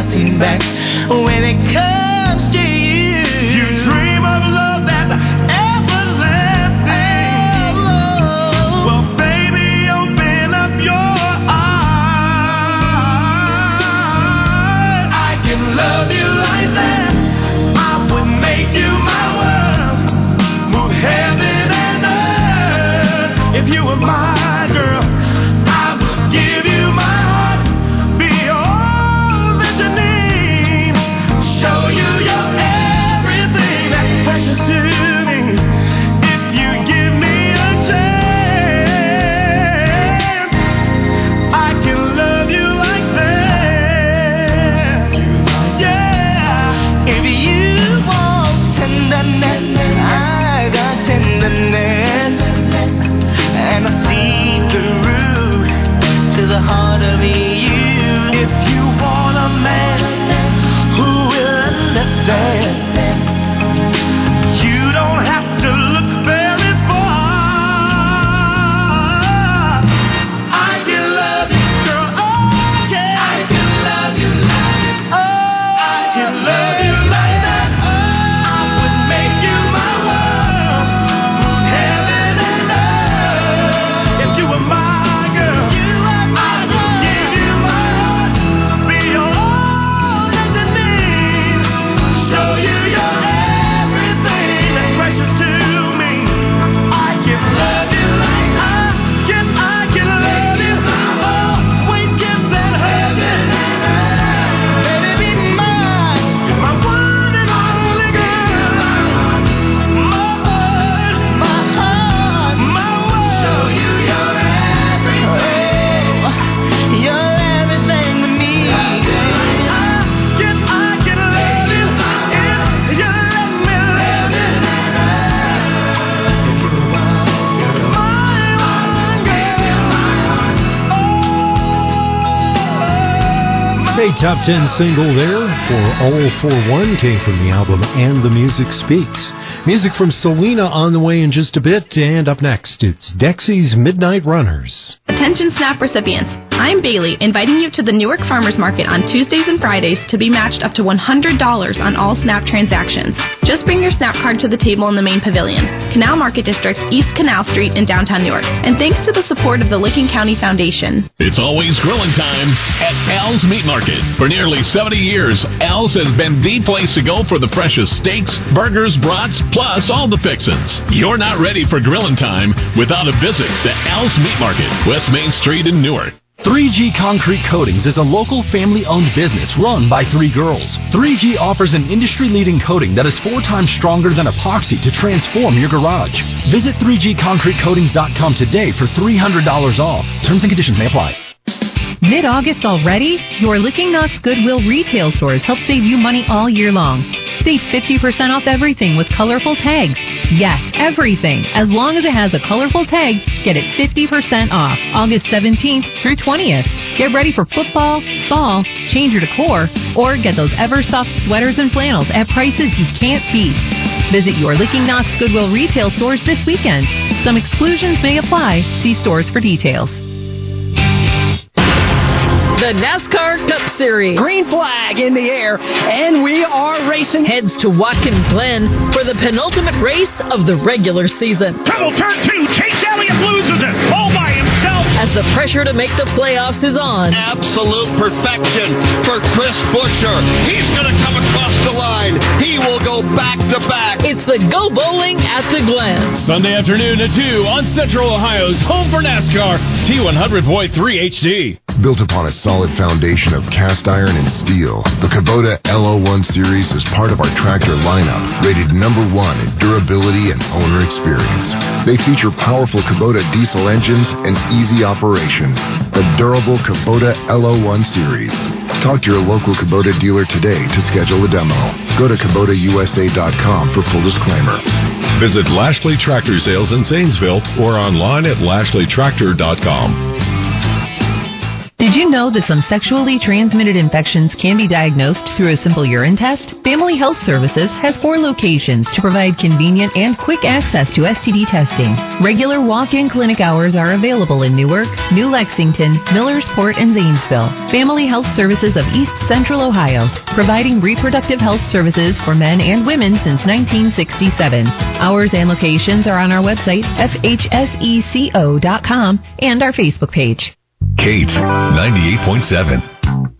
nothing back when it comes to you. You dream of love that everlasting. Well, baby, open up your eyes. I can love you like that. I would make you my world. Move heaven and earth if you were my girl. I would give you my heart, be all that you need, show you your everything that's precious to me. If you give me a chance, I can love you like that. Yeah, if you want tenderness, I got tenderness, and I see through to the heart of you. If you want a man who will understand, you don't have to look very far. I can love you, girl. Oh, yeah. I can love you like that. Oh, I can love you like that. I would make you my world. Heaven and earth. If you were my girl, I would give you my heart, be all that you need, show you your everything that's precious to me. I can love you like I can love you. Oh, we can that heaven and earth. Baby, be mine, my one and only girl. My heart, my world. Show you your everything. You're everything to me. I can love you if you let me love you. A top 10 single there for All For One came from the album And the Music Speaks. Music from Selena on the way in just a bit, and up next, it's Dexy's Midnight Runners. Attention SNAP recipients. I'm Bailey, inviting you to the Newark Farmers Market on Tuesdays and Fridays to be matched up to $100 on all SNAP transactions. Just bring your SNAP card to the table in the main pavilion, Canal Market District, East Canal Street in downtown Newark. And thanks to the support of the Licking County Foundation. It's always grilling time at Al's Meat Market. For nearly 70 years, Al's has been the place to go for the freshest steaks, burgers, brats, plus all the fixins. You're not ready for grilling time without a visit to Al's Meat Market, West Main Street in Newark. 3G Concrete Coatings is a local family-owned business run by 3 girls. 3G offers an industry-leading coating that is 4 times stronger than epoxy to transform your garage. Visit 3gconcretecoatings.com today for $300 off. Terms and conditions may apply. Mid-August already? Your Licking Knots Goodwill retail stores help save you money all year long. Save 50% off everything with colorful tags. Yes, everything. As long as it has a colorful tag, get it 50% off. August 17th through 20th. Get ready for football, fall, change your decor, or get those ever-soft sweaters and flannels at prices you can't beat. Visit your Licking Knots Goodwill retail stores this weekend. Some exclusions may apply. See stores for details. The NASCAR Cup Series. Green flag in the air, and we are racing. Heads to Watkins Glen for the penultimate race of the regular season. Double turn 2, Chase Elliott loses it all by himself. As the pressure to make the playoffs is on. Absolute perfection for Chris Buescher. He's going to come across the line. He will go back to back. It's the Go Bowling at the Glen. Sunday afternoon at 2 on Central Ohio's home for NASCAR, T100.3 HD. Built upon a solid foundation of cast iron and steel, the Kubota LO1 Series is part of our tractor lineup, rated #1 in durability and owner experience. They feature powerful Kubota diesel engines and easy operation. The durable Kubota LO1 Series. Talk to your local Kubota dealer today to schedule a demo. Go to KubotaUSA.com for full disclaimer. Visit Lashley Tractor Sales in Zanesville or online at LashleyTractor.com. Did you know that some sexually transmitted infections can be diagnosed through a simple urine test? Family Health Services has 4 locations to provide convenient and quick access to STD testing. Regular walk-in clinic hours are available in Newark, New Lexington, Millersport, and Zanesville. Family Health Services of East Central Ohio, providing reproductive health services for men and women since 1967. Hours and locations are on our website, fhseco.com, and our Facebook page. Kate 98.7.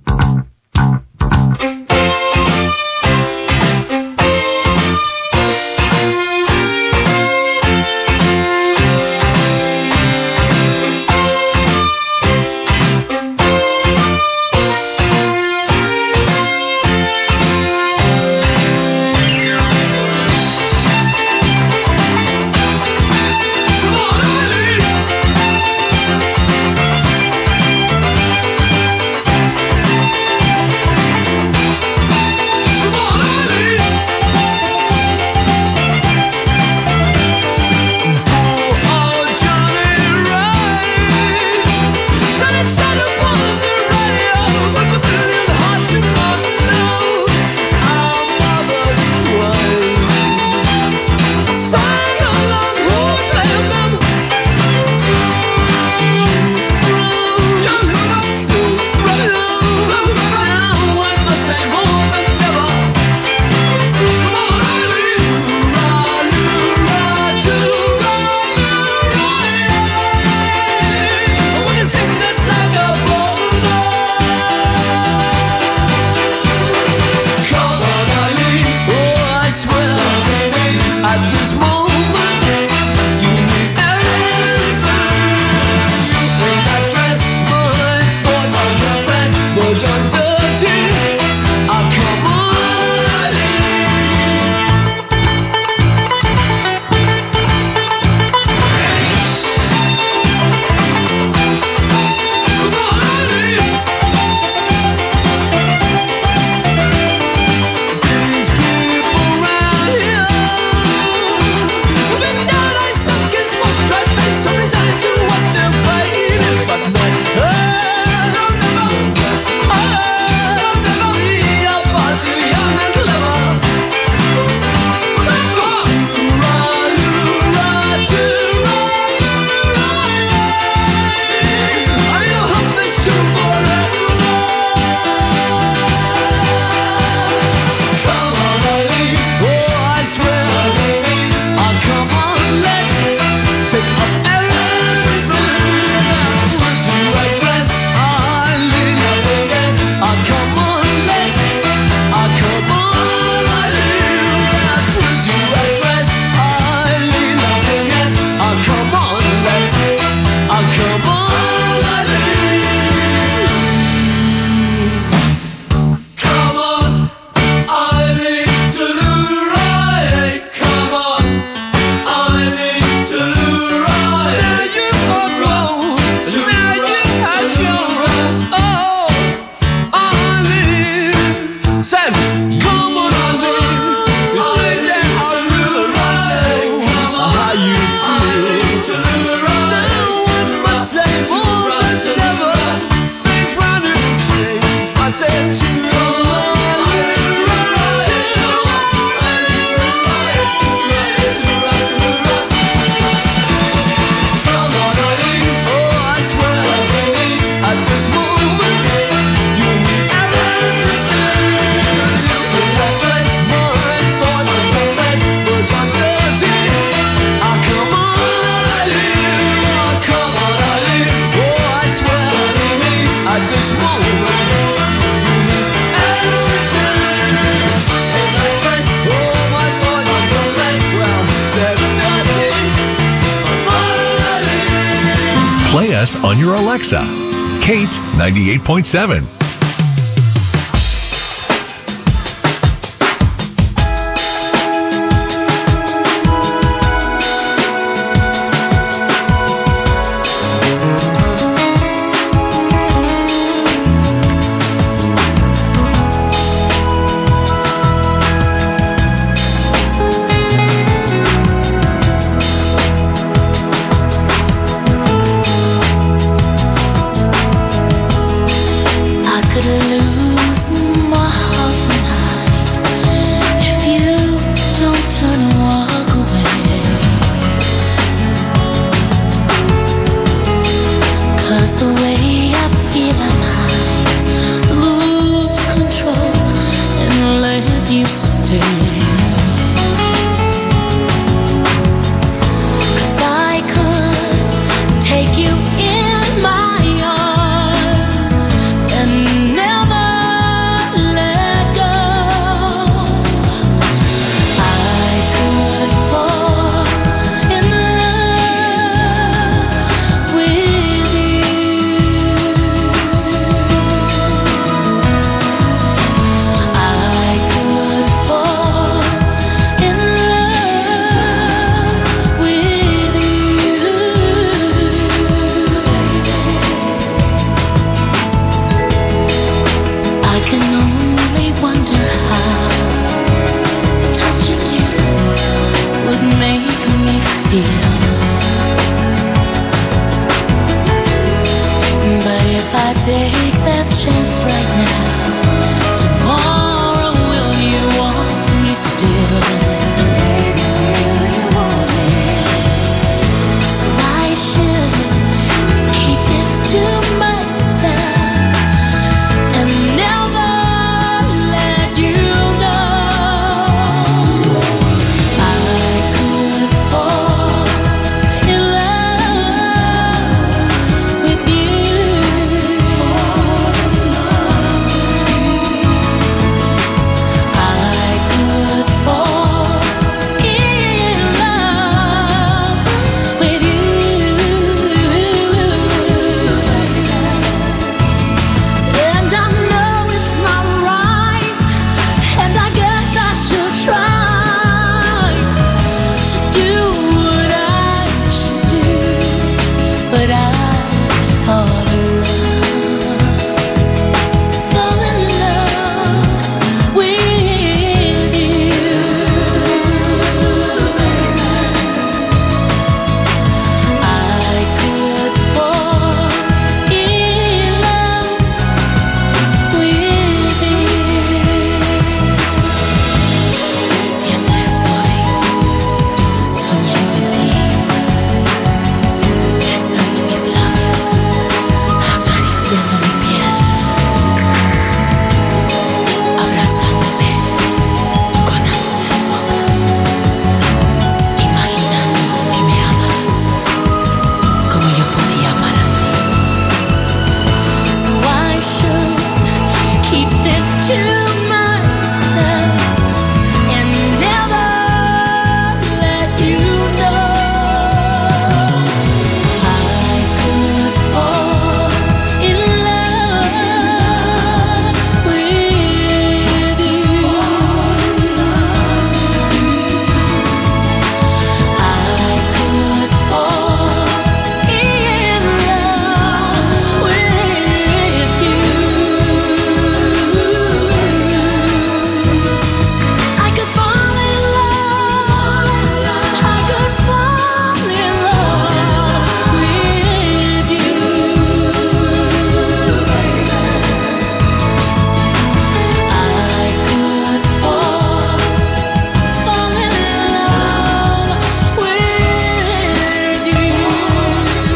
Play us on your Alexa. Kate 98.7.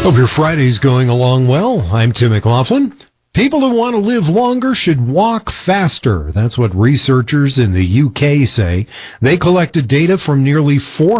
Hope your Friday's going along well. I'm Tim McLaughlin. People who want to live longer should walk faster. That's what researchers in the UK say. They collected data from nearly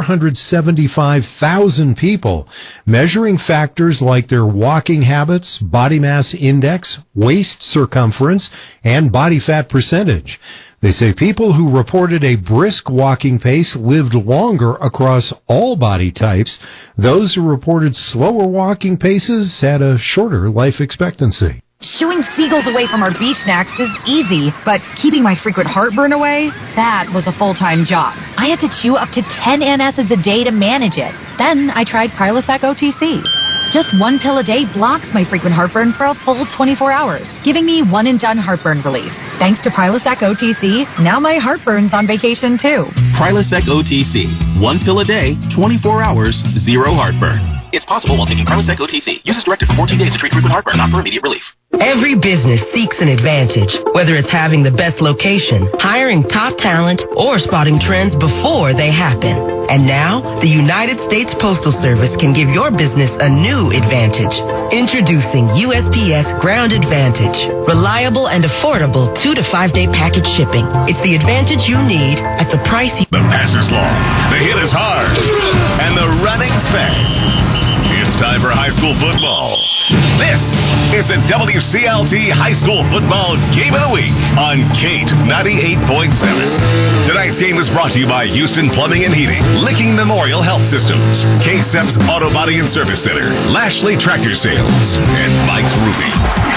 475,000 people, measuring factors like their walking habits, body mass index, waist circumference, and body fat percentage. They say people who reported a brisk walking pace lived longer across all body types. Those who reported slower walking paces had a shorter life expectancy. Shooing seagulls away from our beach snacks is easy, but keeping my frequent heartburn away, that was a full-time job. I had to chew up to 10 antacids a day to manage it. Then I tried Prilosec OTC. Just one pill a day blocks my frequent heartburn for a full 24 hours, giving me one-and-done heartburn relief. Thanks to Prilosec OTC, now my heartburn's on vacation too. Prilosec OTC. One pill a day, 24 hours, zero heartburn. It's possible while taking Prilosec OTC. Use as directed for 14 days to treat frequent heartburn, not for immediate relief. Every business seeks an advantage, whether it's having the best location, hiring top talent, or spotting trends before they happen. And now, the United States Postal Service can give your business a new advantage. Introducing USPS Ground Advantage. Reliable and affordable 2 to 5 day package shipping. It's the advantage you need at the price you... The pass is long, the hit is hard, and the running's fast. It's time for high school football. This is the WCLT High School Football Game of the Week on Kate 98.7. Tonight's game is brought to you by Houston Plumbing and Heating, Licking Memorial Health Systems, K-Steps Auto Body and Service Center, Lashley Tractor Sales, and Mike's Roofing.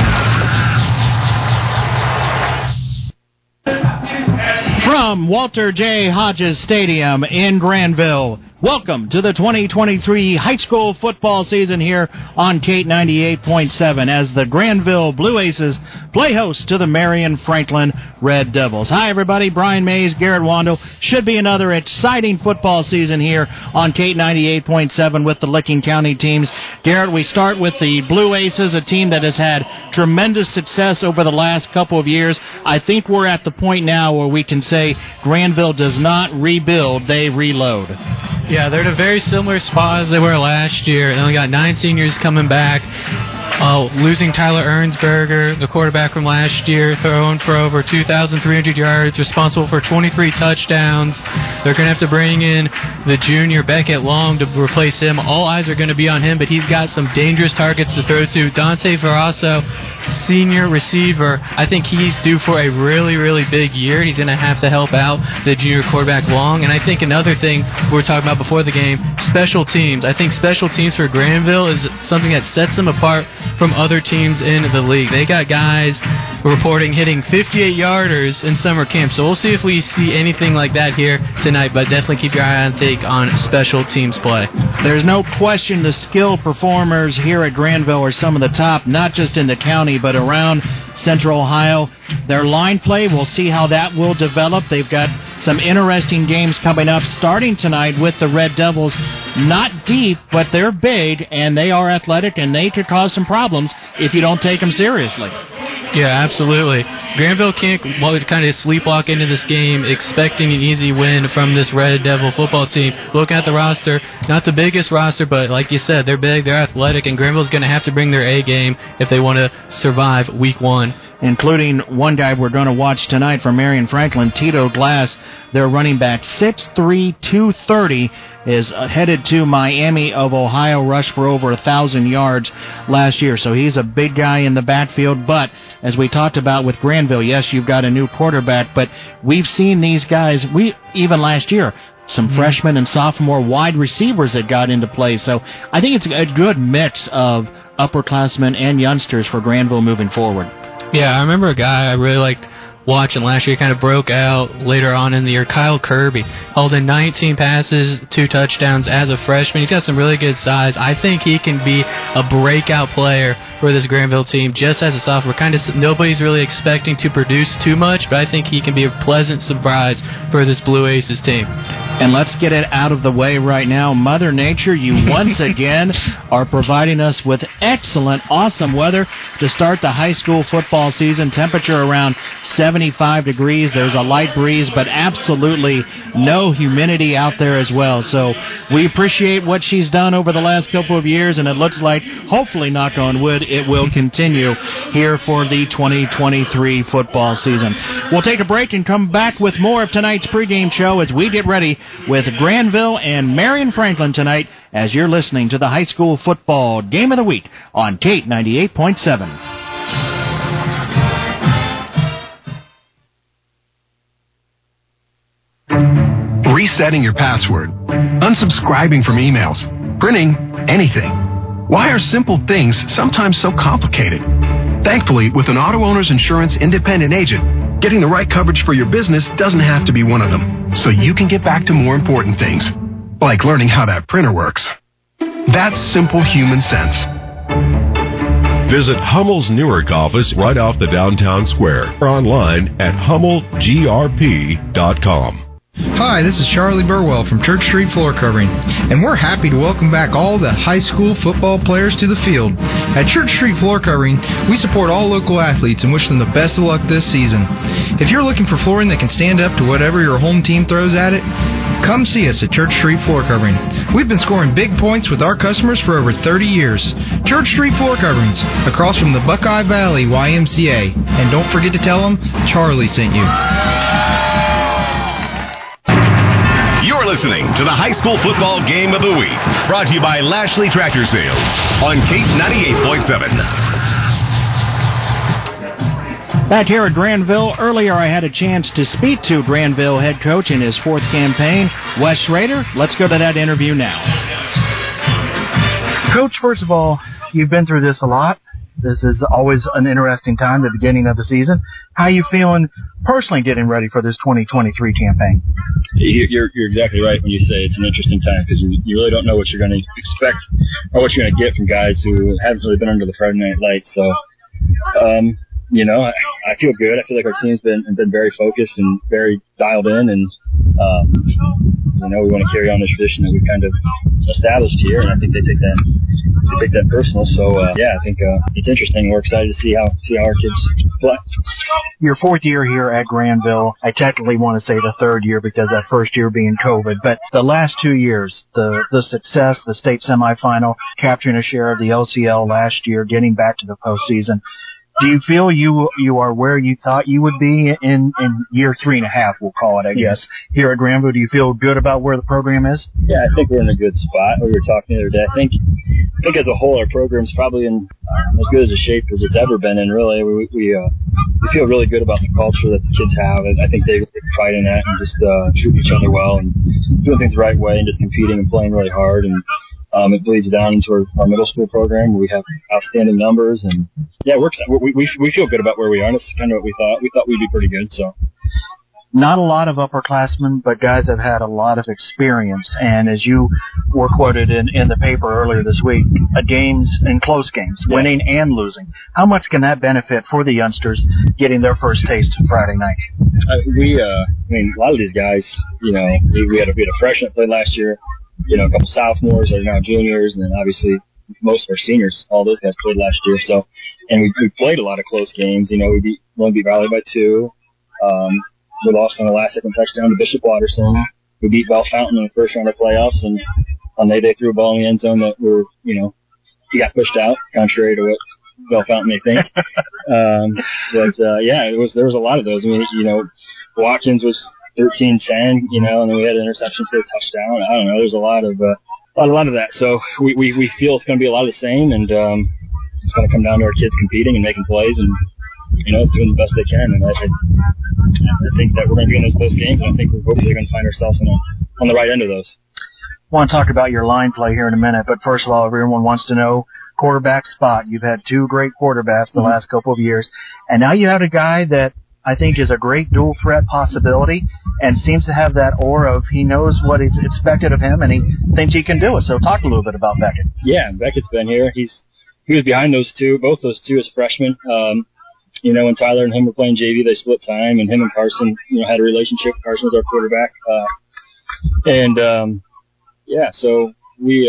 From Walter J. Hodges Stadium in Granville, welcome to the 2023 high school football season here on Kate 98.7 as the Granville Blue Aces play host to the Marion Franklin Red Devils. Hi, everybody. Brian Mays, Garrett Wando. Should be another exciting football season here on Kate 98.7 with the Licking County teams. Garrett, we start with the Blue Aces, a team that has had tremendous success over the last couple of years. I think we're at the point now where we can say Granville does not rebuild, they reload. Yeah, they're in a very similar spot as they were last year. They only got 9 seniors coming back. Losing Tyler Ernsberger, the quarterback from last year, throwing for over 2,300 yards, responsible for 23 touchdowns. They're going to have to bring in the junior Beckett Long to replace him. All eyes are going to be on him, but he's got some dangerous targets to throw to. Dante Ferrasso, senior receiver, I think he's due for a really, really big year. He's going to have to help out the junior quarterback Long. And I think another thing we were talking about before the game, special teams. I think special teams for Granville is something that sets them apart from other teams in the league. They got guys reporting hitting 58-yarders in summer camp, so we'll see if we see anything like that here tonight, but definitely keep your eye on special teams play. There's no question the skilled performers here at Granville are some of the top, not just in the county, but around Central Ohio. Their line play, we'll see how that will develop. They've got some interesting games coming up, starting tonight with the Red Devils. Not deep, but they're big, and they are athletic, and they could cause some problems if you don't take them seriously. Yeah, absolutely. Granville can't kind of sleepwalk into this game expecting an easy win from this Red Devil football team. Looking at the roster, not the biggest roster, but like you said, they're big, they're athletic, and Granville's going to have to bring their A game if they want to survive Week 1. Including one guy we're going to watch tonight from Marion Franklin, Tito Glass, their running back, 6'3", 230, is headed to Miami of Ohio, rushed for over 1,000 yards last year. So he's a big guy in the backfield. But as we talked about with Granville, yes, you've got a new quarterback, but we've seen these guys, even last year, some freshmen and sophomore wide receivers that got into play. So I think it's a good mix of upperclassmen and youngsters for Granville moving forward. Yeah, I remember a guy I really liked watching last year, kind of broke out later on in the year, Kyle Kirby. Held in 19 passes, 2 touchdowns as a freshman. He's got some really good size. I think he can be a breakout player for this Granville team just as a sophomore. Kind of nobody's really expecting to produce too much, but I think he can be a pleasant surprise for this Blue Aces team. And let's get it out of the way right now. Mother Nature, you once again are providing us with excellent, awesome weather to start the high school football season. Temperature around 70 75 degrees. There's a light breeze, but absolutely no humidity out there as well. So we appreciate what she's done over the last couple of years, and it looks like, hopefully, knock on wood, it will continue here for the 2023 football season. We'll take a break and come back with more of tonight's pregame show as we get ready with Granville and Marion Franklin tonight, as you're listening to the high school football game of the week on Kate 98.7. Resetting your password, unsubscribing from emails, printing anything. Why are simple things sometimes so complicated? Thankfully, with an Auto Owners Insurance independent agent, getting the right coverage for your business doesn't have to be one of them, so you can get back to more important things, like learning how that printer works. That's simple human sense. Visit Hummel's Newark office right off the downtown square or online at hummelgrp.com. Hi, this is Charlie Burwell from Church Street Floor Covering, and we're happy to welcome back all the high school football players to the field. At Church Street Floor Covering, we support all local athletes and wish them the best of luck this season. If you're looking for flooring that can stand up to whatever your home team throws at it, come see us at Church Street Floor Covering. We've been scoring big points with our customers for over 30 years. Church Street Floor Coverings, across from the Buckeye Valley YMCA. And don't forget to tell them Charlie sent you. You're listening to the high school football game of the week, brought to you by Lashley Tractor Sales on Kate 98.7. Back here at Granville, earlier I had a chance to speak to Granville head coach in his fourth campaign, Wes Schrader. Let's go to that interview now. Coach, first of all, you've been through this a lot. This is always an interesting time, the beginning of the season. How are you feeling personally getting ready for this 2023 campaign? You're exactly right when you say it's an interesting time, because you really don't know what you're going to expect or what you're going to get from guys who haven't really been under the Friday night lights. So, I feel good. I feel like our team's been very focused and very dialed in, and we want to carry on the tradition that we've kind of established here, and I think they take that personal. So I think it's interesting. We're excited to see how our kids play. Your fourth year here at Granville, I technically want to say the third year because that first year being COVID, but the last 2 years, the success, the state semifinal, capturing a share of the LCL last year, getting back to the postseason. Do you feel you are where you thought you would be in year 3.5, we'll call it, I guess, here at Granville? Do you feel good about where the program is? Yeah, I think we're in a good spot. We were talking the other day. I think as a whole, our program's probably in as good as a shape as it's ever been in, really. We feel really good about the culture that the kids have. I think they take pride in that and just treating each other well and doing things the right way and just competing and playing really hard. And it bleeds down into our middle school program where we have outstanding numbers, and we're excited. We feel good about where we are. And this is kind of what we thought. We thought we'd be pretty good. So, not a lot of upperclassmen, but guys have had a lot of experience. And as you were quoted in the paper earlier this week, games and close games, winning and losing. How much can that benefit for the youngsters getting their first taste Friday night? A lot of these guys, we had a freshman that played last year. A couple sophomores that are now juniors, and then obviously most of our seniors, all those guys played last year. So, and we played a lot of close games. We only beat Valley by 2. We lost on the last second touchdown to Bishop Watterson. We beat Bell Fountain in the first round of playoffs, and on they threw a ball in the end zone that he got pushed out, contrary to what Bell Fountain may think. There was a lot of those. Watkins was 13-10, and then we had an interception for a touchdown. I don't know. There's a lot of that. So we feel it's going to be a lot of the same, and it's going to come down to our kids competing and making plays and doing the best they can. And I think that we're going to be in those close games, and I think we're hopefully going to find ourselves on the right end of those. I want to talk about your line play here in a minute, but first of all, everyone wants to know quarterback spot. You've had 2 great quarterbacks the last couple of years, and now you have a guy that I think is a great dual threat possibility and seems to have that aura of he knows what is expected of him and he thinks he can do it. So talk a little bit about Beckett. Yeah, Beckett's been here. He was behind both those two as freshmen. When Tyler and him were playing JV, they split time, and him and Carson, had a relationship. Carson was our quarterback. So we,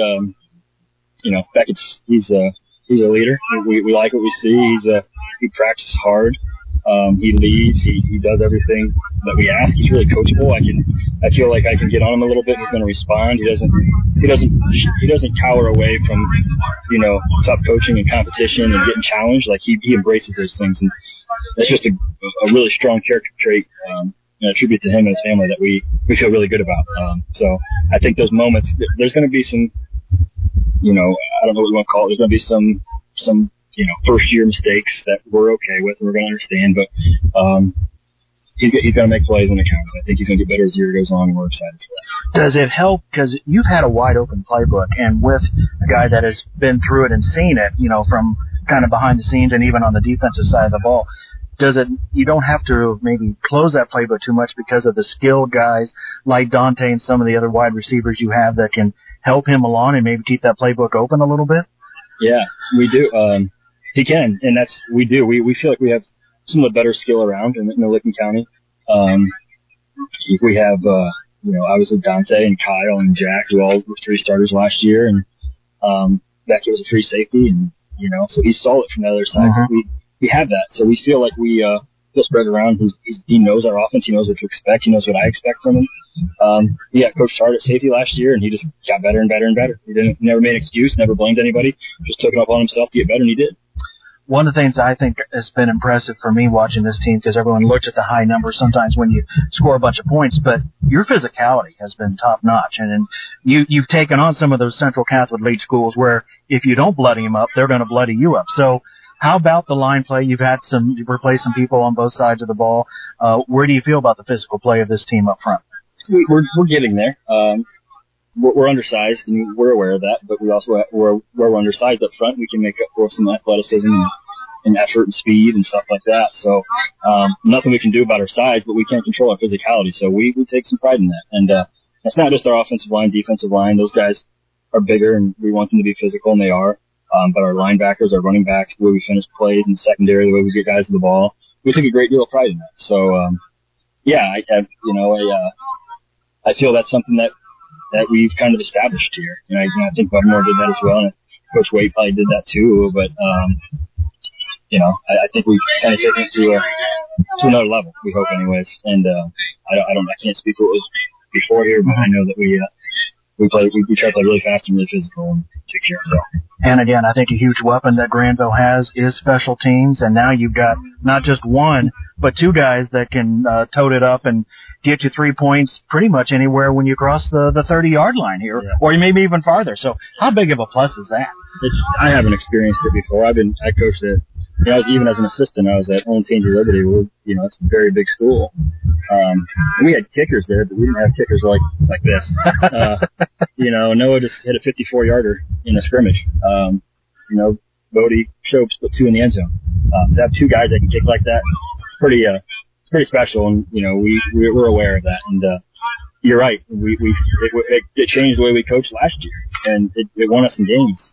Beckett's, he's a leader. We like what we see. He practices hard. He leads. He does everything that we ask. He's really coachable. I feel like I can get on him a little bit. He's going to respond. He doesn't cower away from, tough coaching and competition and getting challenged. Like he embraces those things, and that's just a really strong character trait. A tribute to him and his family that we feel really good about. So I think those moments, there's going to be some, I don't know what you want to call it. There's going to be some first year mistakes that we're okay with and we're going to understand, but he's going to make plays when it counts. I think he's going to get better as the year goes on, and we're excited for it. Does it help, because you've had a wide open playbook, and with a guy that has been through it and seen it, from kind of behind the scenes and even on the defensive side of the ball, you don't have to maybe close that playbook too much because of the skilled guys like Dante and some of the other wide receivers you have that can help him along and maybe keep that playbook open a little bit? Yeah, we do. He can, and we do. We feel like we have some of the better skill around in Licking County. We have, obviously Dante and Kyle and Jack, who all were 3 starters last year, and Becky was a free safety, and so he's solid from the other side. Uh-huh. We have that, so we feel like we feel spread around. He knows our offense. He knows what to expect. He knows what I expect from him. He got coached hard at safety last year, and he just got better and better and better. He never made an excuse, never blamed anybody, just took it up on himself to get better, and he did. One of the things I think has been impressive for me watching this team, because everyone looks at the high numbers sometimes when you score a bunch of points, but your physicality has been top notch. And you've taken on some of those Central Catholic League schools where if you don't bloody them up, they're going to bloody you up. So how about the line play? You've replaced some people on both sides of the ball. Where do you feel about the physical play of this team up front? We're getting there. We're undersized, and we're aware of that, but we also, where we're undersized up front, we can make up for some athleticism and effort and speed and stuff like that. So, nothing we can do about our size, but we can't control our physicality. So we take some pride in that. And, it's not just our offensive line, defensive line. Those guys are bigger, and we want them to be physical, and they are. But our linebackers, our running backs, the way we finish plays in the secondary, the way we get guys to the ball, we take a great deal of pride in that. So, I feel that's something that we've kind of established here. I think Buttermore did that as well, and Coach Wade probably did that too. But I think we've kind of taken it to another level. We hope, anyways. And I can't speak for what was before here, but I know that we try to play really fast and really physical and take care of ourselves. And again, I think a huge weapon that Granville has is special teams, and now you've got not just one, but 2 guys that can tote it up and get you 3 points pretty much anywhere when you cross the 30-yard line here, or maybe even farther. So how big of a plus is that? I haven't experienced it before. I coached it, even as an assistant, I was at Owen Tanger Liberty. It's a very big school. We had kickers there, but we didn't have kickers like this. Noah just hit a 54-yarder in a scrimmage. Bodie Shopes put 2 in the end zone. To have 2 guys that can kick like that, it's pretty special, and we're aware of that. And you're right, it changed the way we coached last year, and it won us some games.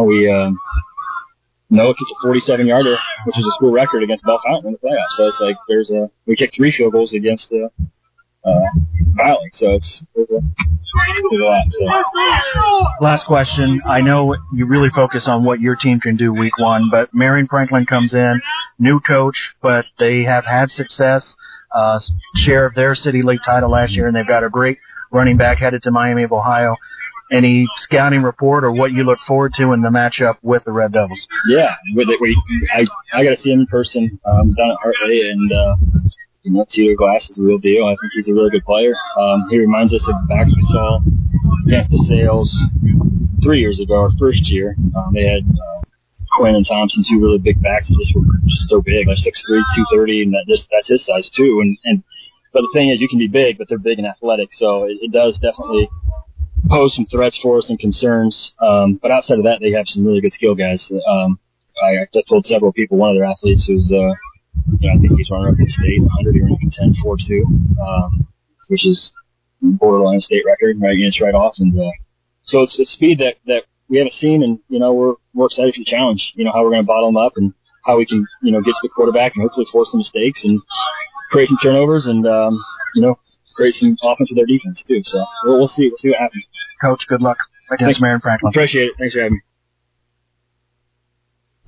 Noah kicked a 47-yarder, which is a school record against Bell Fountain in the playoffs. So it's like we kicked 3 field goals against the Valley. So there's a lot. So. Last question. I know you really focus on what your team can do week 1, but Marion Franklin comes in, new coach, but they have had success, share of their City League title last year, and they've got a great running back headed to Miami of Ohio. Any scouting report or what you look forward to in the matchup with the Red Devils? Yeah, I got to see him in person down at Hartley, and Tito Glass is the real deal. I think he's a really good player. He reminds us of the backs we saw against the Sales 3 years ago, our first year. They had Quinn and Thompson, 2 really big backs that just were just so big. They're 6'3", 230, and that's his size too. But the thing is, you can be big, but they're big and athletic, so it does definitely pose some threats for us and concerns. But outside of that, they have some really good skill guys. I told several people, one of their athletes who's, I think he's running up in the state, 100, he ran up in 10.42, which is borderline state record, right? It's right off. And so it's speed that we haven't seen, and, we're excited for the challenge, how we're going to bottle them up and how we can, get to the quarterback and hopefully force some mistakes and create some turnovers and, create some offense with their defense too. So we'll see. We'll see what happens. Coach, good luck against Marion Franklin. Appreciate it. Thanks for having me.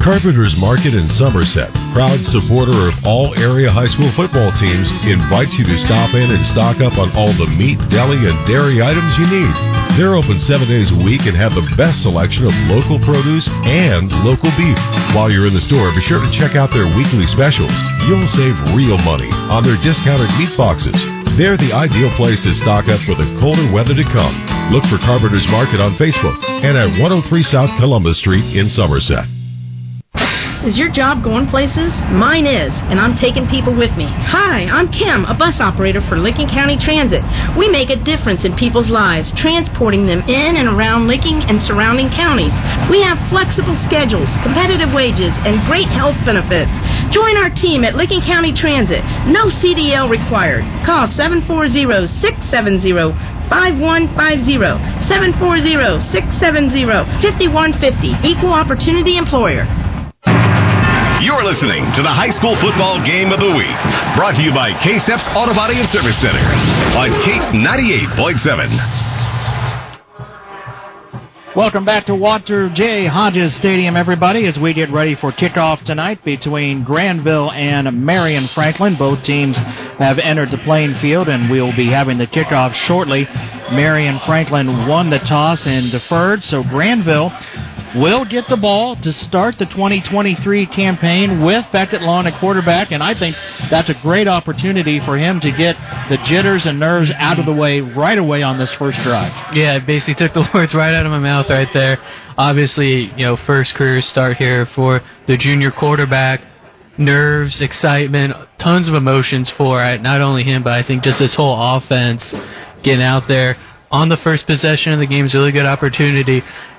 Carpenter's Market in Somerset, proud supporter of all area high school football teams, invites you to stop in and stock up on all the meat, deli, and dairy items you need. They're open 7 days a week and have the best selection of local produce and local beef. While you're in the store, be sure to check out their weekly specials. You'll save real money on their discounted meat boxes. They're the ideal place to stock up for the colder weather to come. Look for Carpenter's Market on Facebook and at 103 South Columbus Street in Somerset. Is your job going places? Mine is, and I'm taking people with me. Hi, I'm Kim, a bus operator for Licking County Transit. We make a difference in people's lives, transporting them in and around Licking and surrounding counties. We have flexible schedules, competitive wages, and great health benefits. Join our team at Licking County Transit. No CDL required. Call 740-670-5150. 740-670-5150. Equal Opportunity Employer. You're listening to the High School Football Game of the Week, brought to you by K-Steps Auto Body and Service Center on K98.7. Welcome back to Walter J. Hodges Stadium, everybody, as we get ready for kickoff tonight between Granville and Marion Franklin. Both teams have entered the playing field, and we'll be having the kickoff shortly. Marion Franklin won the toss and deferred, so Granville will get the ball to start the 2023 campaign with Beckett Lawn at quarterback, and I think that's a great opportunity for him to get the jitters and nerves out of the way right away on this first drive. Yeah, it basically took the words right out of my mouth right there. Obviously, first career start here for the junior quarterback. Nerves, excitement, tons of emotions for not only him, but I think just this whole offense getting out there. On the first possession of the game is a really good opportunity.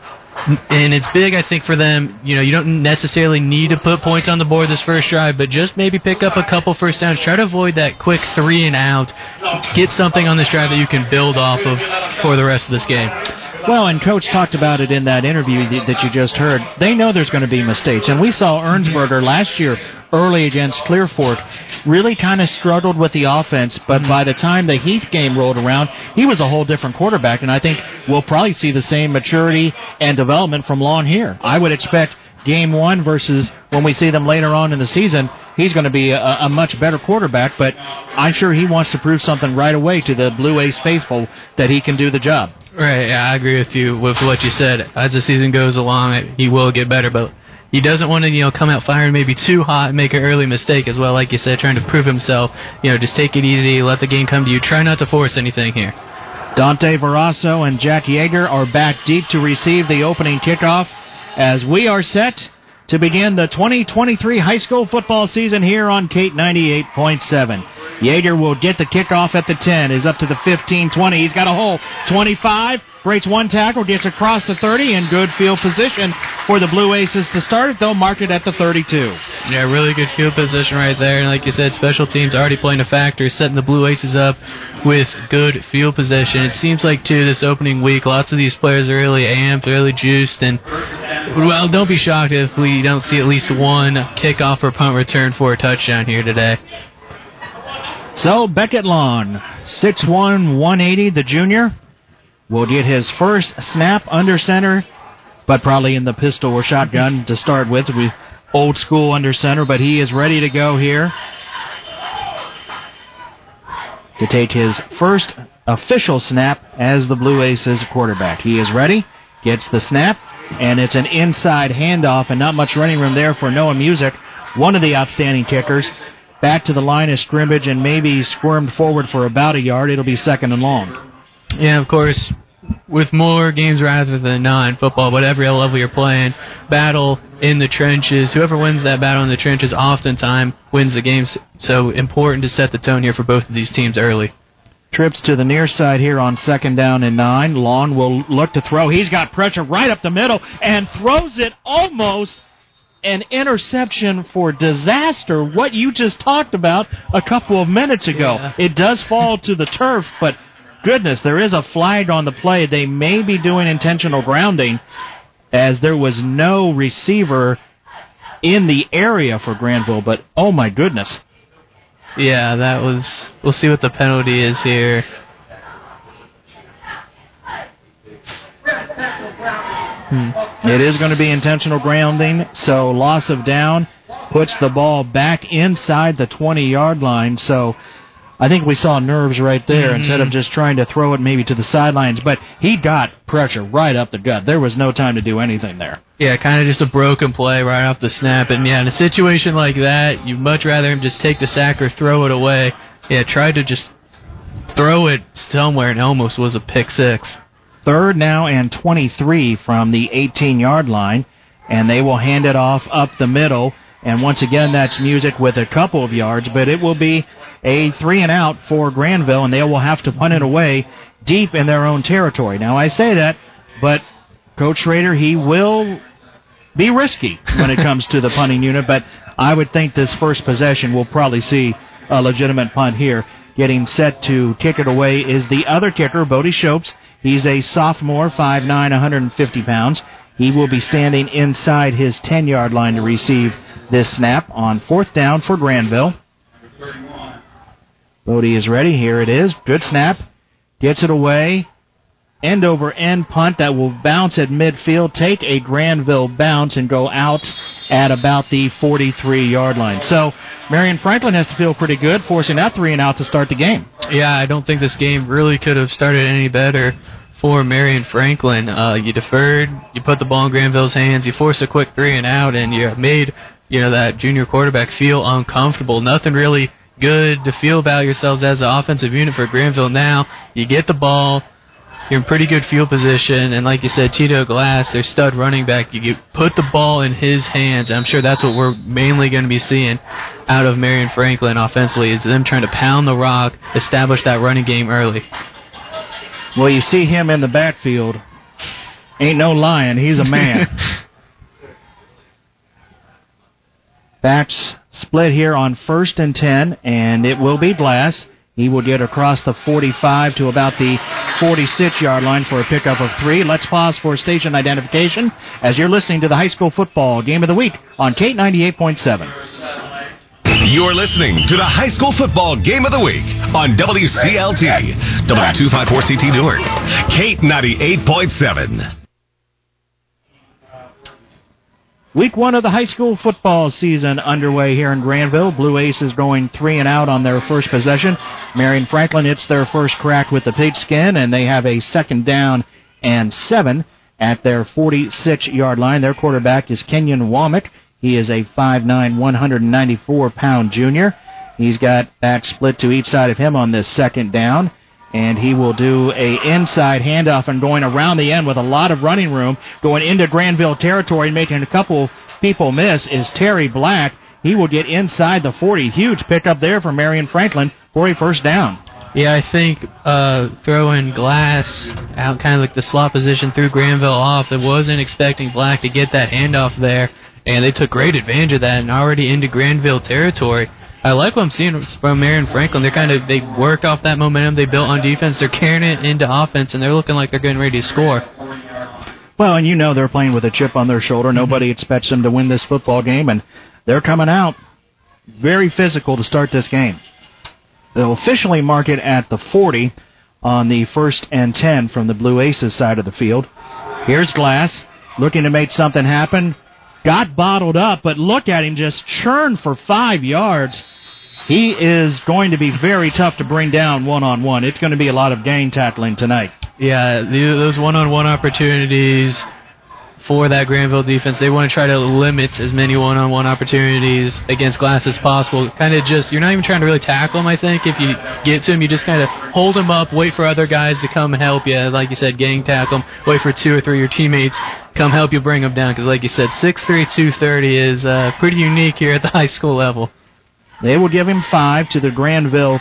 And it's big, I think, for them. You don't necessarily need to put points on the board this first drive, but just maybe pick up a couple first downs. Try to avoid that quick 3 and out. Get something on this drive that you can build off of for the rest of this game. Well, and Coach talked about it in that interview that you just heard. They know there's going to be mistakes. And we saw Ernsberger last year early against Clear Fork really kind of struggled with the offense, but by the time the Heath game rolled around, he was a whole different quarterback, and I think we'll probably see the same maturity and development from Lon here. I would expect game one versus when we see them later on in the season, he's going to be a much better quarterback, but I'm sure he wants to prove something right away to the Blue Ace faithful that he can do the job. Right, yeah, I agree with you with what you said. As the season goes along, he will get better, but he doesn't want to, come out firing maybe too hot and make an early mistake as well, like you said, trying to prove himself. Just take it easy, let the game come to you. Try not to force anything here. Dante Verasso and Jack Yeager are back deep to receive the opening kickoff as we are set to begin the 2023 high school football season here on Kate 98.7. Yeager will get the kickoff at the 10, is up to the 15-20. He's got a hole. 25, breaks one tackle, gets across the 30, and good field position for the Blue Aces to start it. They'll mark it at the 32. Yeah, really good field position right there. And like you said, special teams already playing a factor, setting the Blue Aces up with good field position. It seems like, too, this opening week, lots of these players are really amped, really juiced, and, well, don't be shocked if we don't see at least one kickoff or punt return for a touchdown here today. So, Beckett Lawn, 6'1", 180, the junior, will get his first snap under center, but probably in the pistol or shotgun to start with. Old school under center, but he is ready to go here to take his first official snap as the Blue Aces quarterback. He is ready, gets the snap, and it's an inside handoff, and not much running room there for Noah Music, one of the outstanding kickers. Back to the line of scrimmage and maybe squirmed forward for about a yard. It'll be second and long. Yeah, of course, with more games rather than not in football, whatever level you're playing, battle in the trenches. Whoever wins that battle in the trenches oftentimes wins the game. So important to set the tone here for both of these teams early. Trips to the near side here on 2nd down and 9. Long will look to throw. He's got pressure right up the middle and throws it almost an interception for disaster, what you just talked about a couple of minutes ago. Yeah. It does fall to the turf, but goodness, there is a flag on the play. They may be doing intentional grounding as there was no receiver in the area for Granville, but oh my goodness. Yeah, that was, we'll see what the penalty is here. It is going to be intentional grounding, so loss of down puts the ball back inside the 20-yard line. So I think we saw nerves right there instead of just trying to throw it maybe to the sidelines. But he got pressure right up the gut. There was no time to do anything there. Yeah, kind of just a broken play right off the snap. And, yeah, in a situation like that, you'd much rather him just take the sack or throw it away. Yeah, tried to just throw it somewhere and almost was a pick six. 3rd now and 23 from the 18-yard line, and they will hand it off up the middle. And once again, that's music with a couple of yards, but it will be a 3-and-out for Granville, and they will have to punt it away deep in their own territory. Now, I say that, but Coach Schrader, he will be risky when it comes to the punting unit, but I would think this first possession will probably see a legitimate punt here. Getting set to kick it away is the other kicker, Bodie Shopes. He's a sophomore, 5'9", 150 pounds. He will be standing inside his 10-yard line to receive this snap on 4th down for Granville. Bodie is ready. Here it is. Good snap. Gets it away. End-over-end punt that will bounce at midfield, take a Granville bounce, and go out at about the 43-yard line. So Marion Franklin has to feel pretty good, forcing that 3-and-out to start the game. Yeah, I don't think this game really could have started any better for Marion Franklin. You deferred, you put the ball in Granville's hands, you forced a quick 3-and-out, and you made that junior quarterback feel uncomfortable. Nothing really good to feel about yourselves as an offensive unit for Granville now. You get the ball. You're in pretty good field position, and like you said, Tito Glass, their stud running back, you put the ball in his hands, and I'm sure that's what we're mainly going to be seeing out of Marion Franklin offensively, is them trying to pound the rock, establish that running game early. Well, you see him in the backfield. Ain't no lying, he's a man. Backs split here on 1st and 10, and it will be Glass. He will get across the 45 to about the 46-yard line for a pickup of 3. Let's pause for station identification as you're listening to the high school football game of the week on Kate 98.7. You're listening to the high school football game of the week on WCLT, W254CT Newark, Kate 98.7. Week 1 of the high school football season underway here in Granville. Blue Aces going 3-and-out on their first possession. Marion Franklin, it's their first crack with the pigskin, and they have a 2nd down and 7 at their 46-yard line. Their quarterback is Kenyon Womack. He is a 5'9", 194-pound junior. He's got back split to each side of him on this 2nd down. And he will do a inside handoff and going around the end with a lot of running room, going into Granville territory and making a couple people miss is Terry Black. He will get inside the 40. Huge pickup there for Marion Franklin for a 1st down. Yeah, I think throwing Glass out kind of like the slot position threw Granville off. It wasn't expecting Black to get that handoff there, and they took great advantage of that and already into Granville territory. I like what I'm seeing from Marion Franklin. They worked off that momentum they built on defense. They're carrying it into offense, and they're looking like they're getting ready to score. Well, and they're playing with a chip on their shoulder. Nobody expects them to win this football game, and they're coming out very physical to start this game. They'll officially mark it at the 40 on the 1st and 10 from the Blue Aces side of the field. Here's Glass looking to make something happen. Got bottled up, but look at him just churn for 5 yards. He is going to be very tough to bring down one-on-one. It's going to be a lot of gang tackling tonight. Yeah, those one-on-one opportunities for that Granville defense, they want to try to limit as many one-on-one opportunities against Glass as possible. Kind of just, you're not even trying to really tackle him, I think. If you get to him, you just kind of hold him up, wait for other guys to come and help you. Like you said, gang tackle him, wait for 2 or 3 of your teammates come help you bring him down. Because like you said, 6'3", 230 is pretty unique here at the high school level. They will give him 5 to the Granville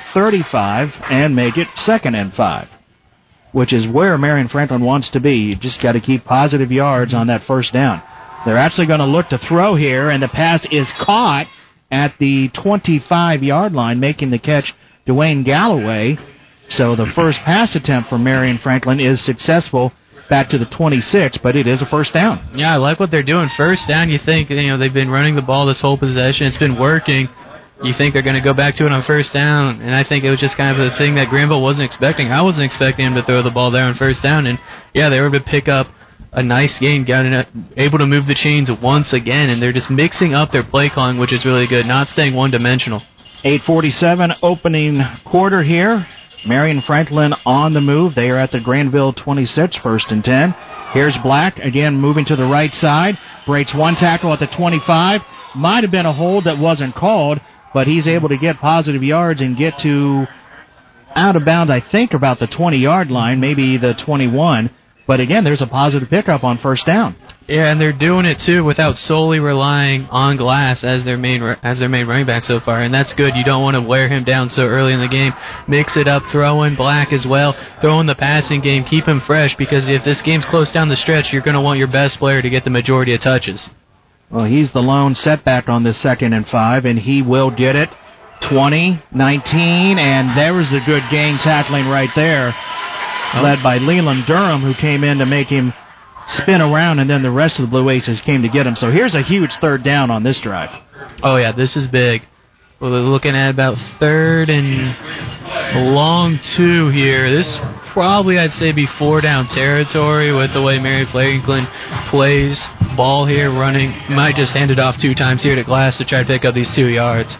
35 and make it 2nd and 5. Which is where Marion Franklin wants to be. You just got to keep positive yards on that 1st down. They're actually going to look to throw here, and the pass is caught at the 25-yard line, making the catch Dwayne Galloway. So the first pass attempt for Marion Franklin is successful back to the 26, but it is a 1st down. Yeah, I like what they're doing. 1st down, you think, they've been running the ball this whole possession. It's been working. You think they're going to go back to it on 1st down, and I think it was just kind of a thing that Granville wasn't expecting. I wasn't expecting him to throw the ball there on 1st down, and, yeah, they were able to pick up a nice game, able to move the chains once again, and they're just mixing up their play calling, which is really good, not staying one-dimensional. 8:47 opening quarter here. Marion Franklin on the move. They are at the Granville 26, 1st and 10. Here's Black, again moving to the right side. Breaks one tackle at the 25. Might have been a hold that wasn't called, but he's able to get positive yards and get to out of bounds, I think, about the 20-yard line, maybe the 21. But again, there's a positive pickup on first down. Yeah, and they're doing it too without solely relying on Glass as their main running back so far, and that's good. You don't want to wear him down so early in the game. Mix it up, throw in Black as well, throw in the passing game, keep him fresh, because if this game's close down the stretch, you're going to want your best player to get the majority of touches. Well, he's the lone setback on this 2nd and 5, and he will get it. 20, 19, and there was a good gang tackling right there, led by Leland Durham, who came in to make him spin around, and then the rest of the Blue Aces came to get him. So here's a huge third down on this drive. Oh, yeah, this is big. We're looking at about 3rd and a long 2 here. This probably, I'd say, be 4-down territory with the way Marion Franklin plays ball here, running. Might just hand it off 2 times here to Glass to try to pick up these 2 yards.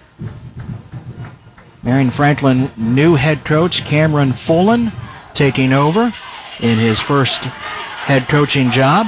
Marion Franklin, new head coach Cameron Fullen taking over in his first head coaching job.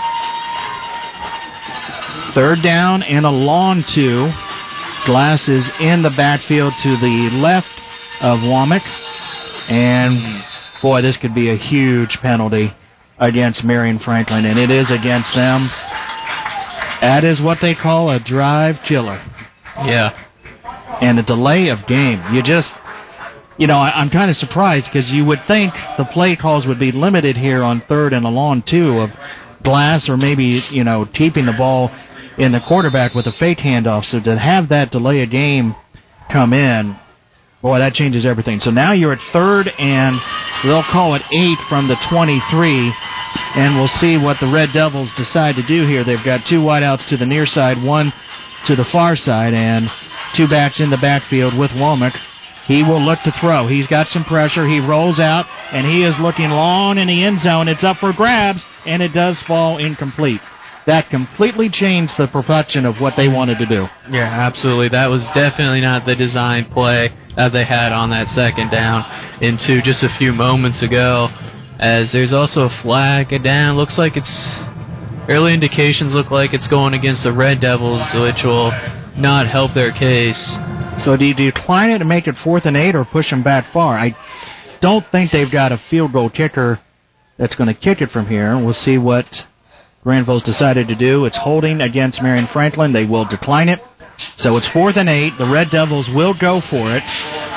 3rd down and a long 2. Glass is in the backfield to the left of Womack. And, boy, this could be a huge penalty against Marion Franklin, and it is against them. That is what they call a drive killer. Yeah. And a delay of game. I'm kind of surprised because you would think the play calls would be limited here on 3rd and a long 2 of Glass or maybe, keeping the ball in the quarterback with a fake handoff. So to have that delay of game come in, boy, that changes everything. So now you're at 3rd and they'll call it 8 from the 23, and we'll see what the Red Devils decide to do here. They've got 2 wideouts to the near side, 1 to the far side, and 2 backs in the backfield with Womack. He will look to throw. He's got some pressure. He rolls out, and he is looking long in the end zone. It's up for grabs, and it does fall incomplete. That completely changed the perfection of what they wanted to do. Yeah, absolutely. That was definitely not the design play that they had on that 2nd down into just a few moments ago, as there's also a flag down. Looks like it's... Early indications look like it's going against the Red Devils, which will not help their case. So do you decline it and make it 4th and 8 or push them back far? I don't think they've got a field goal kicker that's going to kick it from here. We'll see what Granville's decided to do. It's holding against Marion Franklin. They will decline it. So it's 4th and 8. The Red Devils will go for it.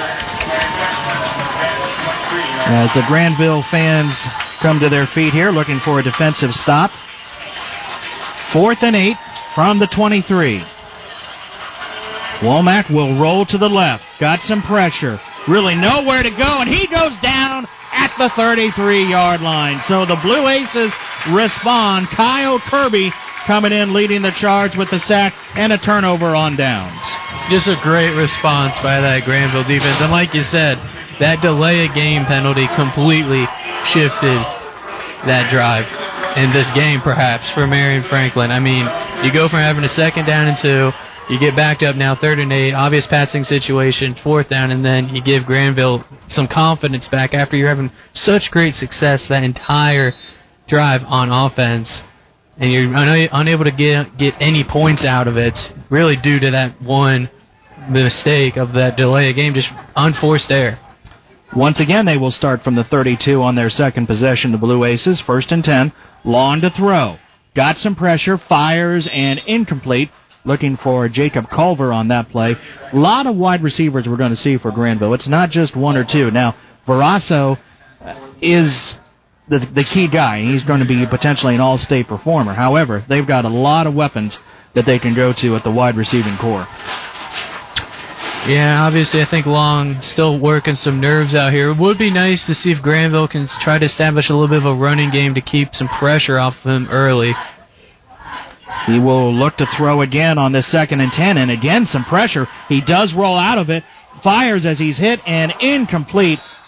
As the Granville fans come to their feet here looking for a defensive stop. 4th and 8 from the 23. Womack will roll to the left. Got some pressure. Really nowhere to go, and he goes down at the 33-yard line. So the Blue Aces respond. Kyle Kirby coming in, leading the charge with the sack and a turnover on downs. Just a great response by that Granville defense. And like you said, that delay of game penalty completely shifted that drive in this game, perhaps, for Marion Franklin. I mean, you go from having a 2nd down and 2, you get backed up now, 3rd and 8, obvious passing situation, 4th down, and then you give Granville some confidence back after you're having such great success that entire drive on offense, and you're unable to get any points out of it, really due to that one mistake of that delay of game, just unforced error. Once again, they will start from the 32 on their 2nd possession, the Blue Aces. 1st and 10, long to throw. Got some pressure, fires, and incomplete. Looking for Jacob Culver on that play. A lot of wide receivers we're going to see for Granville. It's not just 1 or 2. Now, Verasso is the key guy. He's going to be potentially an all-state performer. However, they've got a lot of weapons that they can go to at the wide receiving core. Yeah, obviously I think Long still working some nerves out here. It would be nice to see if Granville can try to establish a little bit of a running game to keep some pressure off of him early. He will look to throw again on this 2nd and 10, and again some pressure. He does roll out of it, fires as he's hit, and incomplete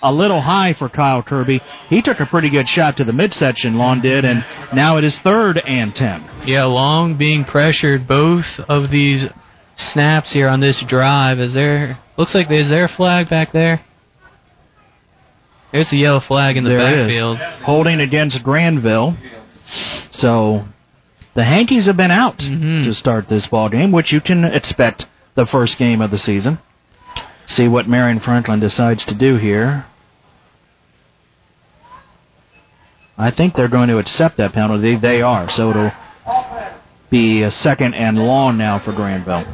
a little high for Kyle Kirby. He took a pretty good shot to the midsection, Long did, and now it is 3rd and 10. Yeah, Long being pressured both of these snaps here on this drive. Is there a flag back there? There's a yellow flag in the backfield. Holding against Granville. So the Hankies have been out to start this ball game, which you can expect the first game of the season. See what Marion Franklin decides to do here. I think they're going to accept that penalty. They are. So it'll be a 2nd and long now for Granville.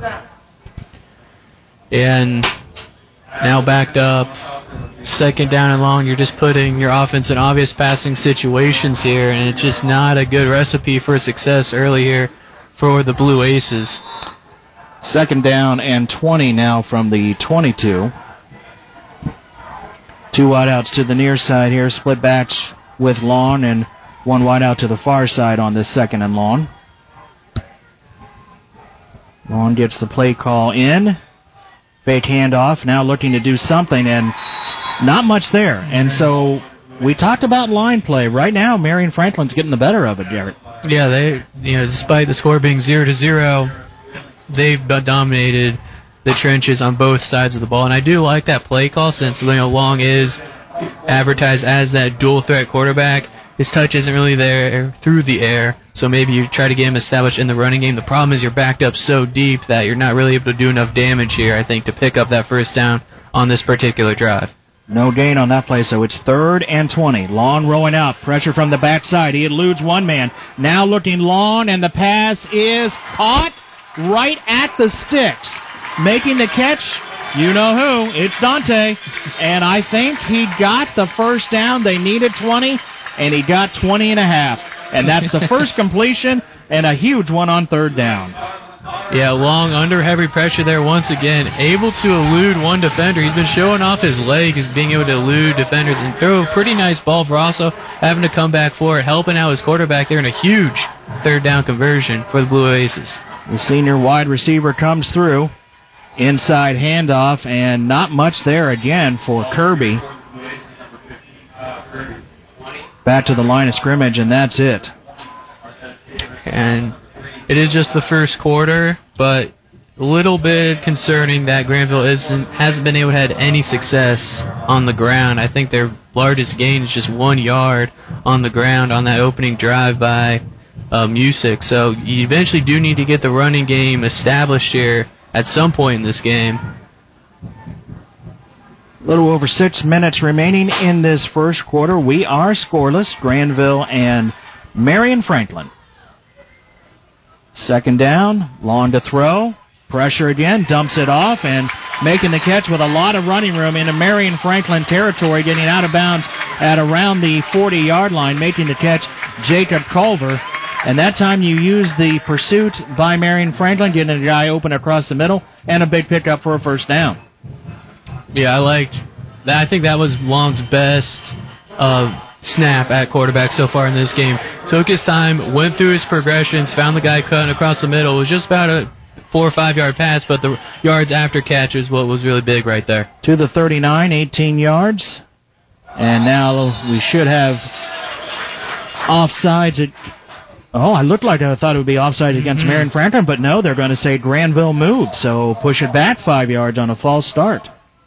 And now backed up. 2nd down and long. You're just putting your offense in obvious passing situations here, and it's just not a good recipe for success early here for the Blue Aces. 2nd down and 20 now from the 22. 2 wideouts to the near side here. Split backs with Long, and 1 wideout to the far side on this 2nd and long. Long gets the play call in. Fake handoff, now looking to do something, and not much there. And so we talked about line play. Right now, Marion Franklin's getting the better of it, Garrett. Yeah, despite the score being 0-0, they've dominated the trenches on both sides of the ball. And I do like that play call since Long is advertised as that dual threat quarterback. His touch isn't really there through the air, so maybe you try to get him established in the running game. The problem is you're backed up so deep that you're not really able to do enough damage here, I think, to pick up that first down on this particular drive. No gain on that play, so it's 3rd and 20. Long rolling out. Pressure from the backside. He eludes one man. Now looking long, and the pass is caught right at the sticks. Making the catch, you know who. It's Dante. And I think he got the first down. They needed 20, and he got 20 and a half. And that's the first completion and a huge one on 3rd down. Yeah, Long under heavy pressure there once again, able to elude one defender. He's been showing off his leg as being able to elude defenders and throw a pretty nice ball for also having to come back for it, helping out his quarterback there in a huge 3rd down conversion for the Blue Aces. The senior wide receiver comes through. Inside handoff, and not much there again for Kirby. Back to the line of scrimmage, and that's it. And it is just the first quarter, but a little bit concerning that Granville hasn't been able to have any success on the ground. I think their largest gain is just 1 yard on the ground on that opening drive by Music. So you eventually do need to get the running game established here at some point in this game. A little over 6 minutes remaining in this first quarter. We are scoreless, Granville and Marion Franklin. 2nd down, Long to throw. Pressure again, dumps it off, and making the catch with a lot of running room into Marion Franklin territory, getting out of bounds at around the 40-yard line, making the catch, Jacob Culver. And that time you use the pursuit by Marion Franklin, getting a guy open across the middle, and a big pickup for a first down. Yeah, I liked that. I think that was Long's best snap at quarterback so far in this game. Took his time, went through his progressions, found the guy cutting across the middle. It was just about a 4 or 5 yard pass, but the yards after catch is what was really big right there. To the 39, 18 yards. And now we should have offsides. I looked like I thought it would be offside against Marion Franklin, but no, they're going to say Granville moved, so push it back 5 yards on a false start.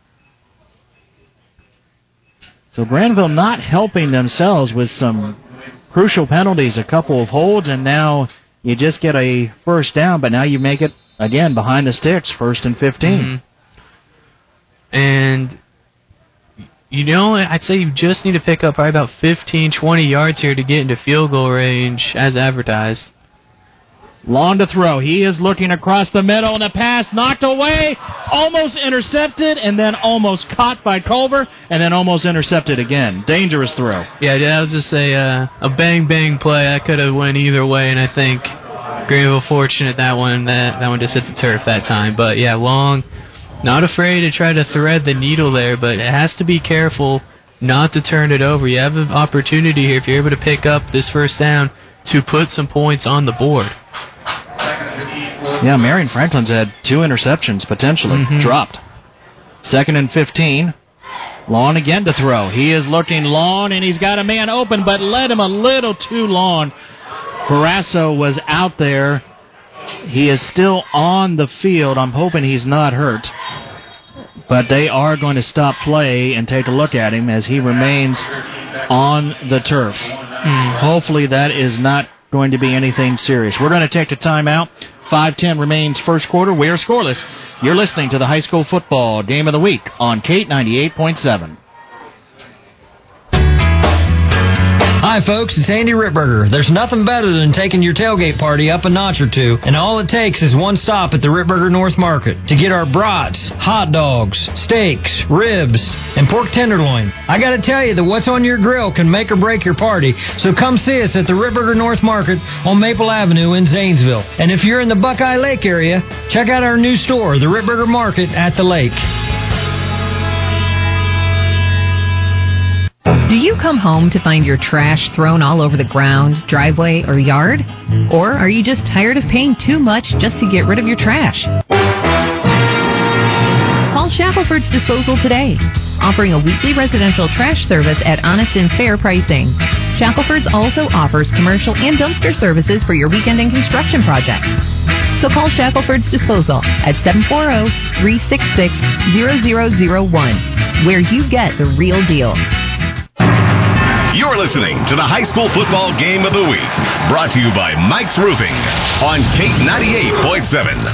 So Granville not helping themselves with some crucial penalties, a couple of holds, and now you just get a first down, but now you make it, again, behind the sticks, 1st and 15. And, I'd say you just need to pick up probably about 15, 20 yards here to get into field goal range as advertised. Long to throw. He is looking across the middle, and the pass knocked away, almost intercepted, and then almost caught by Culver, and then almost intercepted again. Dangerous throw. Yeah, that was just a bang-bang play. That could have went either way, and I think Granville fortunate that one just hit the turf that time. But, yeah, Long, not afraid to try to thread the needle there, but it has to be careful not to turn it over. You have an opportunity here, if you're able to pick up this first down, to put some points on the board. Yeah, Marion Franklin's had 2 interceptions potentially dropped. 2nd and 15. Long again to throw. He is looking long, and he's got a man open, but led him a little too long. Barrasso was out there. He is still on the field. I'm hoping he's not hurt. But they are going to stop play and take a look at him as he remains on the turf. Hopefully that is not going to be anything serious. We're going to take a timeout. 5:10 remains first quarter. We are scoreless. You're listening to the high school football game of the week on Kate 98.7. Hi folks, it's Andy Ritberger. There's nothing better than taking your tailgate party up a notch or two, and all it takes is one stop at the Ritberger North Market to get our brats, hot dogs, steaks, ribs, and pork tenderloin. I gotta tell you that what's on your grill can make or break your party, so come see us at the Ritberger North Market on Maple Avenue in Zanesville. And if you're in the Buckeye Lake area, check out our new store, the Ritberger Market at the lake. Do you come home to find your trash thrown all over the ground, driveway, or yard? Or are you just tired of paying too much just to get rid of your trash? Call Shackelford's Disposal today, offering a weekly residential trash service at honest and fair pricing. Shackelford's also offers commercial and dumpster services for your weekend and construction projects. So call Shackelford's Disposal at 740-366-0001, where you get the real deal. You're listening to the high school football game of the week, brought to you by Mike's Roofing on Kate 98.7.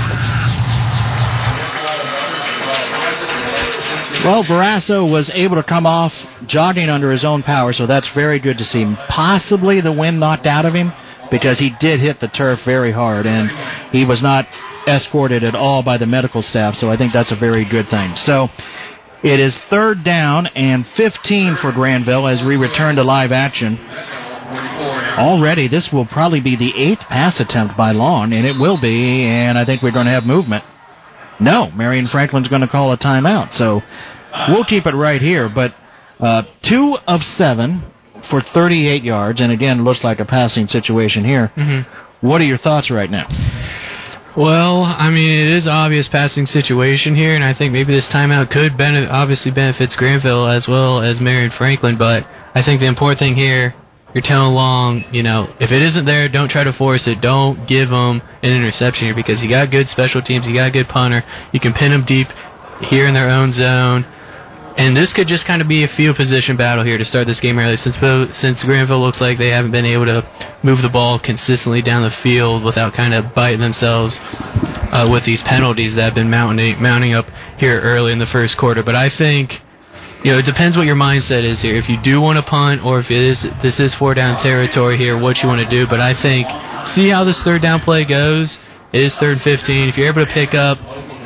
Well, Barrasso was able to come off jogging under his own power, so that's very good to see. Possibly the wind knocked out of him because he did hit the turf very hard, and he was not escorted at all by the medical staff, so I think that's a very good thing. So it is 3rd down and 15 for Granville as we return to live action. Already, this will probably be the 8th pass attempt by Long, and it will be, and I think we're going to have movement. No, Marion Franklin's going to call a timeout, so we'll keep it right here. But 2 of 7 for 38 yards, and again, looks like a passing situation here. What are your thoughts right now? Well, I mean, it is an obvious passing situation here, and I think maybe this timeout could obviously benefits Granville as well as Marion Franklin, but I think the important thing here, you're telling Long, if it isn't there, don't try to force it. Don't give them an interception here because you got good special teams, you got a good punter. You can pin them deep here in their own zone. And this could just kind of be a field position battle here to start this game early, since Granville looks like they haven't been able to move the ball consistently down the field without kind of biting themselves with these penalties that have been mounting up here early in the first quarter. But I think, it depends what your mindset is here. If you do want to punt, or if this is 4-down territory here, what you want to do. But I think, see how this 3rd down play goes. It is 3rd and 15. If you're able to pick up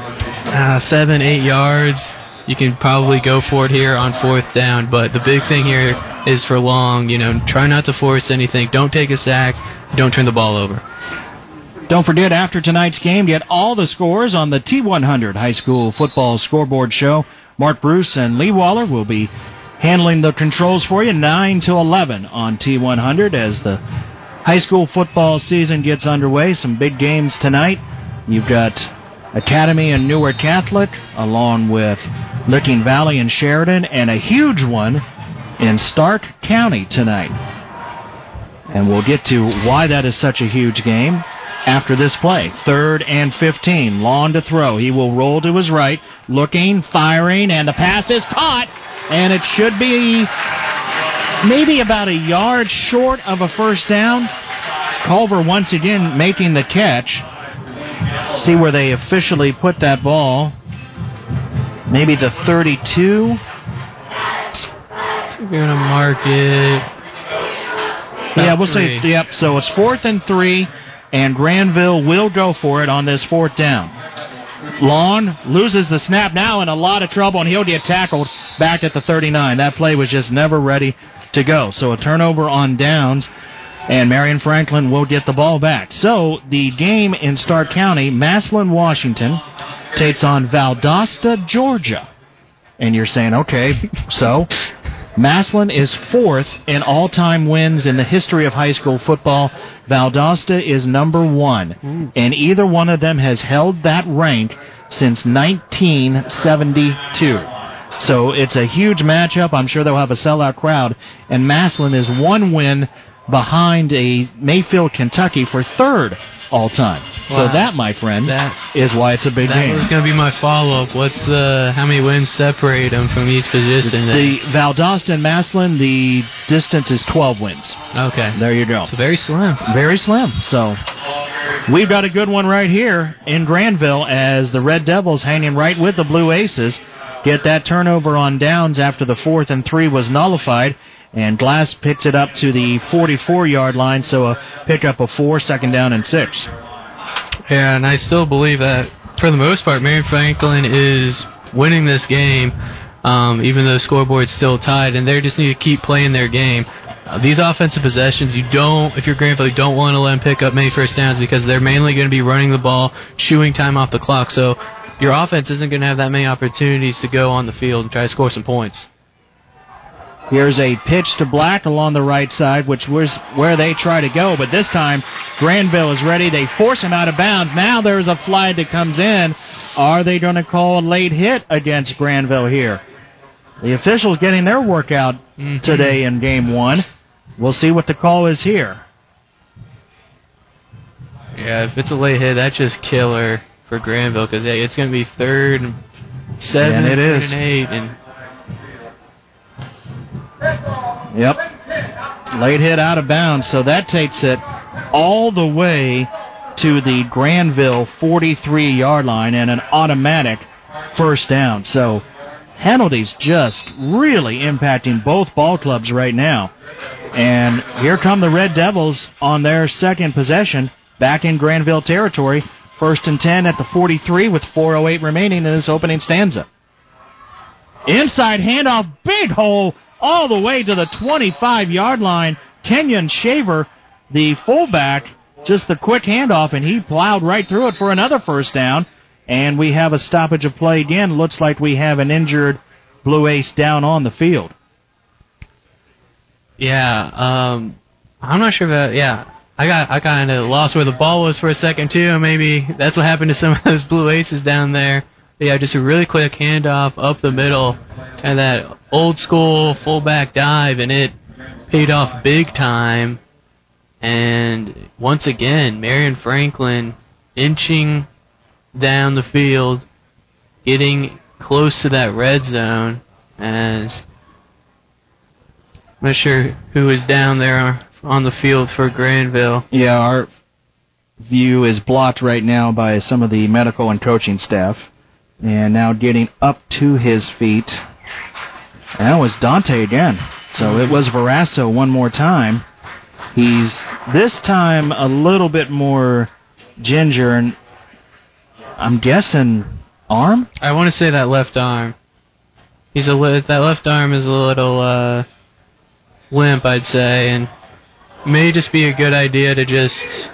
7-8 yards, you can probably go for it here on 4th down, but the big thing here is for Long, try not to force anything. Don't take a sack. Don't turn the ball over. Don't forget, after tonight's game, get all the scores on the T100 High School Football Scoreboard Show. Mark Bruce and Lee Waller will be handling the controls for you, 9 to 11 on T100 as the high school football season gets underway. Some big games tonight. You've got Academy and Newark Catholic, along with Licking Valley and Sheridan, and a huge one in Stark County tonight. And we'll get to why that is such a huge game after this play. 3rd and 15, Long to throw. He will roll to his right, looking, firing, and the pass is caught, and it should be maybe about a yard short of a 1st down. Culver once again making the catch. See where they officially put that ball. Maybe the 32. We're going to mark it. Yeah, we'll say, yep. So it's 4th and 3, and Granville will go for it on this 4th down. Long loses the snap now in a lot of trouble, and he'll get tackled back at the 39. That play was just never ready to go. So a turnover on downs, and Marion Franklin will get the ball back. So the game in Stark County, Massillon, Washington, takes on Valdosta, Georgia. And you're saying, okay, so Massillon is 4th in all-time wins in the history of high school football. Valdosta is number 1. And either one of them has held that rank since 1972. So it's a huge matchup. I'm sure they'll have a sellout crowd. And Massillon is one win behind a Mayfield, Kentucky for third all-time. Wow. So that, my friend, is why it's a big game. That was going to be my follow-up. How many wins separate them from each position? The Valdosta and Massillon, the distance is 12 wins. Okay. There you go. So very slim. Very slim. So we've got a good one right here in Granville as the Red Devils hanging right with the Blue Aces get that turnover on downs after the 4th and 3 was nullified. And Glass picks it up to the 44-yard line, so a pickup of 4, 2nd down and 6. Yeah, and I still believe that, for the most part, Marion Franklin is winning this game, even though the scoreboard's still tied, and they just need to keep playing their game. These offensive possessions, if you're Granville, you don't want to let them pick up many first downs because they're mainly going to be running the ball, chewing time off the clock, so your offense isn't going to have that many opportunities to go on the field and try to score some points. Here's a pitch to Black along the right side, which was where they try to go. But this time, Granville is ready. They force him out of bounds. Now there's a flag that comes in. Are they going to call a late hit against Granville here? The officials getting their workout today in Game 1. We'll see what the call is here. Yeah, if it's a late hit, that's just killer for Granville because it's going to be 3rd and 7 and it is. 3rd and 8. And Yep. Late hit out of bounds, so that takes it all the way to the Granville 43-yard line and an automatic first down. So penalties just really impacting both ball clubs right now. And here come the Red Devils on their second possession back in Granville territory. 1st and 10 at the 43 with 4:08 remaining in this opening stanza. Inside handoff, big hole all the way to the 25-yard line. Kenyon Shaver, the fullback, just the quick handoff, and he plowed right through it for another first down. And we have a stoppage of play again. Looks like we have an injured Blue Ace down on the field. Yeah, I'm not sure about, I kind of lost where the ball was for a second, too, and maybe that's what happened to some of those Blue Aces down there. Yeah, just a really quick handoff up the middle, and that old-school fullback dive, and it paid off big time. And once again, Marion Franklin inching down the field, getting close to that red zone, as I'm not sure who is down there on the field for Granville. Yeah, our view is blocked right now by some of the medical and coaching staff. And now getting up to his feet. And that was Dante again. So it was Verasso one more time. He's this time a little bit more ginger, and I'm guessing arm? I want to say that left arm. That left arm is a little limp, I'd say, and may just be a good idea to just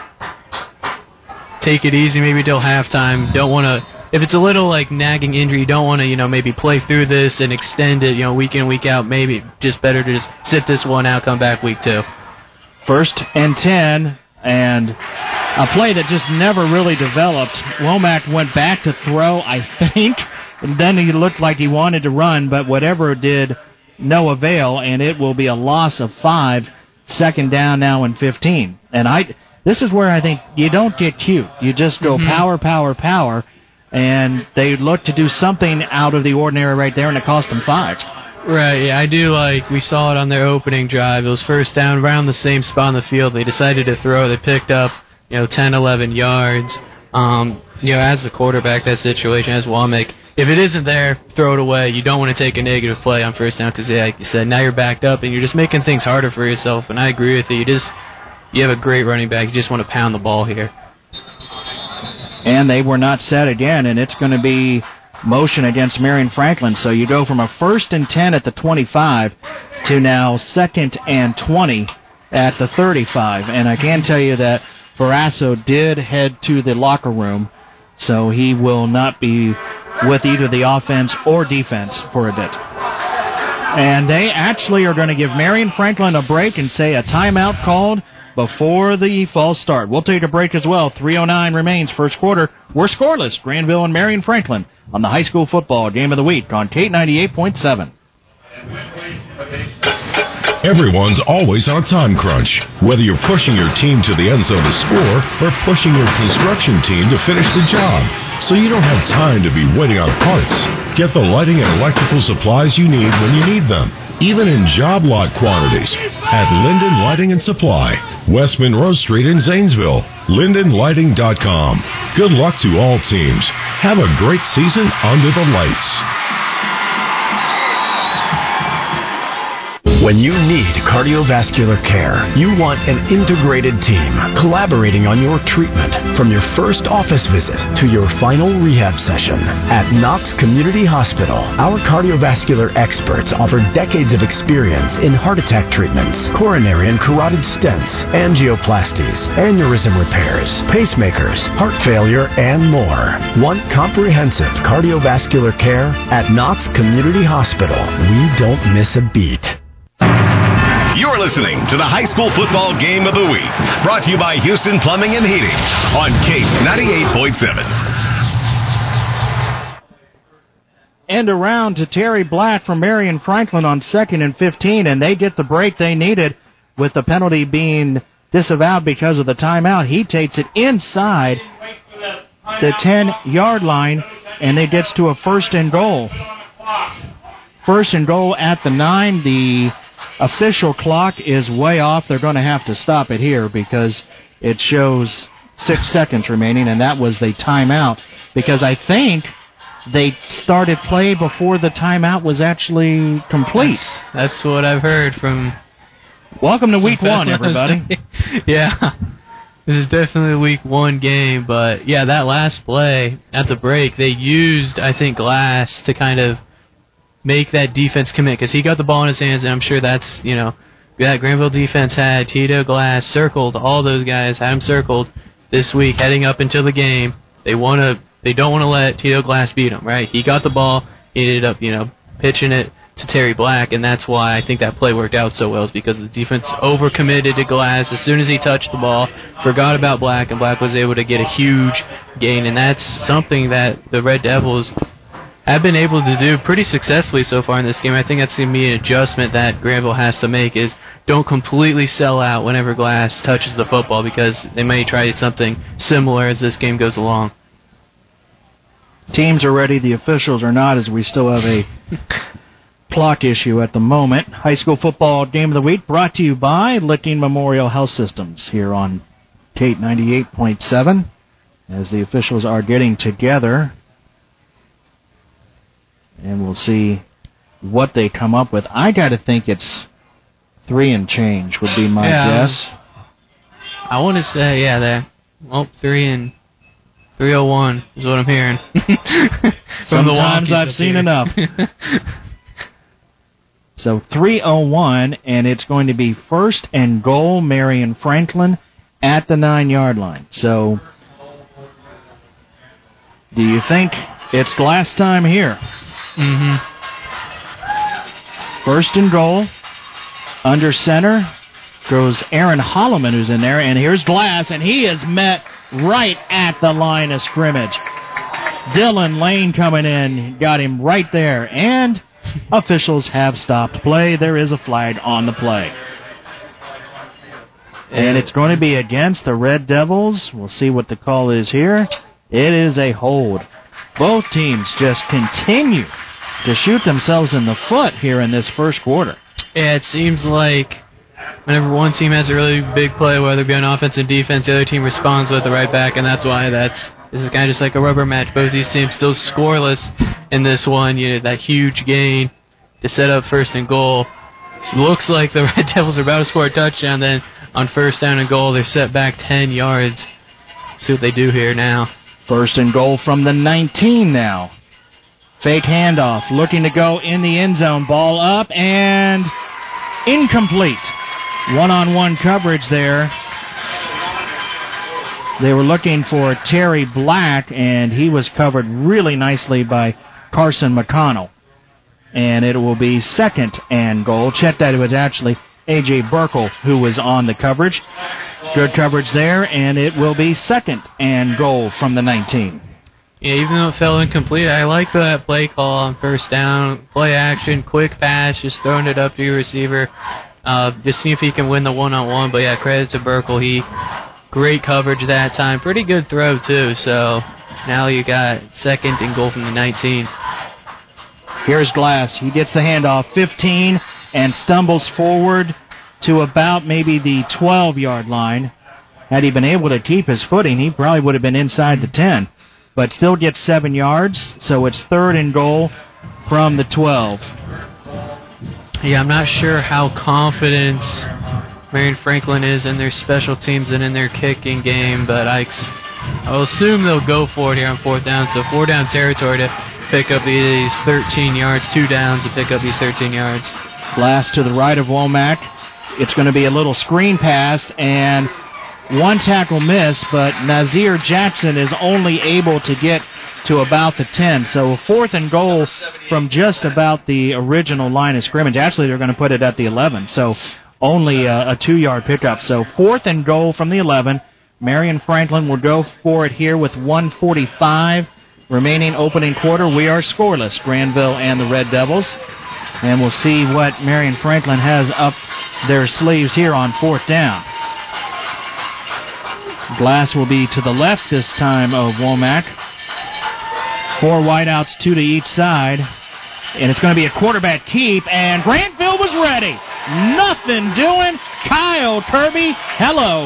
take it easy maybe till halftime. Don't want to. If it's a little nagging injury, you don't want to, maybe play through this and extend it, week in, week out. Maybe just better to just sit this one out, come back week 2. 1st and 10, and a play that just never really developed. Womack went back to throw, I think, and then he looked like he wanted to run, but whatever it did, no avail, and it will be a loss of 5, 2nd down now and 15. And this is where I think you don't get cute. You just go power, power, power. And they look to do something out of the ordinary right there, and it cost them 5. Right, yeah, I do we saw it on their opening drive. It was first down around the same spot on the field. They decided to throw. They picked up, 10, 11 yards. As the quarterback, that situation, as Womack, if it isn't there, throw it away. You don't want to take a negative play on first down because, like you said, now you're backed up, and you're just making things harder for yourself. And I agree with you. You have a great running back. You just want to pound the ball here. And they were not set again, and it's going to be motion against Marion Franklin. So you go from a 1st and 10 at the 25 to now 2nd and 20 at the 35. And I can tell you that Verasso did head to the locker room, so he will not be with either the offense or defense for a bit. And they actually are going to give Marion Franklin a break and say a timeout called before the false start. We'll take a break as well. 3:09 remains, first quarter. We're scoreless. Granville and Marion Franklin on the high school football game of the week on K98.7. Everyone's always on a time crunch. Whether you're pushing your team to the end zone to score or pushing your construction team to finish the job, so you don't have time to be waiting on parts. Get the lighting and electrical supplies you need when you need them, even in job lot quantities, at Linden Lighting and Supply, West Monroe Street in Zanesville. LindenLighting.com. Good luck to all teams. Have a great season under the lights. When you need cardiovascular care, you want an integrated team collaborating on your treatment from your first office visit to your final rehab session. At Knox Community Hospital, our cardiovascular experts offer decades of experience in heart attack treatments, coronary and carotid stents, angioplasties, aneurysm repairs, pacemakers, heart failure, and more. Want comprehensive cardiovascular care? At Knox Community Hospital, we don't miss a beat. You're listening to the high school football game of the week, brought to you by Houston Plumbing and Heating on Case 98.7. And around to Terry Black from Marion Franklin on 2nd and 15, and they get the break they needed with the penalty being disavowed because of the timeout. He takes it inside the 10-yard line, and it gets to a 1st and goal. 1st and goal at the 9. The official clock is way off. They're going to have to stop it here because it shows 6 seconds remaining, and that was the timeout because I think they started play before the timeout was actually complete. That's what I've heard from... Welcome to Week 1, everybody. Yeah, this is definitely a Week 1 game, but yeah, that last play at the break, they used, I think, Glass to kind of make that defense commit, because he got the ball in his hands, and I'm sure that's, that Granville defense had Tito Glass circled, all those guys had him circled this week heading up into the game. They don't want to let Tito Glass beat him, right? He got the ball, he ended up, pitching it to Terry Black, and that's why I think that play worked out so well, is because the defense overcommitted to Glass as soon as he touched the ball, forgot about Black, and Black was able to get a huge gain, and that's something that the Red Devils have been able to do pretty successfully so far in this game. I think that's going to be an adjustment that Granville has to make, is don't completely sell out whenever Glass touches the football, because they may try something similar as this game goes along. Teams are ready, the officials are not, as we still have a clock issue at the moment. High school football game of the week brought to you by Licking Memorial Health Systems here on Kate 98.7 as the officials are getting together. And we'll see what they come up with. I got to think it's 3 and change would be my guess. I want to say, 3 and 301 is what I'm hearing. Sometimes I've seen enough. So 3:01, and it's going to be 1st and goal, Marion Franklin at the 9-yard line. So, do you think it's Glass time here? Mm-hmm. 1st and goal. Under center goes Aaron Holloman, who's in there, and here's Glass, and he is met right at the line of scrimmage. Dylan Lane coming in, got him right there, and officials have stopped play. There is a flag on the play. And it's going to be against the Red Devils. We'll see what the call is here. It is a hold. Both teams just continue to shoot themselves in the foot here in this first quarter. Yeah, it seems like whenever one team has a really big play, whether it be on offense and defense, the other team responds with the right back, and that's why this is kind of just like a rubber match. Both these teams still scoreless in this one. That huge gain to set up 1st and goal. So it looks like the Red Devils are about to score a touchdown. Then on 1st down and goal, they're set back 10 yards. See what they do here now. 1st and goal from the 19 now. Fake handoff, looking to go in the end zone. Ball up and incomplete. One-on-one coverage there. They were looking for Terry Black, and he was covered really nicely by Carson McConnell. And it will be 2nd and goal. Check that, it was actually A.J. Burkle, who was on the coverage. Good coverage there, and it will be 2nd and goal from the 19. Yeah, even though it fell incomplete, I like that play call on first down. Play action, quick pass, just throwing it up to your receiver. Just see if he can win the one-on-one. But, yeah, credit to Burkle. Great coverage that time. Pretty good throw, too. So now you got 2nd and goal from the 19. Here's Glass. He gets the handoff, 15, and stumbles forward to about maybe the 12-yard line. Had he been able to keep his footing, he probably would have been inside the 10. But still gets 7 yards, so it's 3rd and goal from the 12. Yeah, I'm not sure how confident Marion Franklin is in their special teams and in their kicking game, but I'll assume they'll go for it here on 4th down. So 4-down territory to pick up these 13 yards, 2 downs to pick up these 13 yards. Glass to the right of Womack. It's going to be a little screen pass, and one tackle miss, but Nazir Jackson is only able to get to about the 10. So 4th and goal from just about the original line of scrimmage. Actually, they're going to put it at the 11, so only a 2-yard pickup. So 4th and goal from the 11. Marion Franklin will go for it here with 1:45 remaining opening quarter. We are scoreless, Granville and the Red Devils. And we'll see what Marion Franklin has up their sleeves here on 4th down. Glass will be to the left this time of Womack. 4 wideouts, 2 to each side. And it's going to be a quarterback keep, and Granville was ready. Nothing doing. Kyle Kirby, hello.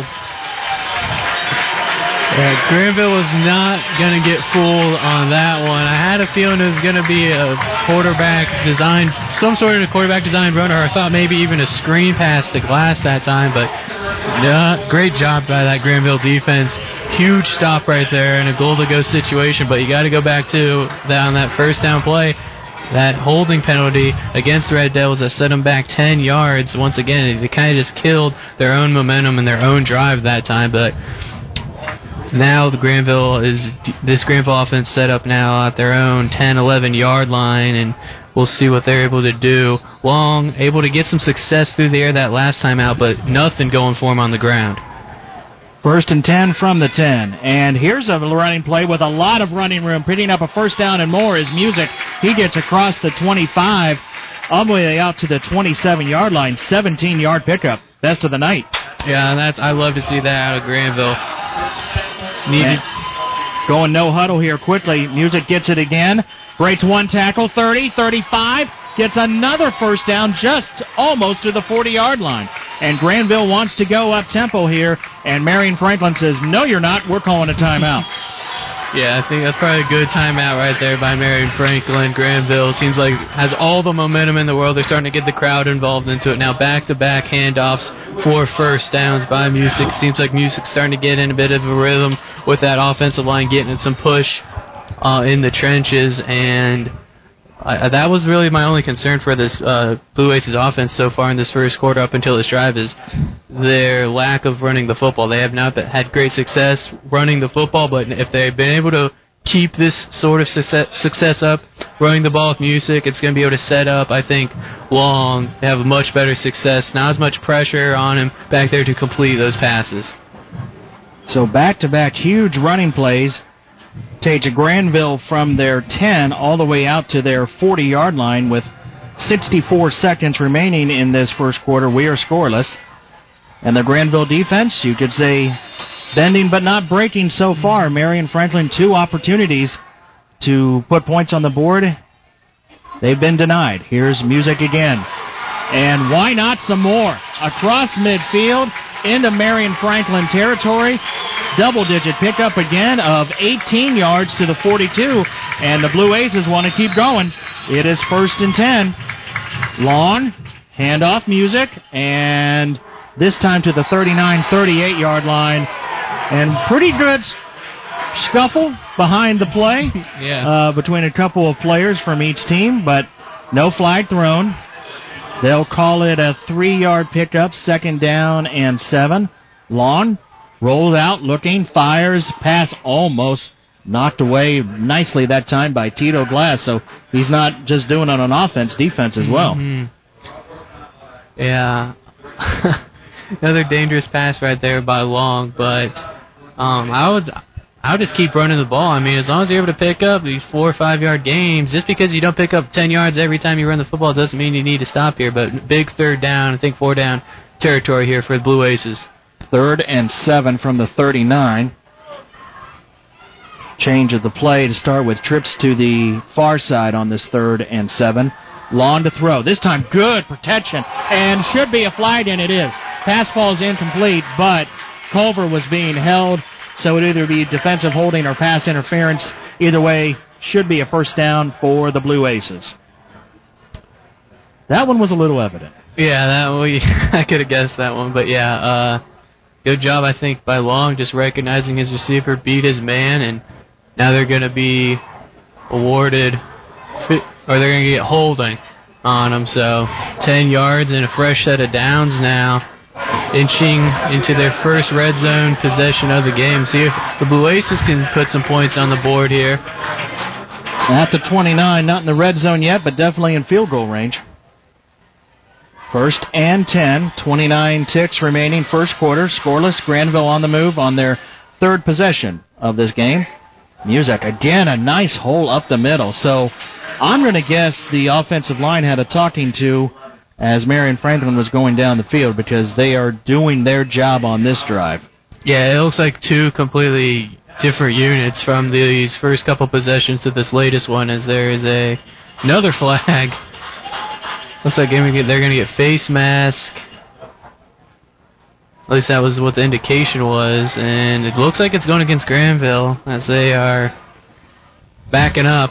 Yeah, Granville was not going to get fooled on that one. I had a feeling it was going to be a quarterback design, some sort of quarterback design run, or I thought maybe even a screen pass to Glass that time, but great job by that Granville defense. Huge stop right there in a goal-to-go situation, but you got to go back to that on that first down play. That holding penalty against the Red Devils that set them back 10 yards. Once again, they kind of just killed their own momentum and their own drive that time, but now this Granville offense set up now at their own 10, 11-yard line, and we'll see what they're able to do. Long, able to get some success through the air that last time out, but nothing going for them on the ground. 1st and 10 from the 10. And here's a running play with a lot of running room. Picking up a first down and more is Music. He gets across the 25, all the way out to the 27-yard line. 17-yard pickup. Best of the night. Yeah, I love to see that out of Granville. Going no huddle here quickly. Music gets it again. Breaks one tackle. 30, 35. Gets another first down just almost to the 40-yard line. And Granville wants to go up-tempo here, and Marion Franklin says, no, you're not. We're calling a timeout. Yeah, I think that's probably a good timeout right there by Marion Franklin. Granville seems like has all the momentum in the world. They're starting to get the crowd involved into it. Now back-to-back handoffs for first downs by Music. Seems like Music's starting to get in a bit of a rhythm with that offensive line, getting some push in the trenches, and that was really my only concern for this Blue Aces offense so far in this first quarter up until this drive is their lack of running the football. They have not had great success running the football, but if they've been able to keep this sort of success up, running the ball with Music, it's going to be able to set up, I think, Long. They have much better success. Not as much pressure on him back there to complete those passes. So back-to-back huge running plays. Take Granville from their 10 all the way out to their 40-yard line with 64 seconds remaining in this first quarter. We are scoreless. And the Granville defense, you could say, bending but not breaking so far. Marion Franklin, 2 opportunities to put points on the board. They've been denied. Here's Music again. And why not some more? Across midfield into Marion Franklin territory. Double-digit pickup again of 18 yards to the 42. And the Blue Aces want to keep going. It is 1st and 10. Long, handoff Music, and this time to the 39, 38-yard line. And pretty good scuffle behind the play between a couple of players from each team, but no flag thrown. They'll call it a 3-yard pickup, 2nd down and 7. Long rolls out, looking, fires, pass almost knocked away nicely that time by Tito Glass. So he's not just doing it on offense, defense as well. Yeah, Another dangerous pass right there by Long, but I would just keep running the ball. I mean, as long as you're able to pick up these 4 or 5 yard gains, just because you don't pick up 10 yards every time you run the football doesn't mean you need to stop here. But big third down, I think 4 down territory here for the Blue Aces. 3rd and 7 from the 39. Change of the play to start with trips to the far side on this 3rd and 7. Long to throw. This time good protection and should be a flag, and it is. Pass falls incomplete, but Culver was being held, so it either be defensive holding or pass interference. Either way, should be a first down for the Blue Aces. That one was a little evident. Yeah, I could have guessed that one, but yeah, good job, I think, by Long, just recognizing his receiver, beat his man, and now they're going to be awarded, or they're going to get holding on him. So 10 yards and a fresh set of downs now, inching into their first red zone possession of the game. See if the Blue Aces can put some points on the board here. At the 29, not in the red zone yet, but definitely in field goal range. 1st and 10, 29 ticks remaining, first quarter, scoreless. Granville on the move on their 3rd possession of this game. Music, again, a nice hole up the middle. So I'm going to guess the offensive line had a talking to as Marion Franklin was going down the field, because they are doing their job on this drive. Yeah, it looks like 2 completely different units from these first couple possessions to this latest one, as there is another flag. Looks like they're going to get face mask. At least that was what the indication was. And it looks like it's going against Granville as they are backing up.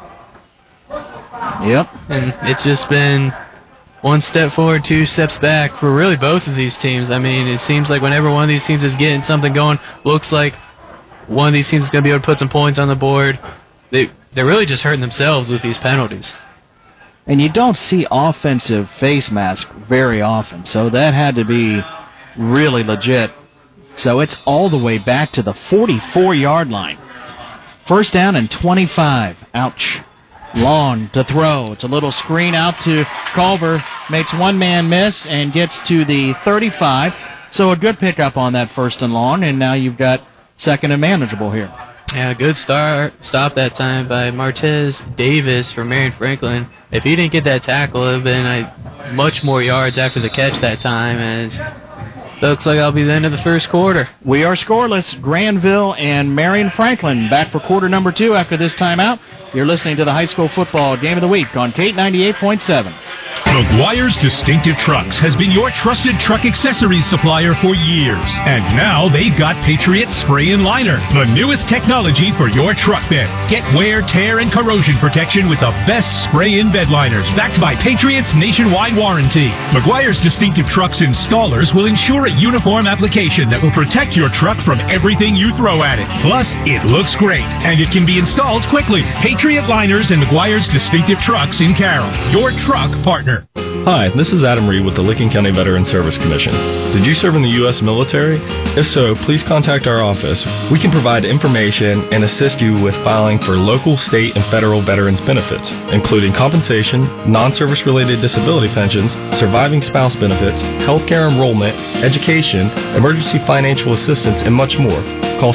Yep. And it's just been 1 step forward, 2 steps back for really both of these teams. I mean, it seems like whenever one of these teams is getting something going, looks like one of these teams is going to be able to put some points on the board. They're really just hurting themselves with these penalties. And you don't see offensive face mask very often, so that had to be really legit. So it's all the way back to the 44-yard line. First down and 25. Ouch. Long to throw. It's a little screen out to Culver. Makes one man miss and gets to the 35. So a good pickup on that 1st and long, and now you've got 2nd and manageable here. Yeah, good stop that time by Martez Davis for Marion Franklin. If he didn't get that tackle, it would have been much more yards after the catch that time, as looks like I'll be the end of the first quarter. We are scoreless. Granville and Marion Franklin back for quarter number 2 after this timeout. You're listening to the high school football game of the week on Kate 98.7. McGuire's Distinctive Trucks has been your trusted truck accessories supplier for years. And now they've got Patriot Spray and Liner, the newest technology for your truck bed. Get wear, tear, and corrosion protection with the best spray in bed liners, backed by Patriot's nationwide warranty. McGuire's Distinctive Trucks installers will ensure a uniform application that will protect your truck from everything you throw at it. Plus, it looks great, and it can be installed quickly. Patriot Liners and McGuire's Distinctive Trucks in Carroll, your truck partner. Hi, this is Adam Reed with the Licking County Veterans Service Commission. Did you serve in the U.S. military? If so, please contact our office. We can provide information and assist you with filing for local, state, and federal veterans benefits, including compensation, non-service-related disability pensions, surviving spouse benefits, health care enrollment, education, emergency financial assistance, and much more. Call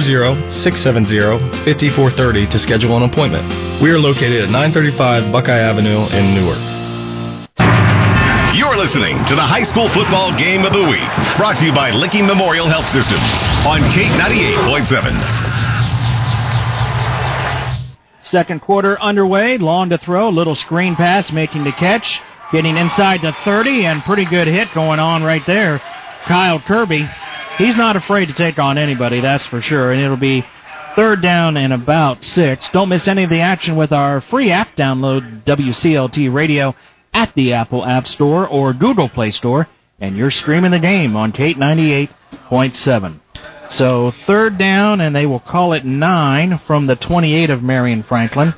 740-670-5430 to schedule an appointment. We are located at 935 Buckeye Avenue in Newark. You're listening to the High School Football Game of the Week, brought to you by Licking Memorial Health Systems on Kate 98.7. Second quarter underway. Long to throw. Little screen pass, making the catch. Getting inside the 30, and pretty good hit going on right there. Kyle Kirby. He's not afraid to take on anybody, that's for sure. And it'll be 3rd down and about 6. Don't miss any of the action with our free app. Download WCLT Radio at the Apple App Store or Google Play Store, and you're streaming the game on Kate 98.7. So 3rd down, and they will call it 9 from the 28 of Marion Franklin.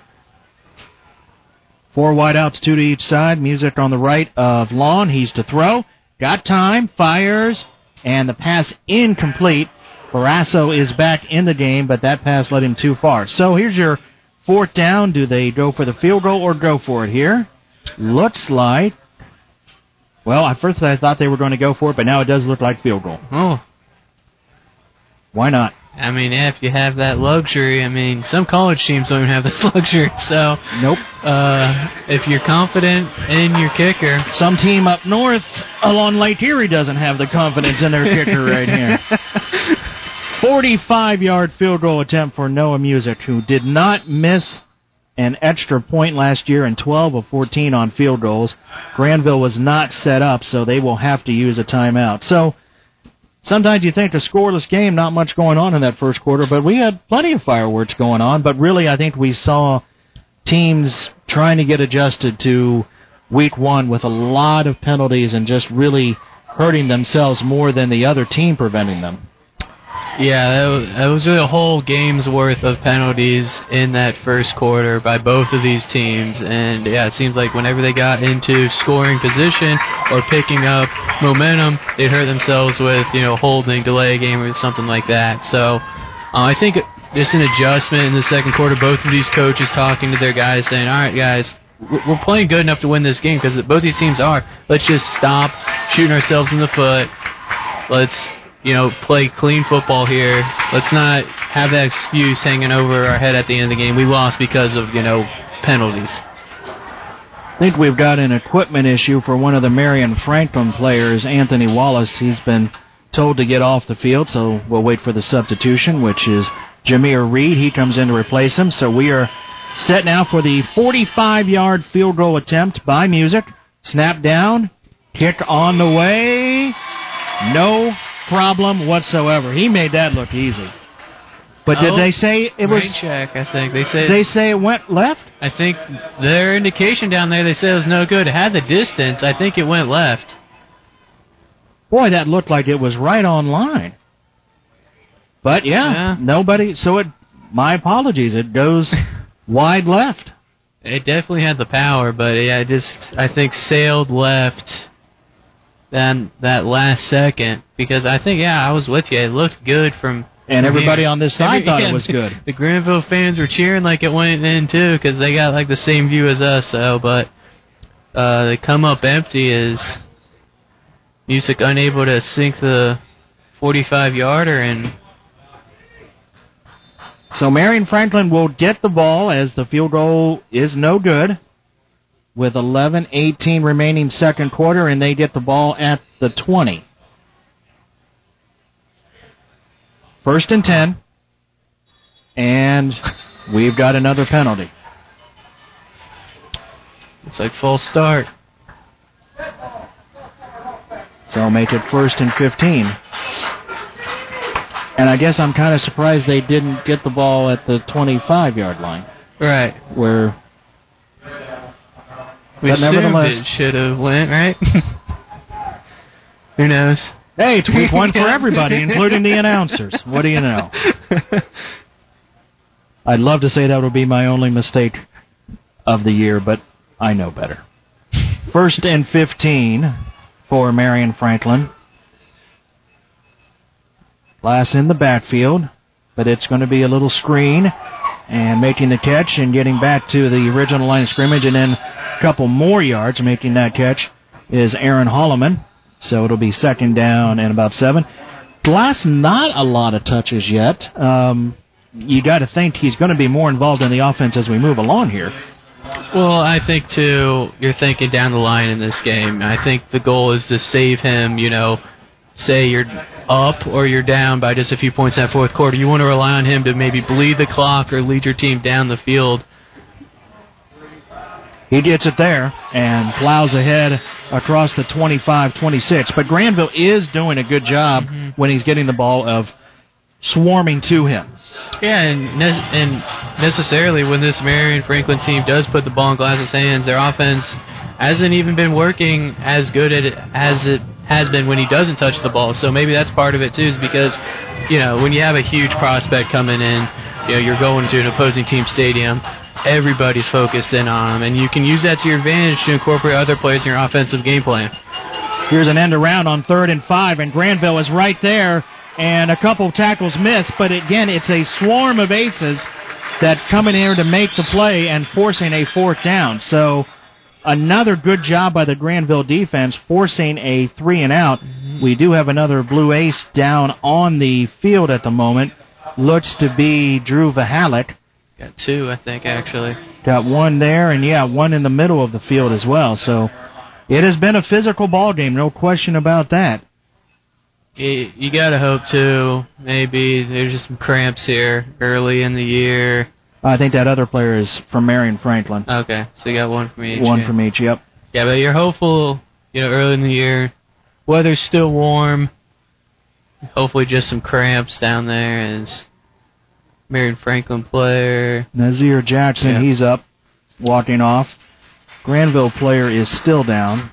4 wideouts, 2 to each side. Music on the right of Long. He's to throw. Got time, fires, and the pass incomplete. Barrasso is back in the game, but that pass led him too far. So here's your 4th down. Do they go for the field goal or go for it here? Looks like Well, at first I thought they were going to go for it, but now it does look like field goal. Oh. Why not? I mean, if you have that luxury, I mean, some college teams don't even have this luxury, so... Nope. If you're confident in your kicker... Some team up north along Lake Erie doesn't have the confidence in their kicker right here. 45-yard field goal attempt for Noah Music, who did not miss an extra point last year in 12 of 14 on field goals. Granville was not set up, so they will have to use a timeout. So sometimes you think a scoreless game, not much going on in that first quarter, but we had plenty of fireworks going on. But really, I think we saw teams trying to get adjusted to week one with a lot of penalties and just really hurting themselves more than the other team preventing them. Yeah, that was really a whole game's worth of penalties in that first quarter by both of these teams. And, yeah, it seems like whenever they got into scoring position or picking up momentum, they'd hurt themselves with, holding, delay a game or something like that. So I think just an adjustment in the second quarter, both of these coaches talking to their guys saying, all right, guys, we're playing good enough to win this game because both these teams are. Let's just stop shooting ourselves in the foot. Let's play clean football here. Let's not have that excuse hanging over our head at the end of the game. We lost because of, penalties. I think we've got an equipment issue for one of the Marion Franklin players, Anthony Wallace. He's been told to get off the field, so we'll wait for the substitution, which is Jameer Reed. He comes in to replace him. So we are set now for the 45-yard field goal attempt by Music. Snap down. Kick on the way. No problem whatsoever. He made that look easy. But did they say it was... check, I think. They say it went left? I think their indication down there, they said it was no good. It had the distance. I think it went left. Boy, that looked like it was right on line. But, yeah. Nobody... So, my apologies. It goes wide left. It definitely had the power, but I think sailed left than that last second, because I think, I was with you. It looked good from everybody here. On this side thought it was good. The Granville fans were cheering like it went in, too, because they got like the same view as us, but they come up empty as Music unable to sink the 45-yarder, and so Marion Franklin will get the ball as the field goal is no good. With 11:18 remaining second quarter, and they get the ball at the 20. 1st and 10, and we've got another penalty. Looks like false start. So make it 1st and 15. And I guess I'm kind of surprised they didn't get the ball at the 25-yard line. Right. Where... We assumed it should have went, right? Who knows? Hey, it's week one for everybody, including the announcers. What do you know? I'd love to say that would be my only mistake of the year, but I know better. 1st and 15 for Marion Franklin. Glass in the backfield, but it's going to be a little screen, and making the catch and getting back to the original line of scrimmage, and then couple more yards making that catch is Aaron Holloman. So it'll be 2nd down and about 7. Glass, not a lot of touches yet. You got to think he's going to be more involved in the offense as we move along here. Well, I think, too, you're thinking down the line in this game. I think the goal is to save him, say you're up or you're down by just a few points in that fourth quarter. You want to rely on him to maybe bleed the clock or lead your team down the field. He gets it there and plows ahead across the 25-26. But Granville is doing a good job when he's getting the ball of swarming to him. Yeah, and necessarily when this Marion Franklin team does put the ball in Glass's hands, their offense hasn't even been working as good at it as it has been when he doesn't touch the ball. So maybe that's part of it, too, is because, when you have a huge prospect coming in, you're going to an opposing team stadium, everybody's focused in on him, and you can use that to your advantage to incorporate other players in your offensive game plan. Here's an end around on 3rd and 5, and Granville is right there, and a couple tackles missed, but again, it's a swarm of aces that come in here to make the play and forcing a 4th down. So another good job by the Granville defense forcing a 3-and-out. We do have another Blue Ace down on the field at the moment. Looks to be Drew Vahalik. Got 2, I think, actually. Got 1 there, and, 1 in the middle of the field as well. So it has been a physical ball game, no question about that. You got to hope, too. Maybe there's just some cramps here early in the year. I think that other player is from Marion Franklin. Okay, so you got 1 from each. 1 from each, yep. Yeah, but you're hopeful, early in the year. Weather's still warm. Hopefully just some cramps down there as Marion Franklin player. Nazir Jackson, he's up, walking off. Granville player is still down.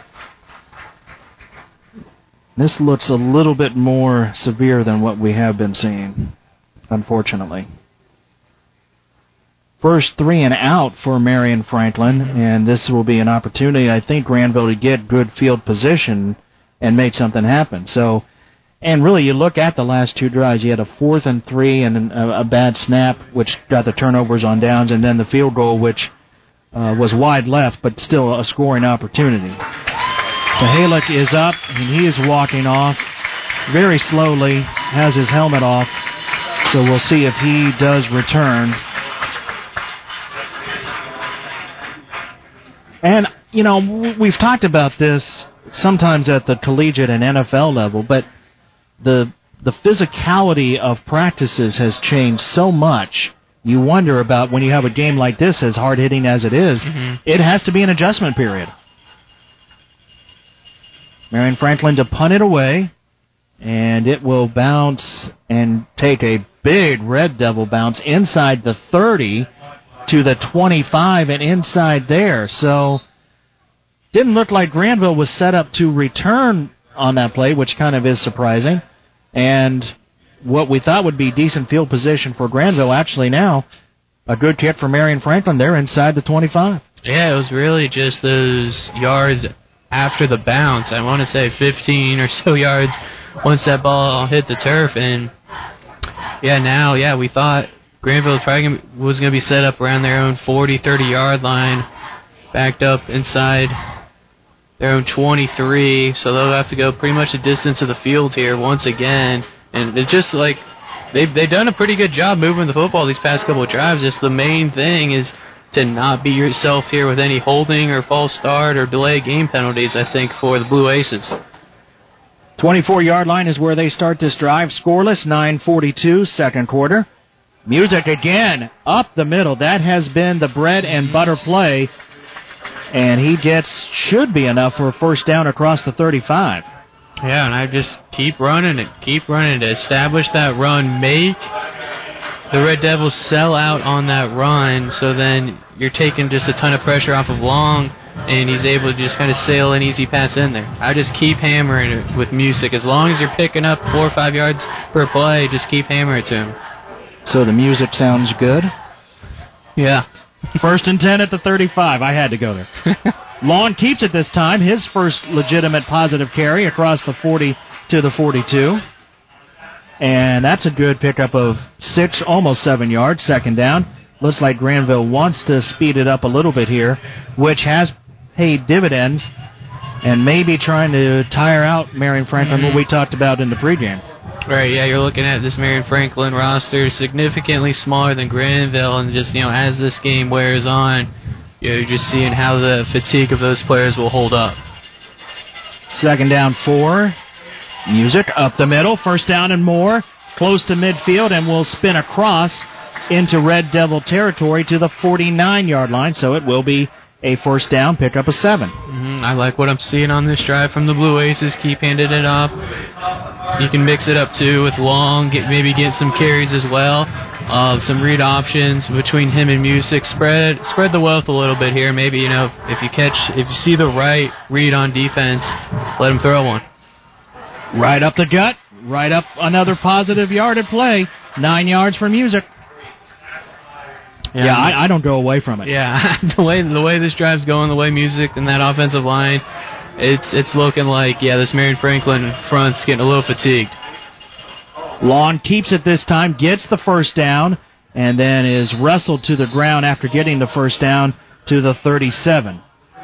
This looks a little bit more severe than what we have been seeing, unfortunately. First 3-and-out for Marion Franklin, and this will be an opportunity, I think, Granville to get good field position and make something happen. So, and really, you look at the last 2 drives, you had a 4th and 3 and a bad snap, which got the turnovers on downs, and then the field goal, which was wide left, but still a scoring opportunity. Vahalik is up, and he is walking off very slowly, has his helmet off, so we'll see if he does return. And, we've talked about this sometimes at the collegiate and NFL level, but the physicality of practices has changed so much. You wonder about when you have a game like this, as hard-hitting as it is, it has to be an adjustment period. Marion Franklin to punt it away, and it will bounce and take a big Red Devil bounce inside the 30 to the 25 and inside there. So didn't look like Granville was set up to return on that play, which kind of is surprising. And what we thought would be decent field position for Granville, actually now a good kick for Marion Franklin there inside the 25. Yeah, it was really just those yards after the bounce. I want to say 15 or so yards once that ball hit the turf. And, we thought Granville probably was going to be set up around their own 40, 30-yard line, backed up inside their own 23, so they'll have to go pretty much the distance of the field here once again. And it's just like they've done a pretty good job moving the football these past couple of drives. Just the main thing is to not beat yourself here with any holding or false start or delay game penalties, I think, for the Blue Aces. 24-yard line is where they start this drive. Scoreless, 9:42, second quarter. Music again, up the middle. That has been the bread and butter play. And he should be enough for a first down across the 35. Yeah, and I just keep running it to establish that run, make the Red Devils sell out on that run, so then you're taking just a ton of pressure off of Long, and he's able to just kind of sail an easy pass in there. I just keep hammering it with Music. As long as you're picking up 4 or 5 yards per play, just keep hammering it to him. So the music sounds good? Yeah. First and 10 at the 35. I had to go there. Long keeps it this time. His first legitimate positive carry across the 40 to the 42. And that's a good pickup of 6, almost 7 yards, second down. Looks like Granville wants to speed it up a little bit here, which has paid dividends, and maybe trying to tire out Marion Franklin, what we talked about in the pregame. Right, yeah, you're looking at this Marion Franklin roster significantly smaller than Granville, and just, as this game wears on, you're just seeing how the fatigue of those players will hold up. Second down 4. Music up the middle, first down and more, close to midfield, and will spin across into Red Devil territory to the 49-yard line, so it will be a first down, pick up a 7. I like what I'm seeing on this drive from the Blue Aces. Keep handing it up. You can mix it up, too, with Long, maybe get some carries as well. Some read options between him and Music. Spread the wealth a little bit here. Maybe, if you see the right read on defense, let him throw one. Right up the gut, right up another positive yarded play. 9 yards for Music. Yeah, I don't go away from it. Yeah, the way this drive's going, the way Music and that offensive line, it's looking like, this Marion Franklin front's getting a little fatigued. Long keeps it this time, gets the first down, and then is wrestled to the ground after getting the first down to the 37.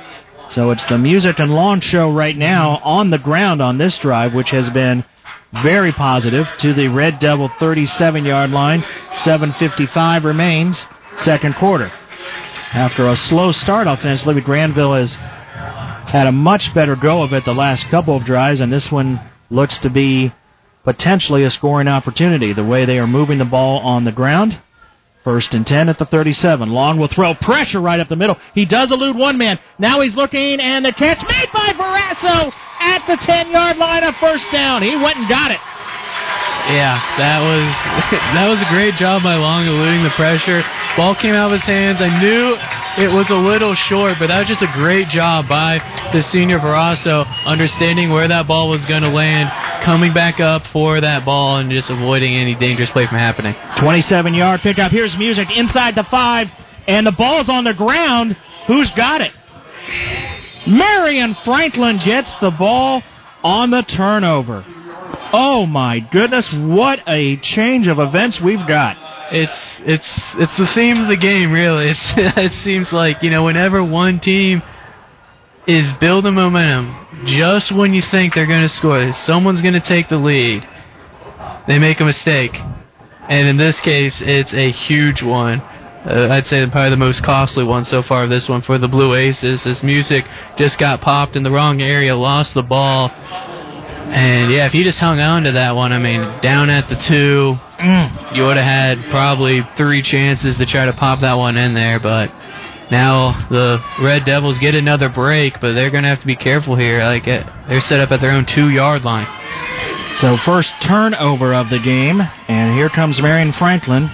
So it's the Music and Lawn Show right now on the ground on this drive, which has been very positive to the Red Devil 37-yard line. 7:55 remains, second quarter. After a slow start offensively, Granville has had a much better go of it the last couple of drives, and this one looks to be potentially a scoring opportunity, the way they are moving the ball on the ground. 1st and 10 at the 37. Long will throw pressure right up the middle. He does elude one man. Now he's looking, and the catch made by Barrasso at the 10-yard line, a first down. He went and got it. Yeah, that was a great job by Long eluding the pressure. Ball came out of his hands. I knew it was a little short, but that was just a great job by the senior Barrasso, understanding where that ball was going to land, coming back up for that ball, and just avoiding any dangerous play from happening. 27-yard pickup. Here's Music inside the 5, and the ball's on the ground. Who's got it? Marion Franklin gets the ball on the turnover. Oh my goodness, what a change of events we've got. It's the theme of the game, really. It seems like, whenever one team is building momentum, just when you think they're going to score, someone's going to take the lead, they make a mistake. And in this case, it's a huge one. I'd say probably the most costly one so far, this one for the Blue Aces. This Music just got popped in the wrong area, lost the ball. And, yeah, if you just hung on to that one, down at the 2, you would have had probably 3 chances to try to pop that one in there. But now the Red Devils get another break, but they're going to have to be careful here. They're set up at their own 2-yard line. So first turnover of the game, and here comes Marion Franklin.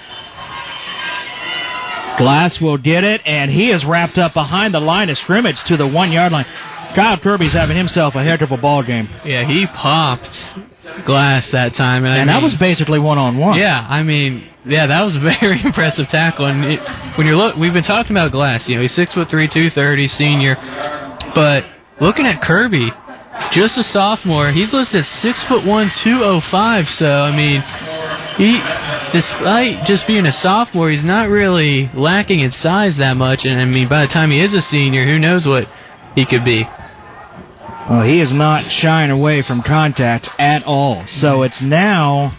Glass will get it, and he is wrapped up behind the line of scrimmage to the 1-yard line. Kyle Kirby's having himself a heck of a ball game. Yeah, he popped Glass that time. And that was basically one-on-one. Yeah, that was a very impressive tackle. And we've been talking about Glass. He's 6'3", 230, senior. But looking at Kirby, just a sophomore, he's listed 6'1", 205. So, he, despite just being a sophomore, he's not really lacking in size that much. And, by the time he is a senior, who knows what he could be. Well, he is not shying away from contact at all. So it's now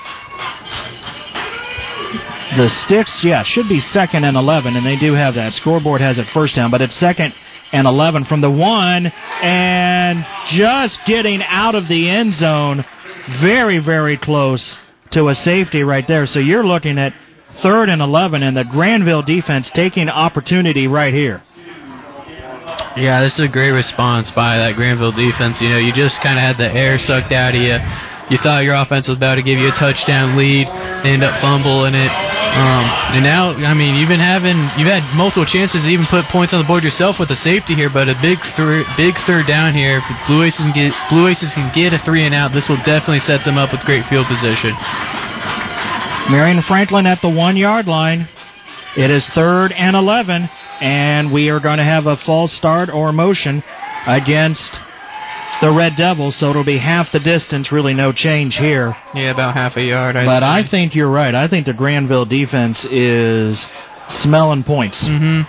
the Sticks, should be 2nd and 11, and they do have that. Scoreboard has it first down, but it's 2nd and 11 from the 1, and just getting out of the end zone, very, very close to a safety right there. So you're looking at 3rd and 11, and the Granville defense taking opportunity right here. Yeah, this is a great response by that Granville defense. You just kind of had the air sucked out of you. You thought your offense was about to give you a touchdown lead, end up fumbling it. And now, you've had multiple chances to even put points on the board yourself with a safety here, but a big third down here. If Blue Aces can get a 3 and out, this will definitely set them up with great field position. Marion Franklin at the 1-yard line. It is 3rd and 11, and we are going to have a false start or motion against the Red Devils, so it'll be half the distance, really no change here. Yeah, about half a yard. I think you're right. I think the Granville defense is smelling points. Mm-hmm.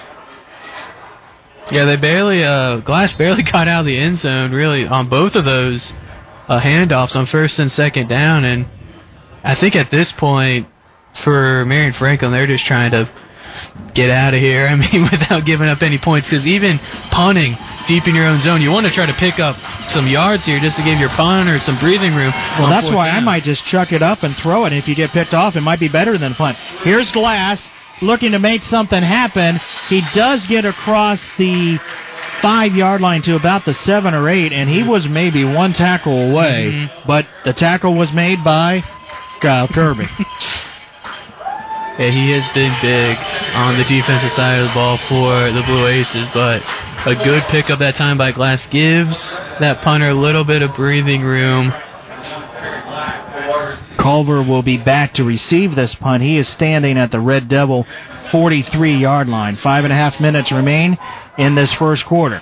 Yeah, Glass barely got out of the end zone, really, on both of those handoffs on 1st and 2nd down, and I think at this point, for Marion Franklin, they're just trying to get out of here, without giving up any points, because even punting deep in your own zone, you want to try to pick up some yards here just to give your punter some breathing room. Well, that's why I might just chuck it up and throw it. If you get picked off, it might be better than punt. Here's Glass looking to make something happen. He does get across the 5-yard line to about the 7 or 8, and he was maybe one tackle away, but the tackle was made by Kyle Kirby. Yeah, he has been big on the defensive side of the ball for the Blue Aces, but a good pickup that time by Glass gives that punter a little bit of breathing room. Culver will be back to receive this punt. He is standing at the Red Devil 43-yard line. 5.5 minutes remain in this first quarter.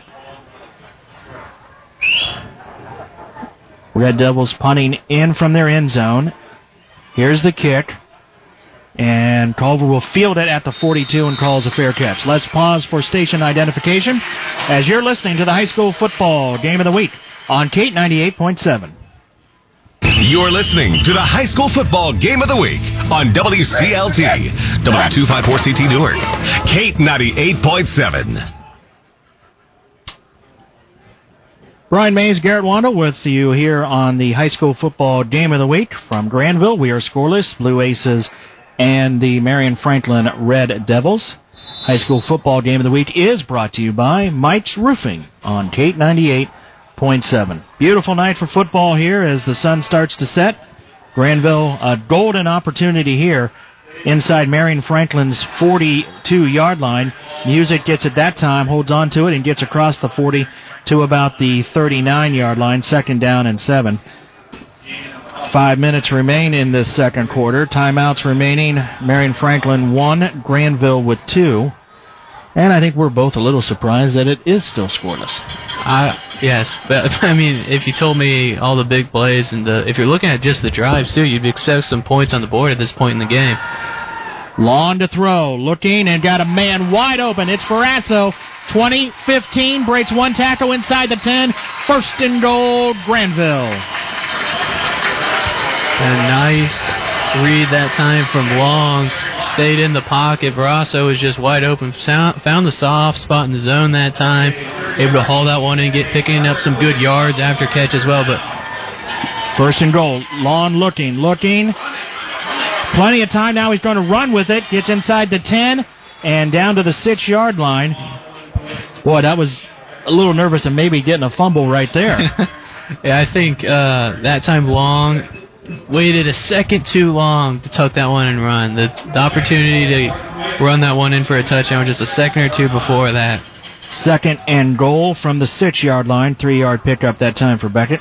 Red Devils punting in from their end zone. Here's the kick. And Culver will field it at the 42 and calls a fair catch. Let's pause for station identification as you're listening to the high school football game of the week on Kate 98.7. You're listening to the high school football game of the week on WCLT, W254CT Newark, Kate 98.7. Brian Mays, Garrett Wanda with you here on the high school football game of the week from Granville. We are scoreless, Blue Aces and the Marion Franklin Red Devils. High school football game of the week is brought to you by Mike's Roofing on Kate 98.7. Beautiful night for football here as the sun starts to set. Granville, a golden opportunity here inside Marion Franklin's 42-yard line. Music gets it that time, holds on to it, and gets across the 40 to about the 39-yard line, 2nd down and 7. 5 minutes remain in this second quarter. Timeouts remaining. Marion Franklin 1, Granville with 2. And I think we're both a little surprised that it is still scoreless. Yes, but I mean, if you told me all the big plays and if you're looking at just the drives too, you'd expect some points on the board at this point in the game. Long to throw, looking and got a man wide open. It's Barrasso. 20-15, breaks one tackle inside the 10. 1st and goal, Granville. A nice read that time from Long. Stayed in the pocket. Barrasso was just wide open. Found the soft spot in the zone that time. Able to haul that one in, picking up some good yards after catch as well. But 1st and goal. Long looking. Plenty of time now. He's going to run with it. Gets inside the 10 and down to the 6-yard line. Boy, that was a little nervous and maybe getting a fumble right there. Yeah, I think that time Long waited a second too long to tuck that one and run. The opportunity to run that one in for a touchdown was just a second or two before that. 2nd and goal from the 6-yard line. 3-yard pickup that time for Beckett.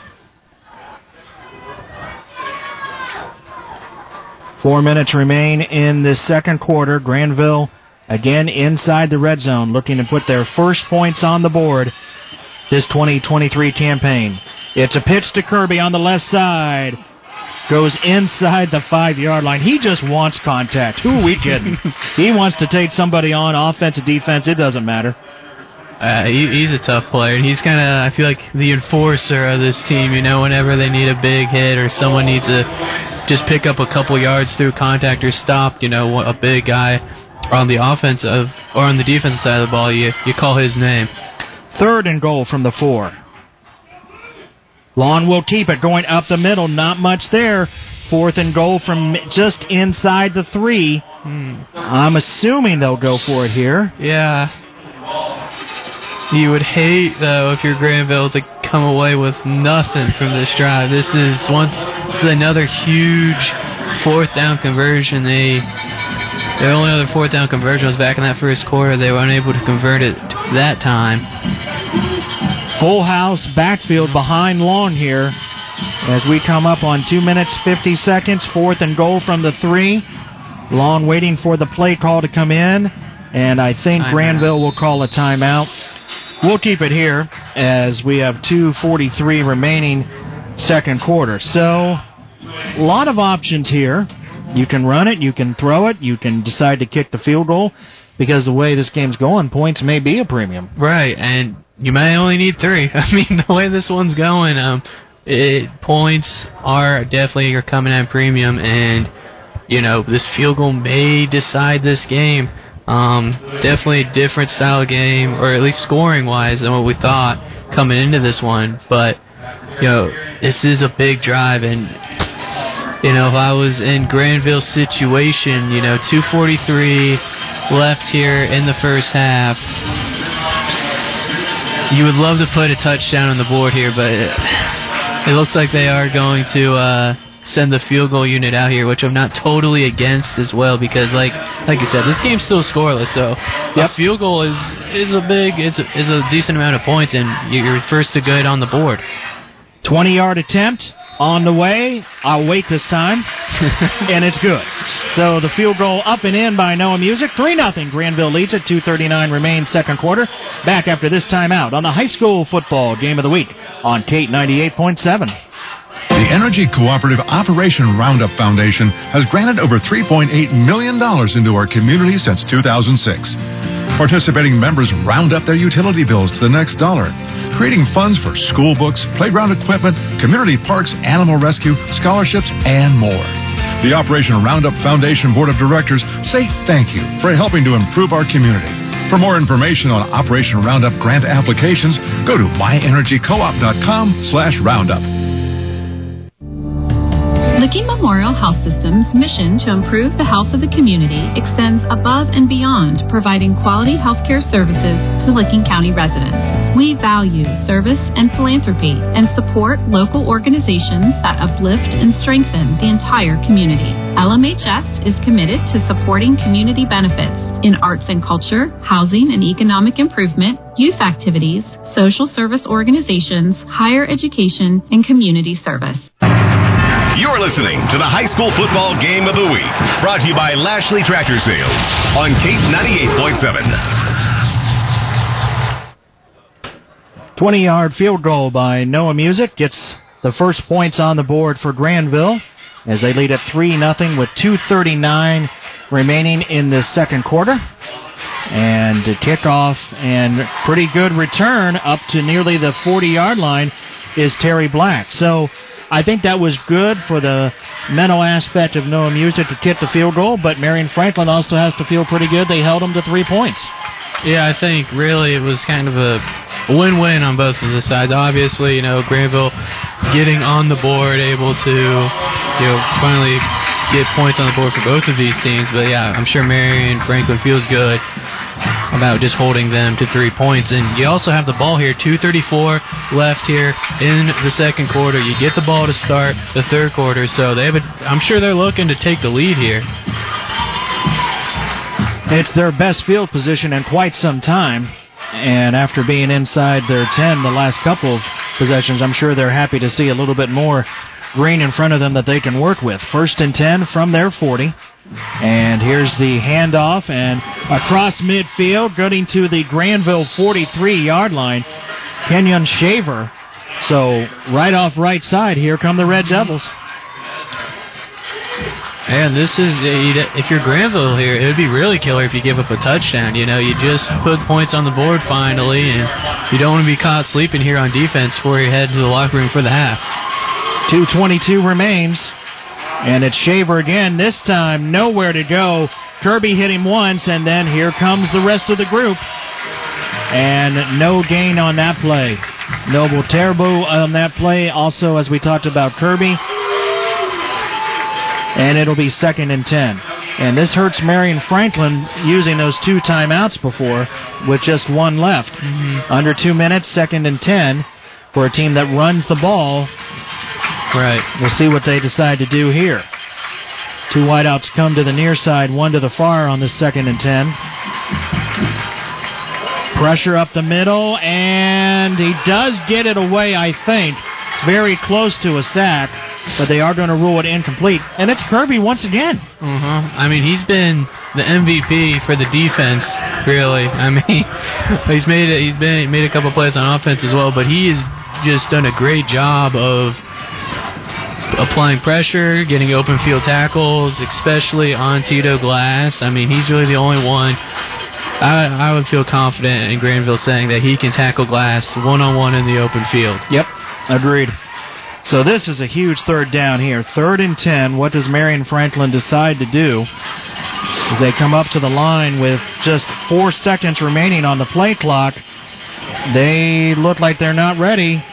4 minutes remain in this second quarter. Granville again inside the red zone, looking to put their first points on the board this 2023 campaign. It's a pitch to Kirby on the left side. Goes inside the 5-yard line. He just wants contact. Who are we kidding? He wants to take somebody on, offense or defense. It doesn't matter. He's a tough player. He's kind of, I feel like, the enforcer of this team. You know, whenever they need a big hit or someone needs to just pick up a couple yards through contact or stop, you know, a big guy on the offensive or on the defensive side of the ball, you call his name. 3rd and goal from the 4. Long will keep it going up the middle. Not much there. 4th and goal from just inside the 3. I'm assuming they'll go for it here. Yeah. You would hate, though, if you're Granville to come away with nothing from this drive. This is another huge 4th down conversion. Their only other 4th down conversion was back in that first quarter. They were unable to convert it that time. Full house backfield behind Long here as we come up on 2 minutes, 50 seconds. 4th and goal from the 3. Long waiting for the play call to come in, and I think Granville will call a timeout. We'll keep it here as we have 2:43 remaining second quarter. So, a lot of options here. You can run it, you can throw it, you can decide to kick the field goal, because the way this game's going, points may be a premium. Right, and you may only need 3. I mean, the way this one's going, points are definitely coming at premium, and, you know, this field goal may decide this game. Definitely a different style game, or at least scoring-wise, than what we thought coming into this one. But, you know, this is a big drive, and, you know, if I was in Granville's situation, you know, 2:43 left here in the first half. You would love to put a touchdown on the board here, but it looks like they are going to send the field goal unit out here, which I'm not totally against as well, because like you said, this game's still scoreless, so a field goal is a decent amount of points, and you're first to good on the board. 20-yard attempt on the way. I'll wait this time, and it's good. So the field goal up and in by Noah Music. 3-0. Granville leads it. 2:39 remains second quarter. Back after this timeout on the high school football game of the week on Kate 98.7. The Energy Cooperative Operation Roundup Foundation has granted over $3.8 million into our community since 2006. Participating members round up their utility bills to the next dollar, creating funds for school books, playground equipment, community parks, animal rescue, scholarships, and more. The Operation Roundup Foundation Board of Directors say thank you for helping to improve our community. For more information on Operation Roundup grant applications, go to myenergycoop.com/roundup. Licking Memorial Health System's mission to improve the health of the community extends above and beyond providing quality healthcare services to Licking County residents. We value service and philanthropy and support local organizations that uplift and strengthen the entire community. LMHS is committed to supporting community benefits in arts and culture, housing and economic improvement, youth activities, social service organizations, higher education, and community service. You're listening to the high school football game of the week, brought to you by Lashley Tractor Sales on Cape 98.7. 20-yard field goal by Noah Music gets the first points on the board for Granville as they lead at 3-0 with 2:39 remaining in the second quarter. And to kick off and pretty good return up to nearly the 40-yard line is Terry Black. So I think that was good for the mental aspect of Noah Music to kick the field goal, but Marion Franklin also has to feel pretty good. They held them to 3 points. Yeah, I think really it was kind of a win-win on both of the sides. Obviously, Granville getting on the board, able to, finally get points on the board for both of these teams. But yeah, I'm sure Marion Franklin feels good about just holding them to 3 points. And you also have the ball here, 2:34 left here in the second quarter. You get the ball to start the third quarter, so I'm sure they're looking to take the lead here. It's their best field position in quite some time, and after being inside their 10 the last couple of possessions, I'm sure they're happy to see a little bit more green in front of them that they can work with. 1st and 10 from their 40. And here's the handoff, and across midfield, getting to the Granville 43-yard line, Kenyon Shaver. So right off right side, here come the Red Devils. And this is, if you're Granville here, it would be really killer if you give up a touchdown. You just put points on the board finally, and you don't want to be caught sleeping here on defense before you head to the locker room for the half. 2:22 remains. And it's Shaver again. This time, nowhere to go. Kirby hit him once, and then here comes the rest of the group. And no gain on that play. Noble Terbo on that play. Also, as we talked about, Kirby. And it'll be 2nd and 10. And this hurts Marion Franklin using those 2 timeouts before with just 1 left. Under 2 minutes, 2nd and 10 for a team that runs the ball. Right. We'll see what they decide to do here. 2 wideouts come to the near side, 1 to the far on this 2nd and 10. Pressure up the middle, and he does get it away, I think. Very close to a sack, but they are going to rule it incomplete. And it's Kirby once again. I mean, he's been the MVP for the defense, really. I mean, he's made a couple plays on offense as well, but he has just done a great job of applying pressure, getting open field tackles, especially on Tito Glass. I mean, he's really the only one. I would feel confident in Granville saying that he can tackle Glass one-on-one in the open field. Yep, agreed. So this is a huge 3rd down here. 3rd and 10. What does Marion Franklin decide to do? They come up to the line with just 4 seconds remaining on the play clock. They look like they're not ready.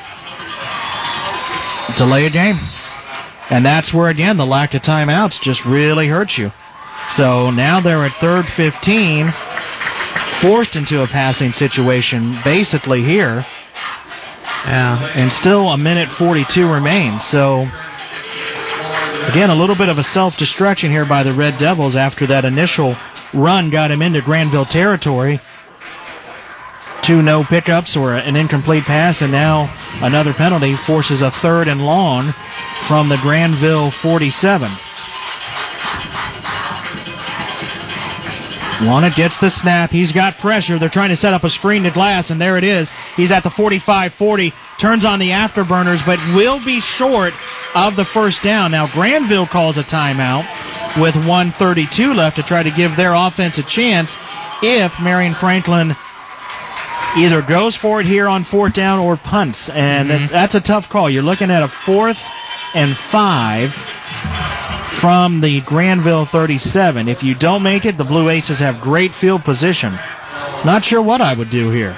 Delay a game. And that's where, again, the lack of timeouts just really hurts you. So now they're at 3rd 15, forced into a passing situation basically here. Yeah. And still 1:42 remains. So, again, a little bit of a self-destruction here by the Red Devils after that initial run got him into Granville territory. 2 no pickups or an incomplete pass, and now another penalty forces a 3rd and long from the Granville 47. Wannett gets the snap. He's got pressure. They're trying to set up a screen to Glass, and there it is. He's at the 45-40, turns on the afterburners, but will be short of the first down. Now, Granville calls a timeout with 1:32 left to try to give their offense a chance if Marion Franklin either goes for it here on 4th down or punts. And that's a tough call. You're looking at a 4th and 5 from the Granville 37. If you don't make it, the Blue Aces have great field position. Not sure what I would do here.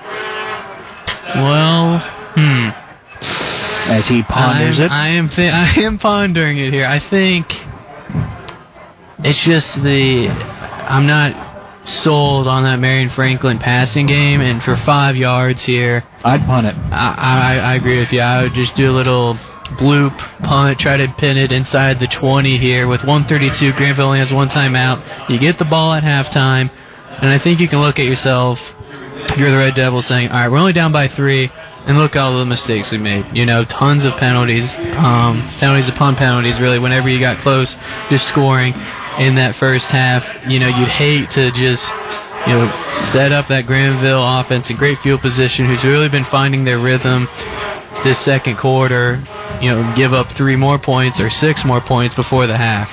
Well, As he ponders it. I am pondering it here. I think it's just I'm not sold on that Marion Franklin passing game, and for 5 yards here, I'd punt it. I agree with you. I would just do a little bloop punt, try to pin it inside the 20 here. With 1:32, Granville only has one timeout. You get the ball at halftime, and I think you can look at yourself, if you're the Red Devils, saying, all right, we're only down by 3, and look at all the mistakes we made. Tons of penalties, penalties upon penalties, really, whenever you got close to scoring in that first half. You'd hate to just set up that Granville offense in great field position, who's really been finding their rhythm this second quarter, give up 3 more points or 6 more points before the half.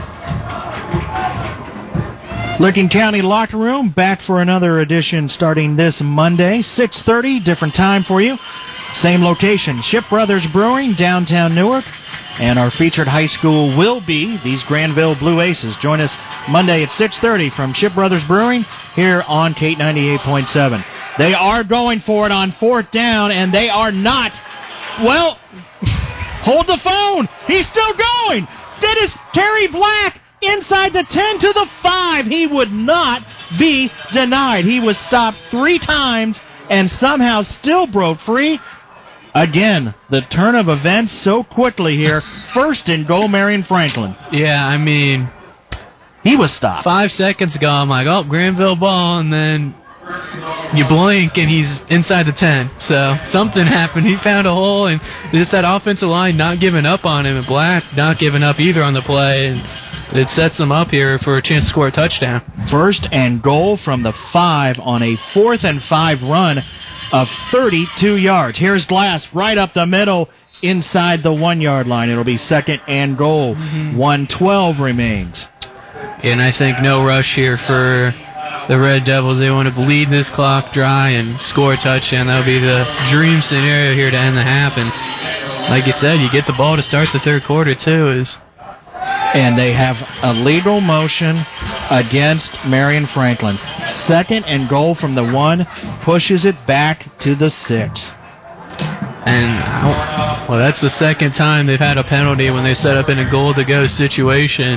Licking County Locker Room back for another edition starting this Monday, 6:30, different time for you. Same location, Ship Brothers Brewing, downtown Newark. And our featured high school will be these Granville Blue Aces. Join us Monday at 6:30 from Ship Brothers Brewing here on Kate 98.7. They are going for it on 4th down, and they are not. Well, hold the phone. He's still going. That is Terry Black inside the 10 to the 5. He would not be denied. He was stopped 3 times and somehow still broke free. Again, the turn of events so quickly here. 1st and goal, Marion Franklin. Yeah, I mean, he was stopped. 5 seconds ago, I'm like, oh, Granville ball, and then you blink and he's inside the 10. So something happened. He found a hole, and just that offensive line not giving up on him, and Black not giving up either on the play, and it sets them up here for a chance to score a touchdown. 1st and goal from the 5 on a 4th and 5 run of 32 yards. Here's Glass right up the middle inside the 1-yard line. It'll be 2nd and goal. 1:12 remains. And I think no rush here for the Red Devils. They want to bleed this clock dry and score a touchdown. That'll be the dream scenario here to end the half. And like you said, you get the ball to start the third quarter too. And they have a legal motion against Marion Franklin. 2nd and goal from the 1, pushes it back to the 6. And, well, that's the second time they've had a penalty when they set up in a goal-to-go situation.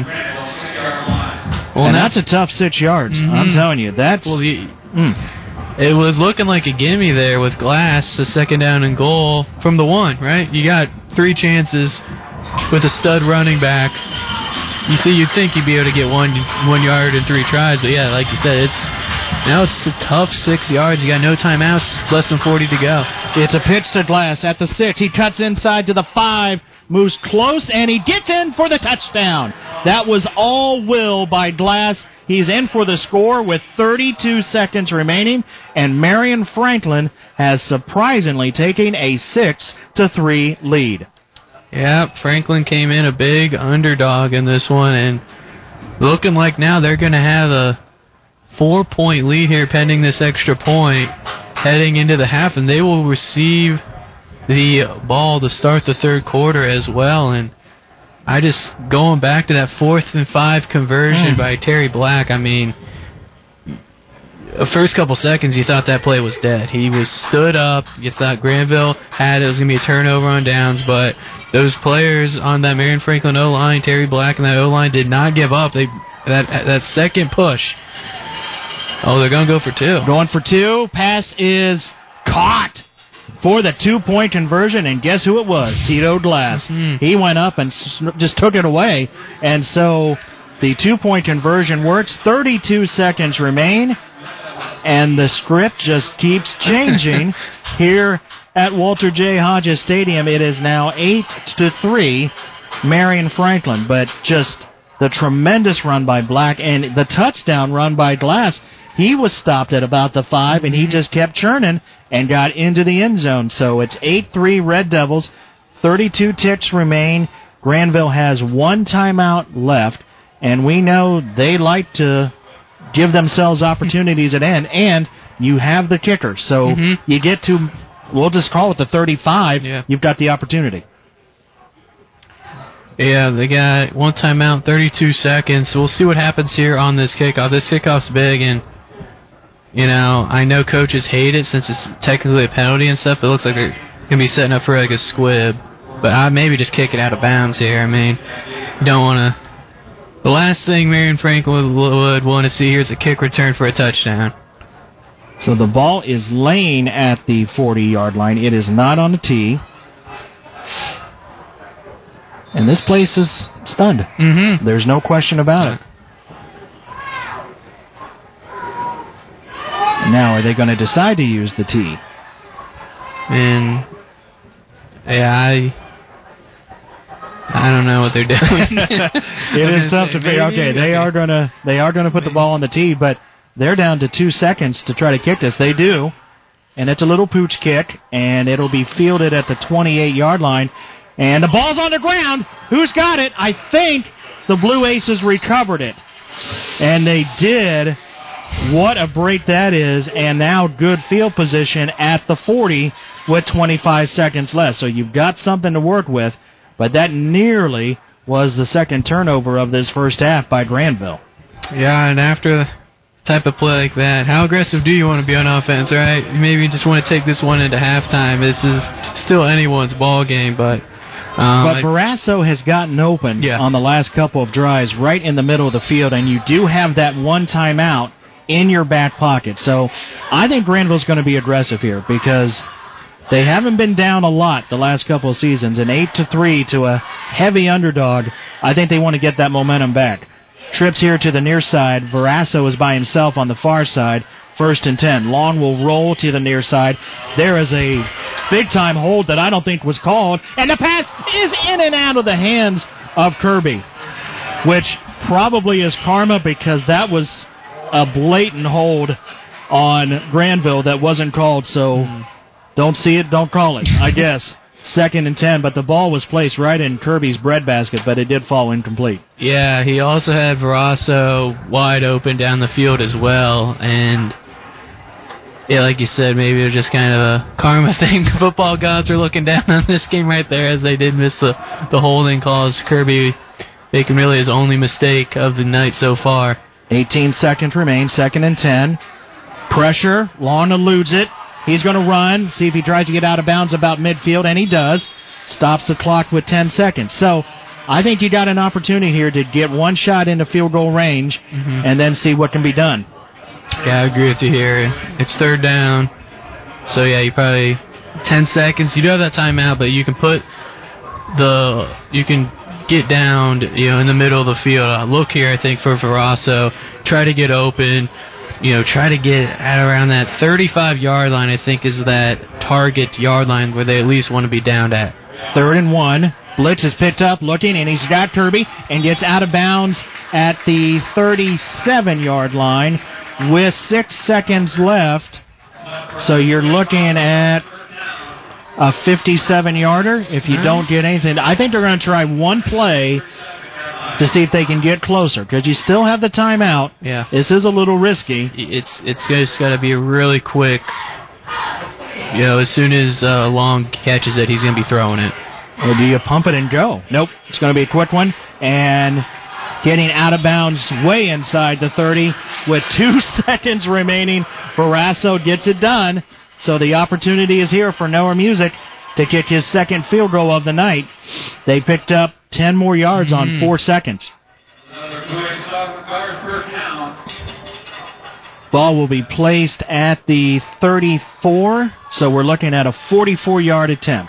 Well, and that's a tough 6 yards. I'm telling you, that's... Well, it was looking like a gimme there with Glass, the 2nd down and goal from the 1, right? You got 3 chances with a stud running back. You'd think you'd be able to get 1 yard in 3 tries, but yeah, like you said, it's a tough 6 yards. You got no timeouts, less than 40 to go. It's a pitch to Glass at the 6. He cuts inside to the 5, moves close, and he gets in for the touchdown. That was all will by Glass. He's in for the score with 32 seconds remaining, and Marion Franklin has surprisingly taken a 6-3 lead. Yeah, Franklin came in a big underdog in this one, and looking like now they're going to have a 4-point lead here pending this extra point heading into the half, and they will receive the ball to start the third quarter as well. And I just, going back to that 4th and 5 conversion by Terry Black, I mean, the first couple seconds you thought that play was dead. He was stood up. You thought Granville had it was going to be a turnover on downs, but those players on that Marion Franklin O-line, Terry Black and that O-line did not give up. That second push. Oh, they're going to go for 2. Going for 2. Pass is caught for the 2-point conversion, and guess who it was? Tito Glass. He went up and just took it away, and so the 2-point conversion works. 32 seconds remain. And the script just keeps changing here at Walter J. Hodges Stadium. It is now 8-3, Marion Franklin. But just the tremendous run by Black and the touchdown run by Glass. He was stopped at about the 5, and he just kept churning and got into the end zone. So it's 8-3 Red Devils. 32 ticks remain. Granville has 1 timeout left, and we know they like to give themselves opportunities at end, and you have the kicker. So you get to, we'll just call it the 35. Yeah. You've got the opportunity. Yeah, they got 1 timeout, 32 seconds. We'll see what happens here on this kickoff. This kickoff's big, and, you know, I know coaches hate it since it's technically a penalty and stuff. It looks like they're going to be setting up for like a squib. But I maybe just kick it out of bounds here. I mean, you don't want to. The last thing Marion Franklin would want to see here is a kick return for a touchdown. So the ball is laying at the 40-yard line. It is not on the tee. And this place is stunned. There's no question about it. Now, are they going to decide to use the tee? And yeah, I don't know what they're doing. It is tough to figure. Okay, they are gonna put the ball on the tee, but they're down to 2 seconds to try to kick this. They do, and it's a little pooch kick, and it'll be fielded at the 28-yard line. And the ball's on the ground. Who's got it? I think the Blue Aces recovered it, and they did. What a break that is, and now good field position at the 40 with 25 seconds left. So you've got something to work with. But that nearly was the second turnover of this first half by Granville. Yeah, and after a type of play like that, how aggressive do you want to be on offense, right? Maybe you just want to take this one into halftime. This is still anyone's ball game, but... but Barrasso has gotten open on the last couple of drives right in the middle of the field, and you do have that 1 timeout in your back pocket. So I think Granville's going to be aggressive here because... they haven't been down a lot the last couple of seasons. An 8-3 to a heavy underdog. I think they want to get that momentum back. Trips here to the near side. Barrasso is by himself on the far side. 1st and 10. Long will roll to the near side. There is a big-time hold that I don't think was called. And the pass is in and out of the hands of Kirby, which probably is karma because that was a blatant hold on Granville that wasn't called. So... don't see it, don't call it, I guess. 2nd and 10, but the ball was placed right in Kirby's breadbasket, but it did fall incomplete. Yeah, he also had Barrasso wide open down the field as well, and yeah, like you said, maybe it was just kind of a karma thing. The football gods are looking down on this game right there as they did miss the holding calls. Kirby making really his only mistake of the night so far. 18 seconds remain, 2nd and 10. Pressure, Long eludes it. He's going to run, see if he tries to get out of bounds about midfield, and he does. Stops the clock with 10 seconds. So I think you got an opportunity here to get one shot into field goal range and then see what can be done. Yeah, I agree with you here. It's 3rd down. So, yeah, you probably 10 seconds. You do have that timeout, but you can get down, in the middle of the field. Look here, I think, for Barrasso. Try to get open. Try to get at around that 35-yard line, I think, is that target yard line where they at least want to be down at. 3rd and 1. Blitz is picked up, looking, and he's got Kirby, and gets out of bounds at the 37-yard line with 6 seconds left. So you're looking at a 57-yarder if you don't get anything. I think they're going to try one play to see if they can get closer, because you still have the timeout. Yeah. This is a little risky. It's just got to be really quick. As soon as Long catches it, he's going to be throwing it. Or do you pump it and go? Nope. It's going to be a quick one. And getting out of bounds way inside the 30 with 2 seconds remaining. Barrasso gets it done. So the opportunity is here for Noah Music to kick his second field goal of the night. They picked up 10 more yards on 4 seconds. Ball will be placed at the 34, so we're looking at a 44-yard attempt.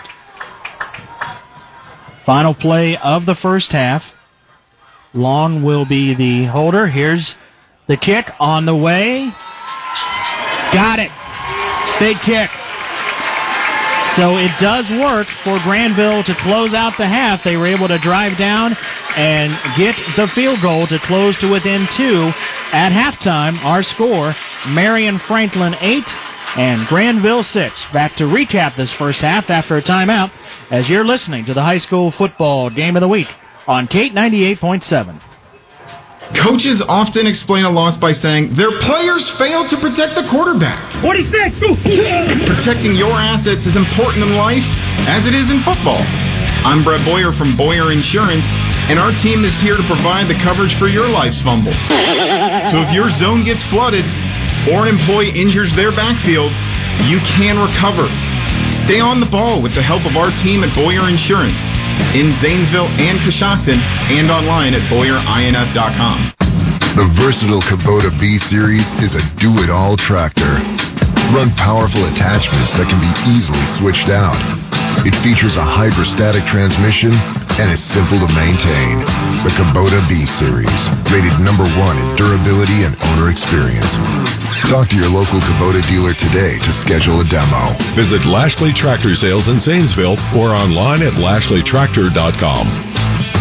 Final play of the first half. Long will be the holder. Here's the kick on the way. Got it. Big kick. So it does work for Granville to close out the half. They were able to drive down and get the field goal to close to within 2 at halftime. Our score, Marion Franklin 8 and Granville 6. Back to recap this first half after a timeout as you're listening to the high school football game of the week on Kate 98.7. Coaches often explain a loss by saying their players failed to protect the quarterback. 46! Protecting your assets is important in life as it is in football. I'm Brett Boyer from Boyer Insurance, and our team is here to provide the coverage for your life's fumbles. So if your zone gets flooded or an employee injures their backfield, you can recover. Stay on the ball with the help of our team at Boyer Insurance in Zanesville and Coshocton and online at BoyerINS.com. The versatile Kubota B-Series is a do-it-all tractor. Run powerful attachments that can be easily switched out. It features a hydrostatic transmission and is simple to maintain. The Kubota B-Series, rated #1 in durability and owner experience. Talk to your local Kubota dealer today to schedule a demo. Visit Lashley Tractor Sales in Zanesville or online at LashleyTractor.com.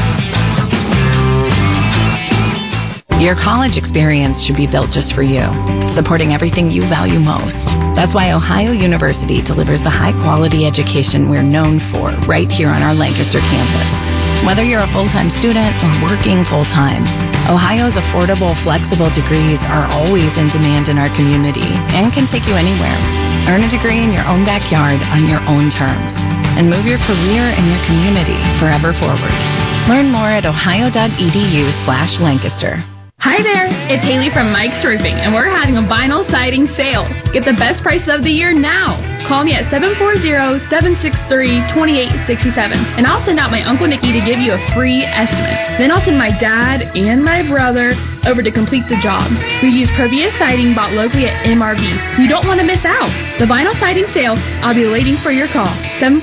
Your college experience should be built just for you, supporting everything you value most. That's why Ohio University delivers the high-quality education we're known for right here on our Lancaster campus. Whether you're a full-time student or working full-time, Ohio's affordable, flexible degrees are always in demand in our community and can take you anywhere. Earn a degree in your own backyard on your own terms and move your career and your community forever forward. Learn more at ohio.edu/Lancaster. Hi there, it's Haley from Mike's Roofing, and we're having a vinyl siding sale. Get the best price of the year now. Call me at 740-763-2867, and I'll send out my Uncle Nicky to give you a free estimate. Then I'll send my dad and my brother over to complete the job. We use Provia siding bought locally at MRV. You don't want to miss out. The vinyl siding sale, I'll be waiting for your call.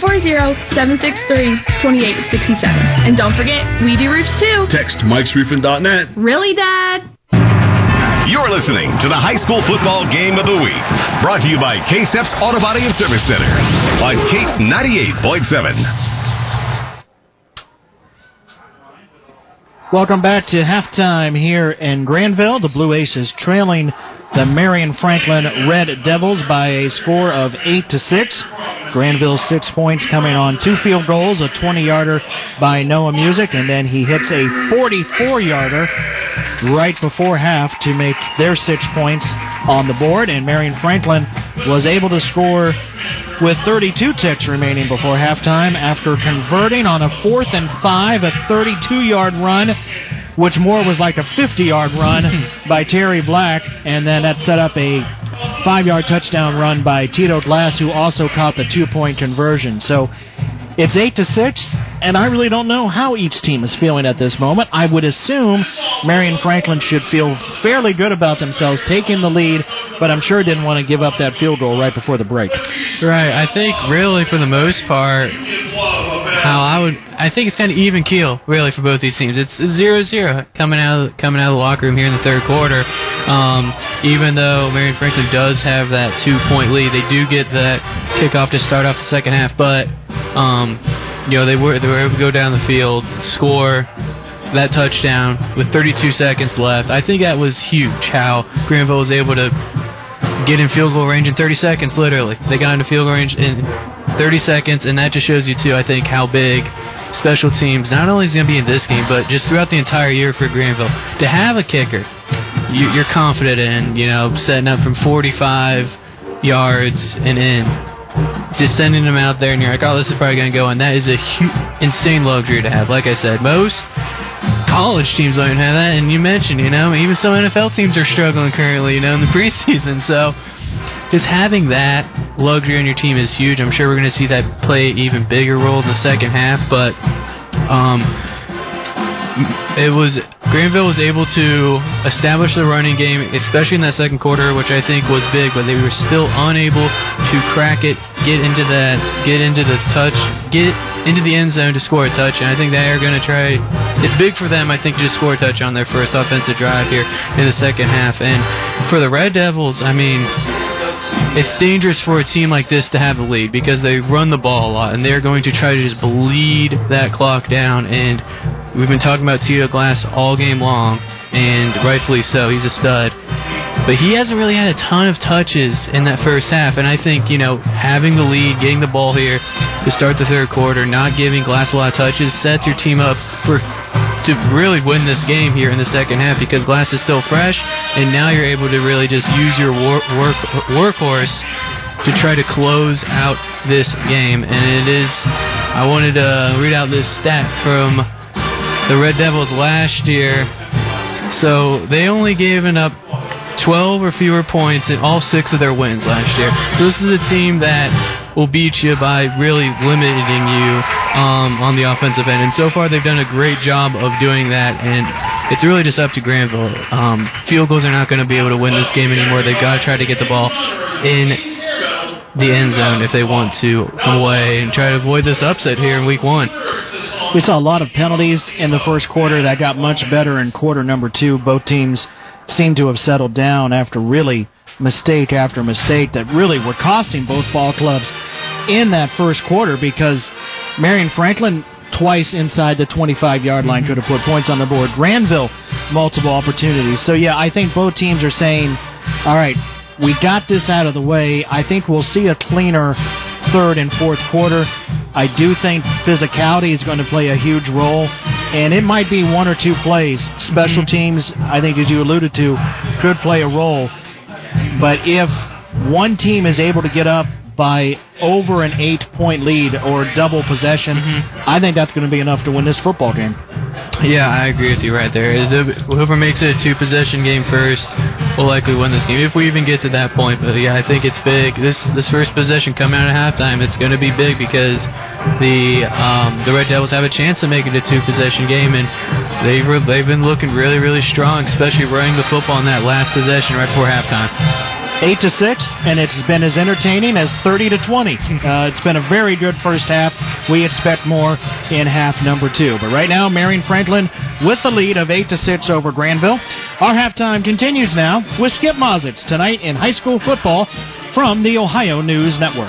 740-763-2867. And don't forget, we do roofs too. Text Mike'sRoofing.net. Really, Dad? You're listening to the high school football game of the week, brought to you by K-Steps Auto Body and Service Center on Kate 98.7. Welcome back to halftime here in Granville. The Blue Aces trailing the Marion Franklin Red Devils by a score of 8-6. Granville 6 points coming on 2 field goals, a 20-yarder by Noah Music, and then he hits a 44-yarder right before half to make their 6 points on the board. And Marion Franklin was able to score with 32 ticks remaining before halftime after converting on a 4th and 5, a 32-yard run, which more was like a 50-yard run by Terry Black, and then that set up a 5-yard touchdown run by Tito Glass, who also caught the 2-point conversion. So it's 8-6, and I really don't know how each team is feeling at this moment. I would assume Marion Franklin should feel fairly good about themselves taking the lead, but I'm sure didn't want to give up that field goal right before the break. Right. I think really for the most part, I think it's kind of even keel really for both these teams. It's 0-0 coming out of the locker room here in the third quarter. Even though Marion Franklin does have that 2-point lead, they do get that kickoff to start off the second half, but they were able to go down the field, score that touchdown with 32 seconds left. I think that was huge how Granville was able to get in field goal range in 30 seconds, literally. They got into field goal range in 30 seconds, and that just shows you, too, I think, how big special teams not only is going to be in this game, but just throughout the entire year for Granville. To have a kicker you're confident in, setting up from 45 yards and in, just sending them out there, and you're like, oh, this is probably going to go, and that is a insane luxury to have. Like I said, most college teams don't even have that, and you mentioned, even some NFL teams are struggling currently, in the preseason, so just having that luxury on your team is huge. I'm sure we're going to see that play an even bigger role in the second half, but Granville was able to establish the running game, especially in that second quarter, which I think was big, but they were still unable to crack it, get into the end zone to score a touch, and I think they are going to try. It's big for them, I think, to score a touch on their first offensive drive here in the second half. And for the Red Devils, it's dangerous for a team like this to have the lead because they run the ball a lot, and they're going to try to just bleed that clock down. And we've been talking about Tito Glass all game long, and rightfully so. He's a stud. But he hasn't really had a ton of touches in that first half, and I think, having the lead, getting the ball here to start the third quarter, not giving Glass a lot of touches, sets your team up to really win this game here in the second half because Glass is still fresh, and now you're able to really just use your workhorse to try to close out this game. And it is, I wanted to read out this stat from the Red Devils last year. So they only given up 12 or fewer points in all 6 of their wins last year. So this is a team that will beat you by really limiting you on the offensive end. And so far they've done a great job of doing that, and it's really just up to Granville. Field goals are not going to be able to win this game anymore. They've got to try to get the ball in the end zone if they want to come away and try to avoid this upset here in week 1. We saw a lot of penalties in the first quarter. That got much better in quarter number 2. Both teams seem to have settled down after really mistake after mistake that really were costing both ball clubs in that first quarter because Marion Franklin twice inside the 25-yard line could have put points on the board. Granville, multiple opportunities. So, yeah, I think both teams are saying, all right, we got this out of the way. I think we'll see a cleaner third and fourth quarter. I do think physicality is going to play a huge role, and it might be 1 or 2 plays. Special teams, I think, as you alluded to, could play a role. But if one team is able to get up by over an 8-point lead or double possession, I think that's going to be enough to win this football game. Yeah, I agree with you right there. Whoever makes it a 2-possession game first will likely win this game, if we even get to that point. But yeah, I think it's big. This first possession coming out at halftime, it's going to be big because the Red Devils have a chance to make it a 2-possession game, and they've been looking really, really strong, especially running the football in that last possession right before halftime. 8-6, and it's been as entertaining as 30-20. It's been a very good first half. We expect more in half number 2. But right now, Marion Franklin with the lead of 8-6 over Granville. Our halftime continues now with Skip Mozitz tonight in high school football from the Ohio News Network.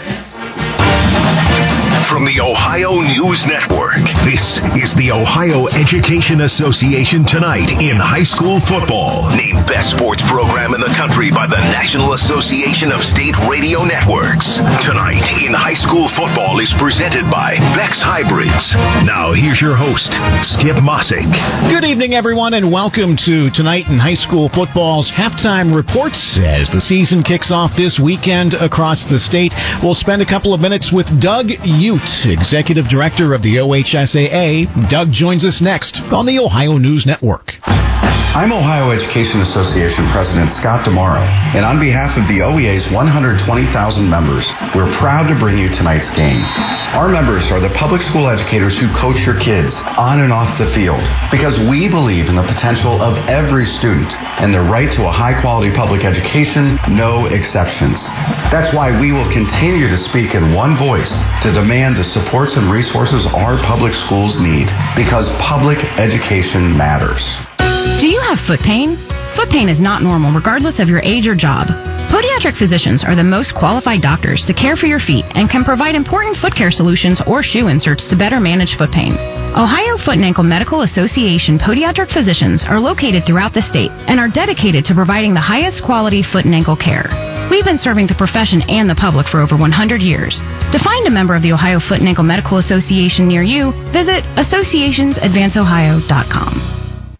From the Ohio News Network, this is the Ohio Education Association Tonight in High School Football. Named Best Sports Program in the Country by the National Association of State Radio Networks. Tonight in High School Football is presented by Beck's Hybrids. Now here's your host, Skip Mossick. Good evening, everyone, and welcome to Tonight in High School Football's halftime reports. As the season kicks off this weekend across the state, we'll spend a couple of minutes with Doug Ute, Executive Director of the OHSAA. Doug joins us next on the Ohio News Network. I'm Ohio Education Association President Scott DeMauro, and on behalf of the OEA's 120,000 members, we're proud to bring you tonight's game. Our members are the public school educators who coach your kids on and off the field, because we believe in the potential of every student and their right to a high-quality public education, no exceptions. That's why we will continue to speak in one voice to demand the supports and resources our public schools need, because public education matters. Do you have foot pain? Foot pain is not normal regardless of your age or job. Podiatric physicians are the most qualified doctors to care for your feet and can provide important foot care solutions or shoe inserts to better manage foot pain. Ohio Foot and Ankle Medical Association podiatric physicians are located throughout the state and are dedicated to providing the highest quality foot and ankle care. We've been serving the profession and the public for over 100 years. To find a member of the Ohio Foot and Ankle Medical Association near you, visit associationsadvanceohio.com.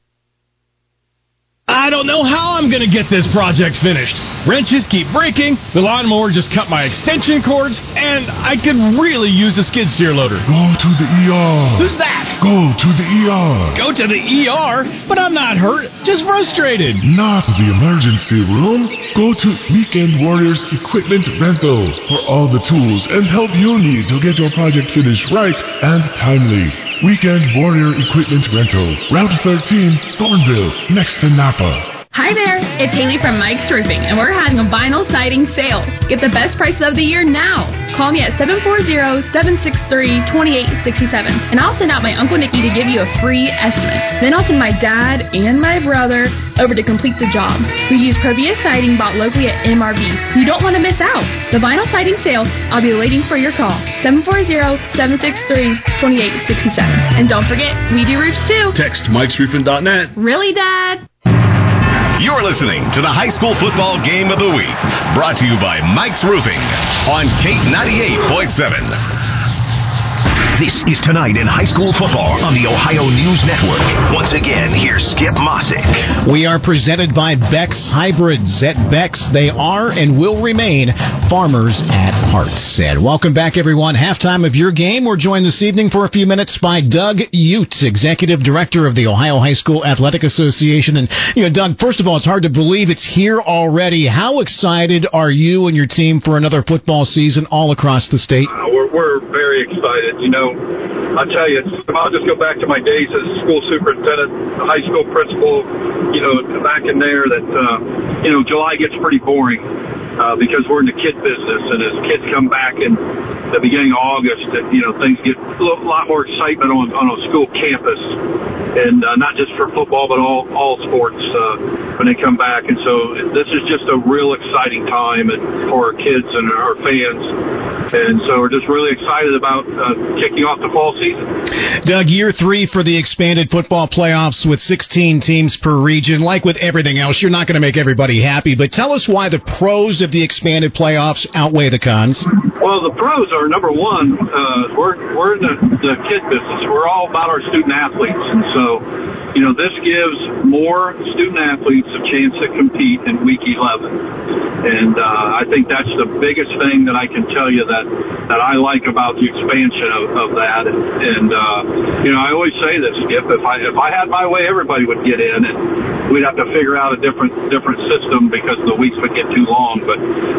I don't know how I'm going to get this project finished. Wrenches keep breaking, the lawnmower just cut my extension cords, and I could really use a skid steer loader. Go to the ER. Who's that? Go to the ER. Go to the ER? But I'm not hurt, just frustrated. Not the emergency room. Go to Weekend Warriors Equipment Rental for all the tools and help you need to get your project finished right and timely. Weekend Warrior Equipment Rental, Route 13, Thornville, next to Napa. Hi there, it's Haley from Mike's Roofing, and we're having a vinyl siding sale. Get the best prices of the year now. Call me at 740-763-2867, and I'll send out my Uncle Nicky to give you a free estimate. Then I'll send my dad and my brother over to complete the job. We use Provia siding bought locally at MRV. You don't want to miss out. The vinyl siding sale, I'll be waiting for your call. 740-763-2867. And don't forget, we do roofs too. Text Mike'sRoofing.net. Really, Dad? You're listening to the high school football game of the week, brought to you by Mike's Roofing on Kate 98.7. This is Tonight in High School Football on the Ohio News Network. Once again, here's Skip Mossick. We are presented by Beck's Hybrids. At Beck's, they are and will remain farmers at heart. And welcome back, everyone. Halftime of your game. We're joined this evening for a few minutes by Doug Ute, Executive Director of the Ohio High School Athletic Association. And, Doug, first of all, it's hard to believe it's here already. How excited are you and your team for another football season all across the state? We're very excited. I'll tell you, I'll just go back to my days as school superintendent, high school principal, back in there that, July gets pretty boring because we're in the kid business. And as kids come back in the beginning of August, things get a lot more excitement on a school campus. And not just for football, but all sports when they come back. And so this is just a real exciting time for our kids and our fans. And so we're just really excited about kicking off the fall season. Doug, year 3 for the expanded football playoffs with 16 teams per region. Like with everything else, you're not going to make everybody happy, but tell us why the pros of the expanded playoffs outweigh the cons. Well, the pros are, number one, we're in the kid business. We're all about our student athletes. And so, this gives more student athletes a chance to compete in week 11. And I think that's the biggest thing that I can tell you that I like about the expansion of that. And I always say this, Skip, if I had my way, everybody would get in, and we'd have to figure out a different system because the weeks would get too long. But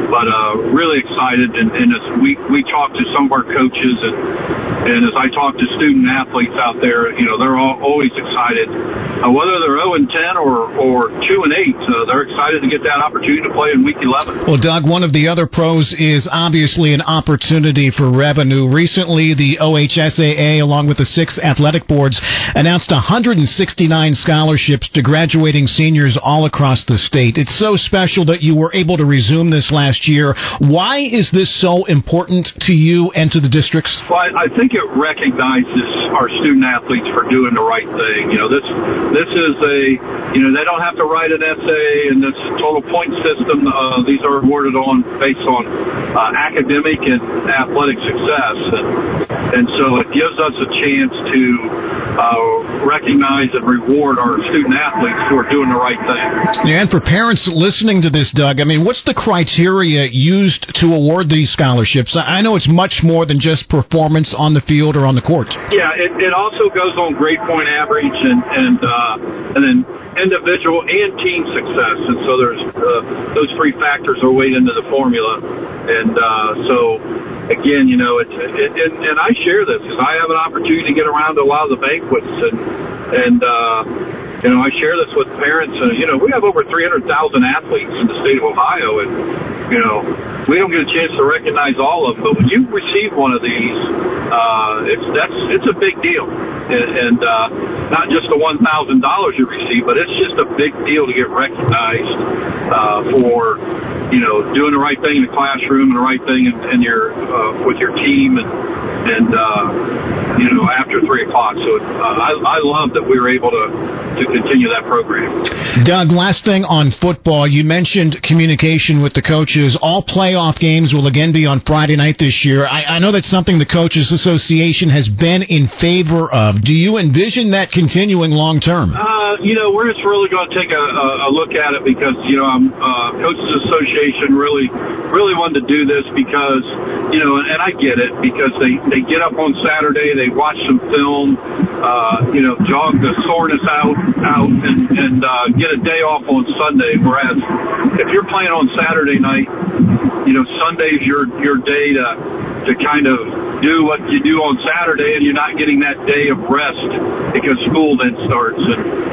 really excited, and as we talk to some of our coaches, and as I talk to student athletes out there, they're always excited. Whether they're 0-10 or 2-8, they're excited to get that opportunity to play in week 11. Well, Doug, one of the other pros is obviously an opportunity for revenue. Recently, the OHSAA, along with the 6 athletic boards, announced 169 scholarships to graduating seniors all across the state. It's so special that you were able to resume this last year. Why is this so important to you and to the districts? Well, I think it recognizes our student athletes for doing the right thing. This is they don't have to write an essay in this total point system. These are awarded based on academic and athletic success. And so it gives us a chance to recognize and reward our student athletes who are doing the right thing. Yeah, and for parents listening to this, Doug, what's the criteria used to award these scholarships? I know it's much more than just performance on the field or on the court. Yeah, it also goes on grade point average and then individual and team success. And so there's those 3 factors are weighed into the formula. And so again, and I share this because I have an opportunity to get around to a lot of the banquets and I share this with parents. We have over 300,000 athletes in the state of Ohio, and we don't get a chance to recognize all of them. But when you receive one of these, it's a big deal, and not just the $1,000 you receive, but it's just a big deal to get recognized for doing the right thing in the classroom and the right thing in your with your team and after 3 o'clock. So I love that we were able to continue that program. Doug, last thing on football, you mentioned communication with the coaches. All playoff games will again be on Friday night this year. I know that's something the Coaches Association has been in favor of. Do you envision that continuing long term? We're just really going to take a look at it because, Coaches Association really wanted to do this because, and I get it, because they get up on Saturday, they watch some film, jog the soreness out and get a day off on Sunday. Whereas if you're playing on Saturday night, Sunday's your day to kind of do what you do on Saturday, and you're not getting that day of rest because school then starts.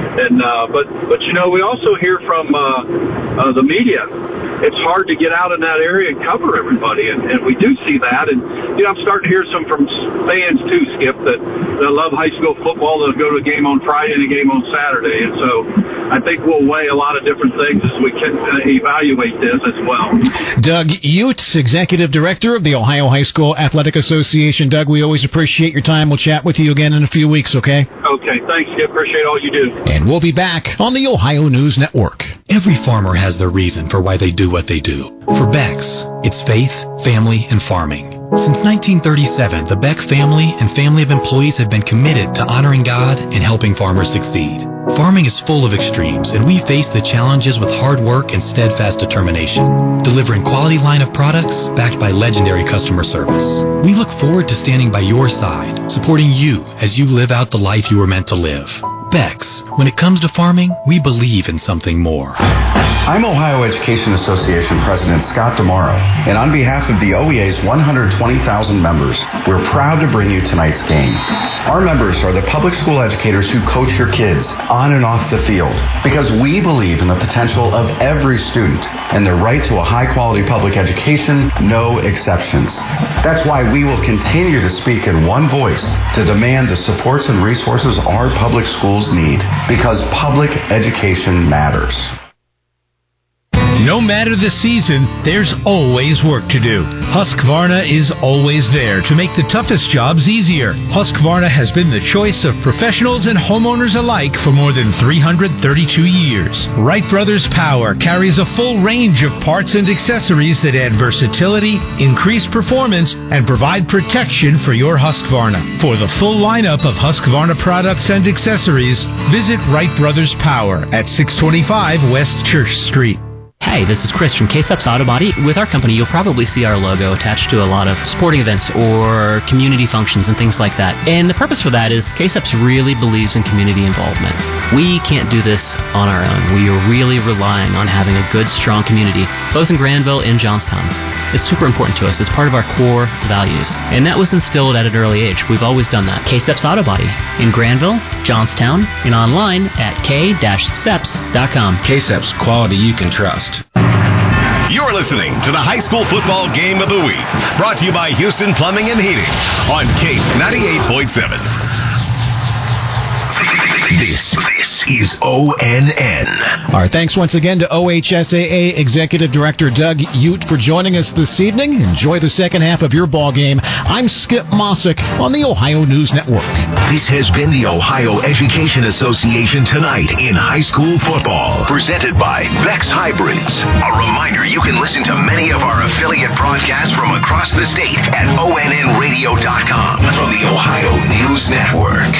But we also hear from the media. It's hard to get out in that area and cover everybody, and we do see that. And I'm starting to hear some from fans too, Skip, that love high school football. They'll go to a game on Friday and a game on Saturday, and so I think we'll weigh a lot of different things as we can evaluate this as well. Doug Ute, Executive Director of the Ohio High School Athletic Association. Doug, we always appreciate your time. We'll chat with you again in a few weeks, okay? Okay, thanks, Skip. Appreciate all you do. And we'll be back on the Ohio News Network. Every farmer has their reason for why they do what they do. For Beck's, it's faith, family, and farming. Since 1937, the Beck family and family of employees have been committed to honoring God and helping farmers succeed. Farming is full of extremes, and we face the challenges with hard work and steadfast determination, delivering quality line of products backed by legendary customer service. We look forward to standing by your side, supporting you as you live out the life you were meant to live. Beck's, when it comes to farming, we believe in something more. I'm Ohio Education Association President Scott Demaro, and on behalf of the OEA's 120,000 members, we're proud to bring you tonight's game. Our members are the public school educators who coach your kids on and off the field, because we believe in the potential of every student and their right to a high-quality public education, no exceptions. That's why we will continue to speak in one voice to demand the supports and resources our public schools need, because public education matters. No matter the season, there's always work to do. Husqvarna is always there to make the toughest jobs easier. Husqvarna has been the choice of professionals and homeowners alike for more than 332 years. Wright Brothers Power carries a full range of parts and accessories that add versatility, increase performance, and provide protection for your Husqvarna. For the full lineup of Husqvarna products and accessories, visit Wright Brothers Power at 625 West Church Street. Hey, this is Chris from K-Steps Auto Body. With our company, you'll probably see our logo attached to a lot of sporting events or community functions and things like that. And the purpose for that is K-Steps really believes in community involvement. We can't do this on our own. We are really relying on having a good, strong community, both in Granville and Johnstown. It's super important to us. It's part of our core values. And that was instilled at an early age. We've always done that. K-Steps Auto Body in Granville, Johnstown, and online at k-steps.com. K-Steps, quality you can trust. You're listening to the high school football game of the week, brought to you by Houston Plumbing and Heating on Case 98.7. This is ONN. All right, thanks once again to OHSAA Executive Director Doug Ute for joining us this evening. Enjoy the second half of your ball game. I'm Skip Mossick on the Ohio News Network. This has been the Ohio Education Association Tonight in High School Football, presented by Beck's Hybrids. A reminder, you can listen to many of our affiliate broadcasts from across the state at ONNradio.com from the Ohio News Network.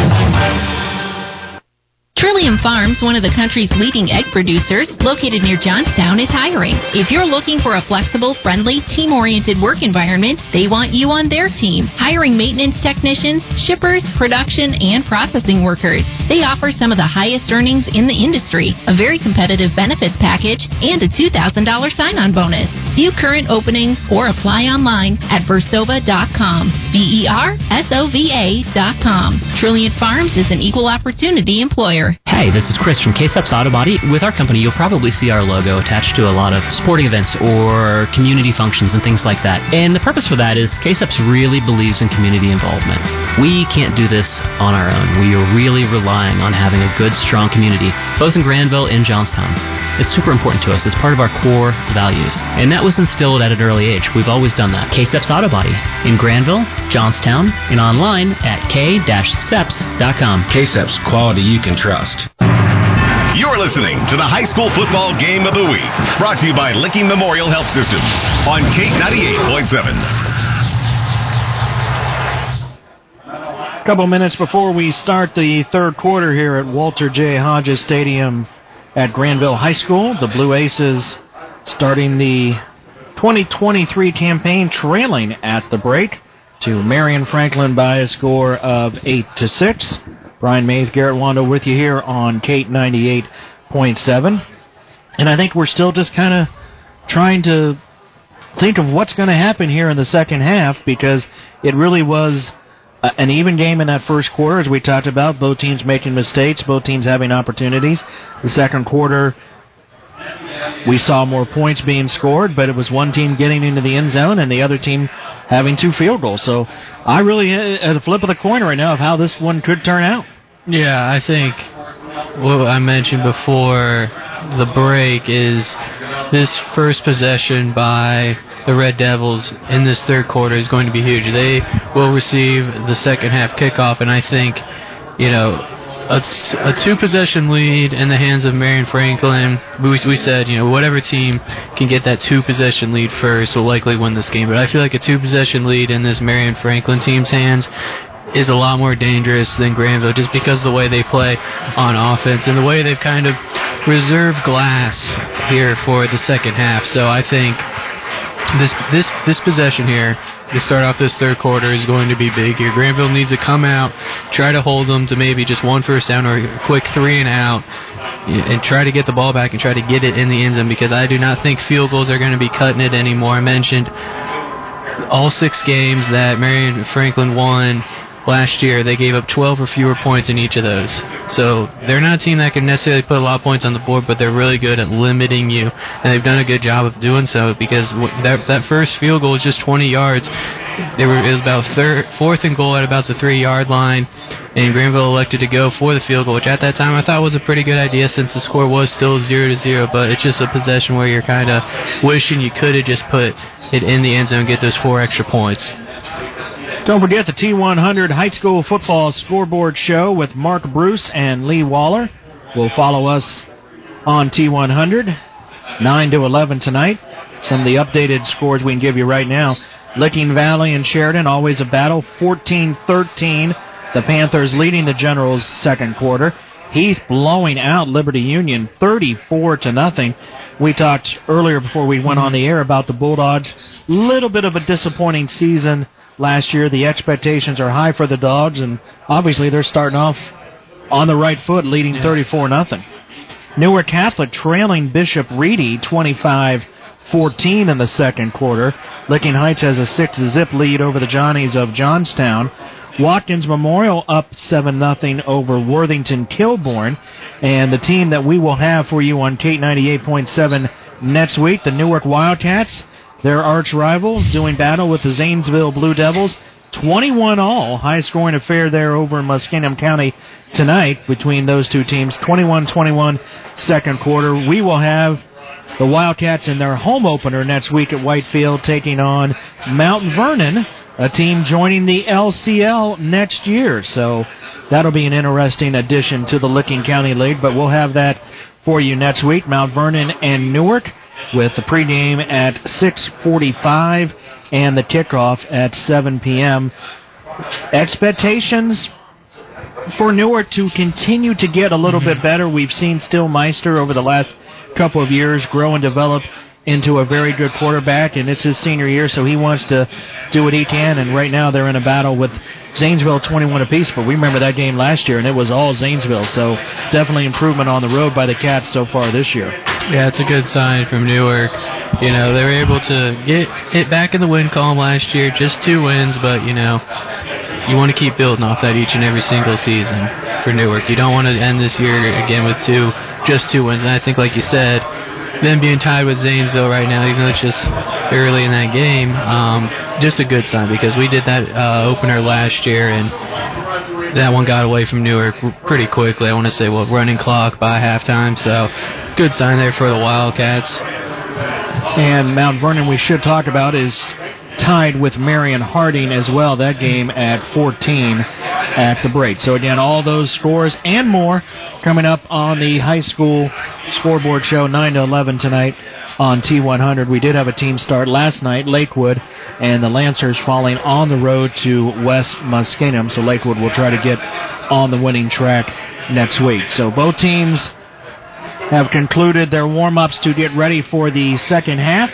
Trillium Farms, one of the country's leading egg producers, located near Johnstown, is hiring. If you're looking for a flexible, friendly, team-oriented work environment, they want you on their team. Hiring maintenance technicians, shippers, production, and processing workers. They offer some of the highest earnings in the industry, a very competitive benefits package, and a $2,000 sign-on bonus. View current openings or apply online at Versova.com. Versova.com. Trillium Farms is an equal opportunity employer. Hey, this is Chris from K-Steps Auto Body. With our company, you'll probably see our logo attached to a lot of sporting events or community functions and things like that. And the purpose for that is K-Steps really believes in community involvement. We can't do this on our own. We are really relying on having a good, strong community, both in Granville and Johnstown. It's super important to us. It's part of our core values. And that was instilled at an early age. We've always done that. K-Steps Auto Body in Granville, Johnstown, and online at k-steps.com. K-Steps, quality you can trust. You're listening to the high school football game of the week, brought to you by Licking Memorial Health Systems on Case 98.7. A couple minutes before we start the third quarter here at Walter J. Hodges Stadium at Granville High School, the Blue Aces starting the 2023 campaign trailing at the break to Marion Franklin by a score of 8-6. Brian Mays, Garrett Wando with you here on Kate 98.7. And I think we're still just kind of trying to think of what's going to happen here in the second half, because it really was an even game in that first quarter, as we talked about. Both teams making mistakes, both teams having opportunities. The second quarter, we saw more points being scored, but it was one team getting into the end zone and the other team having 2 field goals. So I really at the flip of the coin right now of how this one could turn out. Yeah, I think what I mentioned before the break is this first possession by the Red Devils in this third quarter is going to be huge. They will receive the second half kickoff, and I think, a 2-possession lead in the hands of Marion Franklin. We said, whatever team can get that 2-possession lead first will likely win this game. But I feel like a 2-possession lead in this Marion Franklin team's hands is a lot more dangerous than Granville, just because of the way they play on offense and the way they've kind of reserved glass here for the second half. So I think this possession here to start off this third quarter is going to be big here. Granville needs to come out, try to hold them to maybe just 1 first down or a quick 3 and out, and try to get the ball back and try to get it in the end zone, because I do not think field goals are going to be cutting it anymore. I mentioned all 6 games that Marion Franklin won last year, they gave up 12 or fewer points in each of those. So they're not a team that can necessarily put a lot of points on the board, but they're really good at limiting you, and they've done a good job of doing so, because that first field goal was just 20 yards. It was about 4th and goal at about the 3-yard line, and Granville elected to go for the field goal, which at that time I thought was a pretty good idea since the score was still 0-0, but it's just a possession where you're kind of wishing you could have just put it in the end zone and get those 4 extra points. Don't forget the T100 High School Football Scoreboard Show with Mark Bruce and Lee Waller. Will follow us on T100, 9 to 11 tonight. Some of the updated scores we can give you right now. Licking Valley and Sheridan, always a battle, 14-13. The Panthers leading the Generals second quarter. Heath blowing out Liberty Union 34-0. We talked earlier before we went on the air about the Bulldogs. Little bit of a disappointing season last year. The expectations are high for the Dogs, and obviously they're starting off on the right foot, leading 34-0. Newark Catholic trailing Bishop Reedy 25-14 in the second quarter. Licking Heights has a 6-zip lead over the Johnnies of Johnstown. Watkins Memorial up 7-0 over Worthington Kilbourne. And the team that we will have for you on Kate 98.7 next week, the Newark Wildcats, their arch rivals, doing battle with the Zanesville Blue Devils. 21-all, high-scoring affair there over in Muskingum County tonight between those two teams. 21-21 second quarter. We will have the Wildcats in their home opener next week at Whitefield, taking on Mount Vernon, a team joining the LCL next year. So that'll be an interesting addition to the Licking County League, but we'll have that for you next week. Mount Vernon and Newark, with the pregame at 6:45 and the kickoff at 7 p.m. Expectations for Newark to continue to get a little bit better. We've seen Still Meister over the last couple of years grow and develop into a very good quarterback, and it's his senior year, so he wants to do what he can, and right now they're in a battle with Zanesville 21 apiece, but we remember that game last year, and it was all Zanesville, so definitely improvement on the road by the Cats so far this year. Yeah, it's a good sign from Newark. They were able to get it back in the win column last year, just 2 wins, but, you want to keep building off that each and every single season for Newark. You don't want to end this year again with just 2 wins, and I think, like you said, them being tied with Zanesville right now, even though it's just early in that game, just a good sign, because we did that opener last year, and that one got away from Newark pretty quickly. I want to say, running clock by halftime, so good sign there for the Wildcats. And Mount Vernon, we should talk about, is tied with Marion Harding as well. That game at 14 at the break. So again, all those scores and more coming up on the high school scoreboard show, 9 to 11 tonight on T100. We did have a team start last night, Lakewood, and the Lancers falling on the road to West Muskingum. So Lakewood will try to get on the winning track next week. So both teams have concluded their warm-ups to get ready for the second half.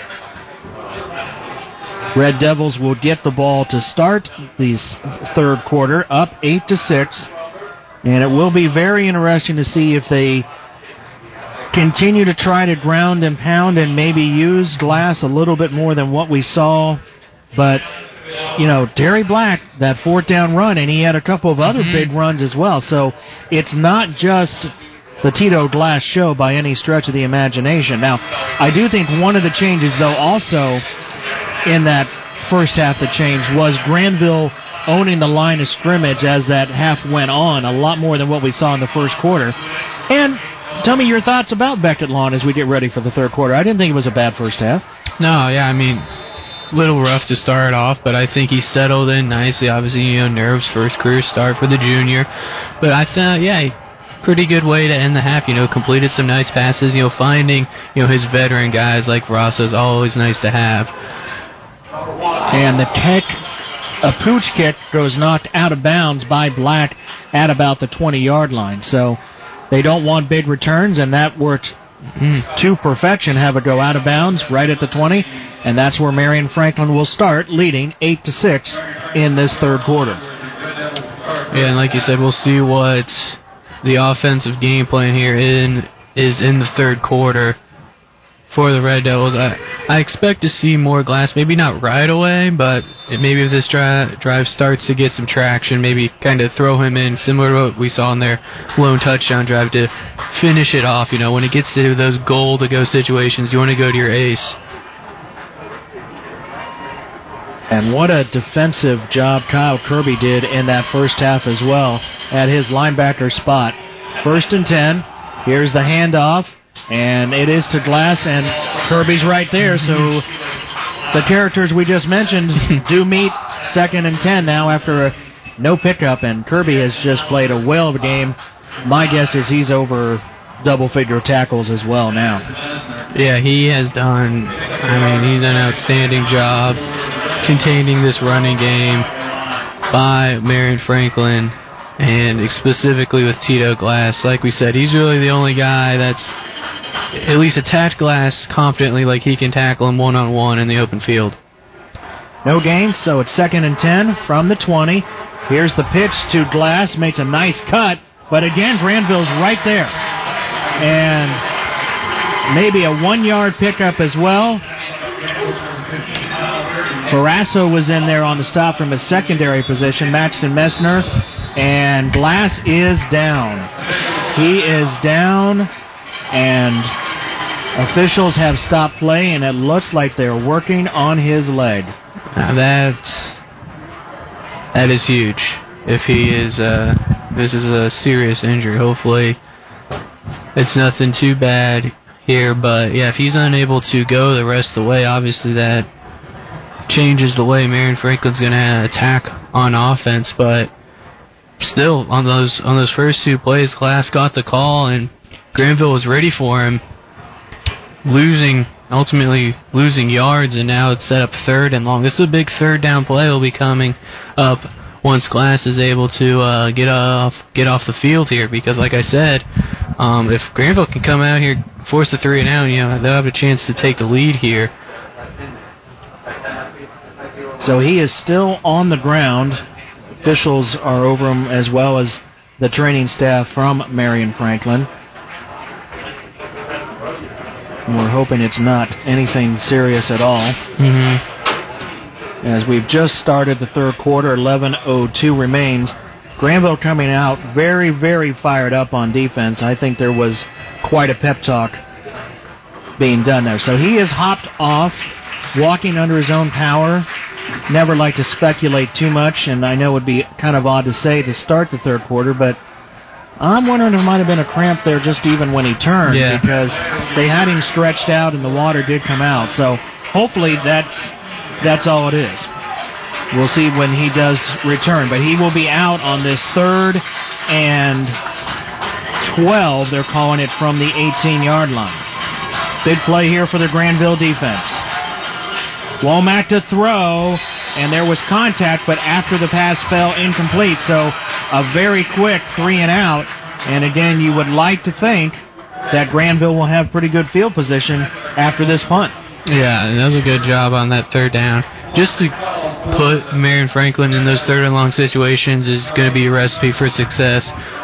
Red Devils will get the ball to start the third quarter, up 8-6. And it will be very interesting to see if they continue to try to ground and pound and maybe use glass a little bit more than what we saw. But Terry Black, that fourth down run, and he had a couple of other big runs as well. So it's not just the Tito Glass show by any stretch of the imagination. Now, I do think one of the changes, though, also in that first half that changed was Granville owning the line of scrimmage as that half went on, a lot more than what we saw in the first quarter. And tell me your thoughts about Beckett Lawn as we get ready for the third quarter. I didn't think it was a bad first half. No, yeah, I mean, little rough to start off, but I think he settled in nicely. Obviously, nerves, first career start for the junior. But I thought, pretty good way to end the half. Completed some nice passes. Finding, his veteran guys like Rossa is always nice to have. And a pooch kick goes knocked out of bounds by Black at about the 20-yard line. So they don't want big returns, and that worked to perfection. Have it go out of bounds right at the 20, and that's where Marion Franklin will start, leading 8-6 in this third quarter. Yeah, and like you said, we'll see what the offensive game plan here is in the third quarter for the Red Devils. I expect to see more Glass, maybe not right away, but maybe if this drive starts to get some traction, maybe kind of throw him in, similar to what we saw in their lone touchdown drive, to finish it off. When it gets to those goal-to-go situations, you want to go to your ace. And what a defensive job Kyle Kirby did in that first half as well at his linebacker spot. 1st and 10. Here's the handoff. And it is to Glass, and Kirby's right there. So the characters we just mentioned do meet 2nd and 10 now after no pickup, and Kirby has just played a whale of a game. My guess is he's over double-figure tackles as well now. Yeah, he has done, he's done an outstanding job containing this running game by Marion Franklin, and specifically with Tito Glass. Like we said, he's really the only guy that's at least attacked Glass confidently, like he can tackle him one-on-one in the open field. No gain, so it's 2nd and 10 from the 20. Here's the pitch to Glass, makes a nice cut, but again, Granville's right there. And maybe a 1-yard pickup as well. Barrasso was in there on the stop from his secondary position, Maxton Messner, and Glass is down. He is down, and officials have stopped play, and it looks like they're working on his leg. Now that is huge. If he is, this is a serious injury. Hopefully, it's nothing too bad here. But yeah, if he's unable to go the rest of the way, obviously that changes the way Marion Franklin's going to attack on offense. But still, on those first two plays, Glass got the call, and Granville was ready for him, ultimately losing yards, and now it's set up 3rd and long. This is a big 3rd down play will be coming up once Glass is able to get off the field here, because like I said, if Granville can come out here, force the 3 and out, they'll have a chance to take the lead here. So he is still on the ground. Officials are over him, as well as the training staff from Marion Franklin. And we're hoping it's not anything serious at all. As we've just started the third quarter, 11:02 remains. Granville coming out very, very fired up on defense. I think there was quite a pep talk being done there. So he is hopped off, walking under his own power. Never like to speculate too much, and I know it would be kind of odd to say to start the third quarter, but I'm wondering if there might have been a cramp there just even when he turned, because they had him stretched out and the water did come out. So hopefully that's all it is. We'll see when he does return, but he will be out on this 3rd and 12. They're calling it from the 18-yard line. Big play here for the Granville defense. Womack to throw, and there was contact, but after the pass fell incomplete, so a very quick 3 and out. And again, you would like to think that Granville will have pretty good field position after this punt. Yeah, and that was a good job on that 3rd down. Just to put Marion Franklin in those 3rd and long situations is going to be a recipe for success.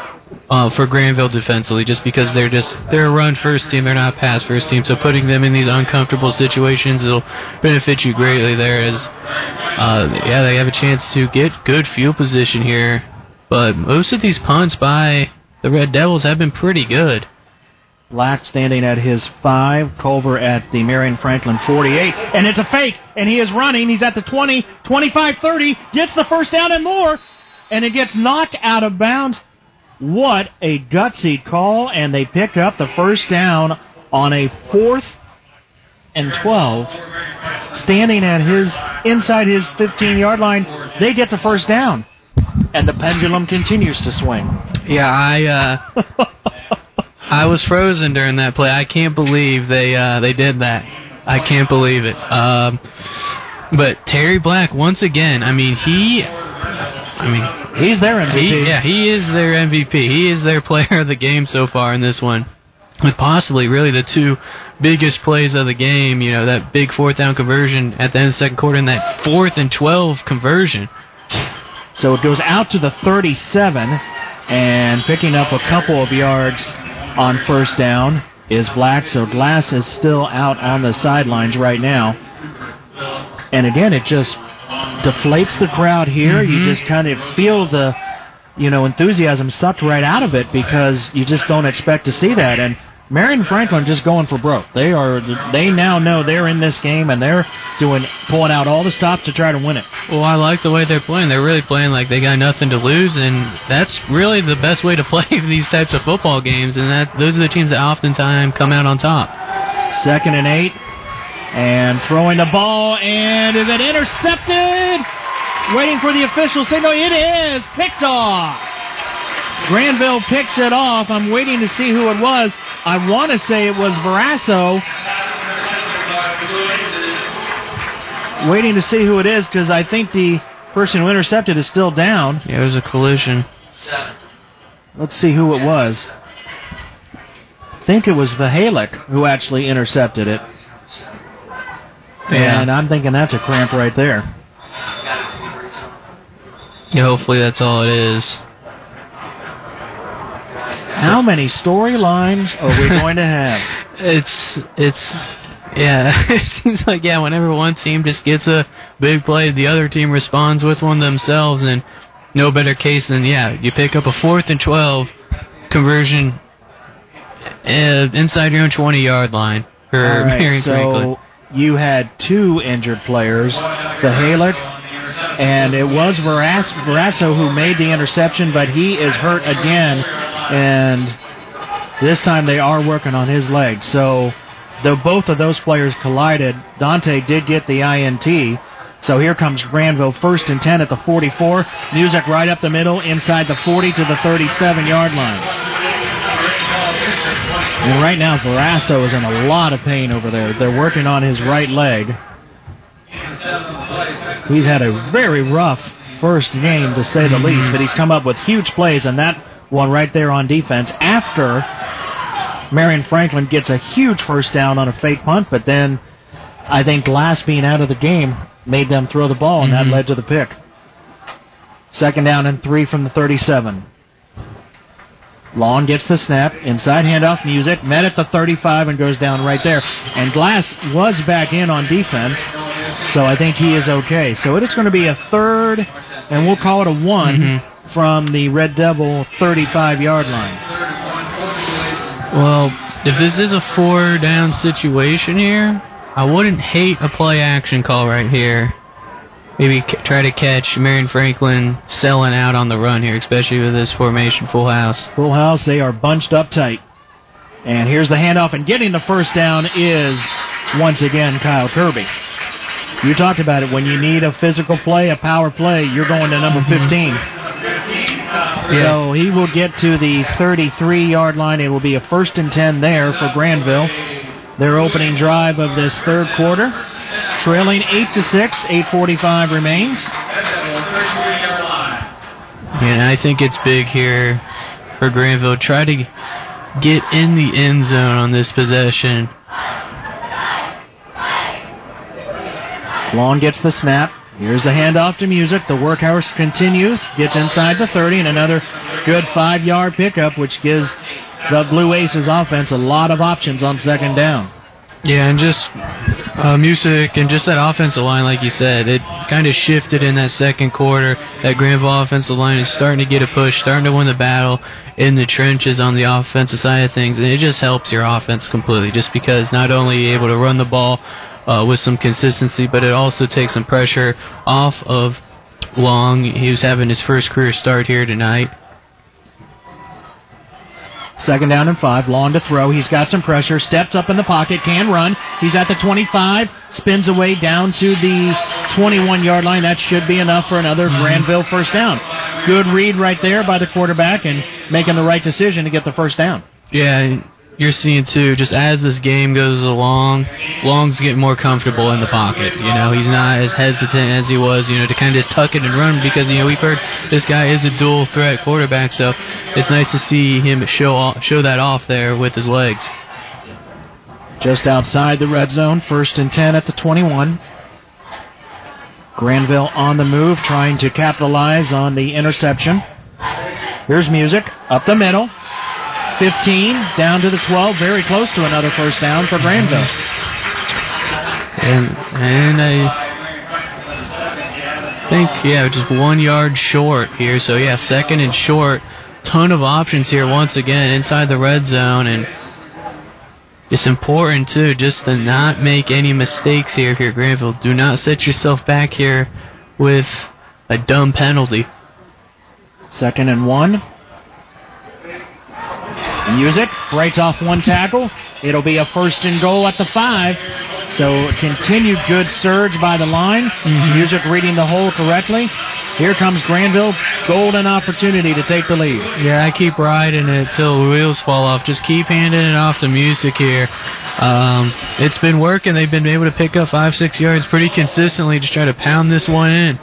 for Granville defensively, just because they're a run-first team. They're not a pass-first team. So putting them in these uncomfortable situations will benefit you greatly there. As they have a chance to get good field position here. But most of these punts by the Red Devils have been pretty good. Black standing at his 5, Culver at the Marion Franklin 48, and it's a fake, and he is running. He's at the 20, 25, 30, gets the first down and more, and it gets knocked out of bounds. What a gutsy call, and they picked up the first down on a 4th and 12. Standing at inside his 15-yard line, they get the first down, and the pendulum continues to swing. Yeah, I was frozen during that play. I can't believe they did that. I can't believe it. But Terry Black, once again, he's their MVP. He is their MVP. He is their player of the game so far in this one, with possibly really the 2 biggest plays of the game. You know, that big 4th down conversion at the end of the second quarter and that 4th and 12 conversion. So it goes out to the 37, and picking up a couple of yards on first down is Black. So Glass is still out on the sidelines right now. And again, it just deflates the crowd here. You just kind of feel the, enthusiasm sucked right out of it, because you just don't expect to see that. And Marion Franklin just going for broke. They now know they're in this game, and they're pulling out all the stops to try to win it. Well, I like the way they're playing. They're really playing like they got nothing to lose, and that's really the best way to play these types of football games. And those are the teams that oftentimes come out on top. 2nd and 8, and throwing the ball, and is it intercepted? Waiting for the official signal. It is picked off. Granville picks it off. I'm waiting to see who it was. I want to say it was Verasso. Waiting to see who it is, because I think the person who intercepted is still down. Yeah, it was a collision. Let's see who it was. I think it was Vahalik who actually intercepted it. Yeah. And I'm thinking that's a cramp right there. Yeah, hopefully that's all it is. How many storylines are we going to have? It seems like, whenever one team just gets a big play, the other team responds with one themselves, and no better case than, you pick up a 4th and 12 conversion inside your own 20-yard line for Marion Franklin. You had 2 injured players, Vahalik, and it was Verasso who made the interception, but he is hurt again, and this time they are working on his leg. So though both of those players collided, Dante did get the INT. So here comes Granville, 1st and 10 at the 44. Music right up the middle, inside the 40 to the 37-yard line. And right now, Verasso is in a lot of pain over there. They're working on his right leg. He's had a very rough first game, to say the least, but he's come up with huge plays, and that one right there on defense after Marion Franklin gets a huge first down on a fake punt, but then I think Glass being out of the game made them throw the ball, and that led to the pick. 2nd down and 3 from the 37. Long gets the snap, inside handoff, Music, met at the 35 and goes down right there. And Glass was back in on defense, so I think he is okay. So it's going to be a 3rd, and we'll call it a 1 from the Red Devil 35-yard line. Well, if this is a 4-down situation here, I wouldn't hate a play-action call right here. Maybe try to catch Marion Franklin selling out on the run here, especially with this formation, full house. Full house, they are bunched up tight. And here's the handoff, and getting the first down is, once again, Kyle Kirby. You talked about it. When you need a physical play, a power play, you're going to number 15. Yeah. So he will get to the 33-yard line. It will be a 1st and 10 there for Granville. Their opening drive of this 3rd quarter. Trailing 8-6, 8:45 remains. And I think it's big here for Granville. Try to get in the end zone on this possession. Long gets the snap. Here's the handoff to Music. The workhorse continues. Gets inside the 30, and another good 5-yard pickup, which gives the Blue Aces offense a lot of options on second down. Yeah, and just Music and just that offensive line, like you said, it kind of shifted in that second quarter. That Granville offensive line is starting to get a push, starting to win the battle in the trenches on the offensive side of things, and it just helps your offense completely, just because not only are you able to run the ball with some consistency, but it also takes some pressure off of Long. He was having his first career start here tonight. Second down and 5. Long to throw. He's got some pressure. Steps up in the pocket. Can run. He's at the 25. Spins away down to the 21-yard line. That should be enough for another Granville first down. Good read right there by the quarterback and making the right decision to get the first down. Yeah, you're seeing, too, just as this game goes along, Long's getting more comfortable in the pocket. You know, he's not as hesitant as he was, to kind of just tuck it and run because, we've heard this guy is a dual-threat quarterback, so it's nice to see him show that off there with his legs. Just outside the red zone, 1st and 10 at the 21. Granville on the move, trying to capitalize on the interception. Here's Music, up the middle. 15, down to the 12, very close to another first down for Granville. And I think, just 1 yard short here. So, second and short. Ton of options here once again inside the red zone. And it's important, too, just to not make any mistakes here if you're Granville. Do not set yourself back here with a dumb penalty. 2nd and 1. Music breaks off one tackle. It'll be a 1st and goal at the 5. So continued good surge by the line. Music reading the hole correctly. Here comes Granville. Golden opportunity to take the lead. Yeah, I keep riding it till the wheels fall off. Just keep handing it off to Music here. It's been working. They've been able to pick up 5-6 yards pretty consistently. Just try to pound this one in.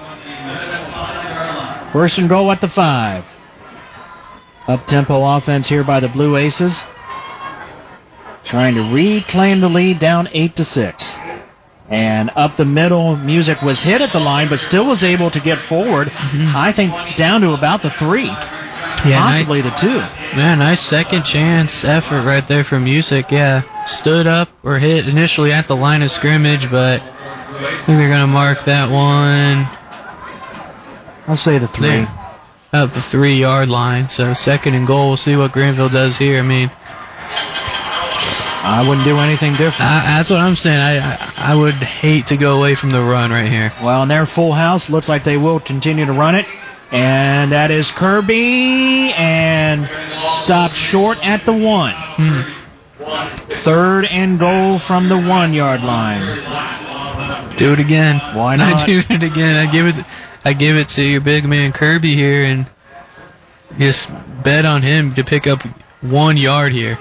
1st and goal at the 5. Up-tempo offense here by the Blue Aces. Trying to reclaim the lead, down 8-6. And up the middle, Music was hit at the line, but still was able to get forward. I think down to about the 3. Possibly the 2. Yeah, nice second chance effort right there from Music. Yeah, stood up or hit initially at the line of scrimmage, but I think they're going to mark that one. I'll say the 3. Up the 3-yard line. So 2nd and goal. We'll see what Granville does here. I wouldn't do anything different. That's what I'm saying. I would hate to go away from the run right here. Well, in their full house, looks like they will continue to run it. And that is Kirby, and stopped short at the 1. 3rd and goal from the 1-yard line. Do it again. Why not? I do it again. I give it to your big man Kirby here, and just bet on him to pick up 1 yard here.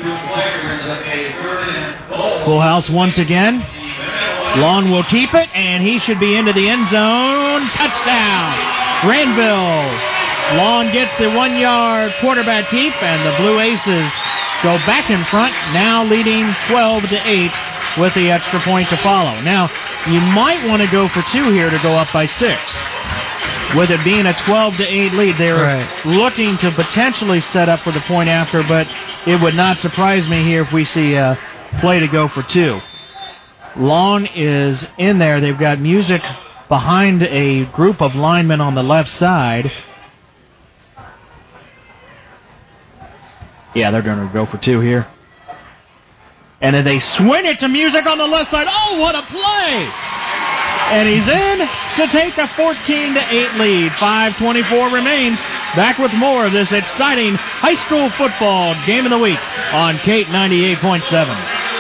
Full house once again. Long will keep it, and he should be into the end zone. Touchdown, Granville. Long gets the 1 yard quarterback keep, and the Blue Aces go back in front, now leading 12-8 with the extra point to follow. Now, you might want to go for 2 here to go up by 6. With it being a 12-8 lead, they're looking to potentially set up for the point after, but it would not surprise me here if we see a play to go for 2. Long is in there. They've got Music behind a group of linemen on the left side. Yeah, they're going to go for 2 here. And then they swing it to Music on the left side. Oh, what a play! And he's in to take a 14-8 lead. 5:24 remains. Back with more of this exciting high school football game of the week on Kate 98.7.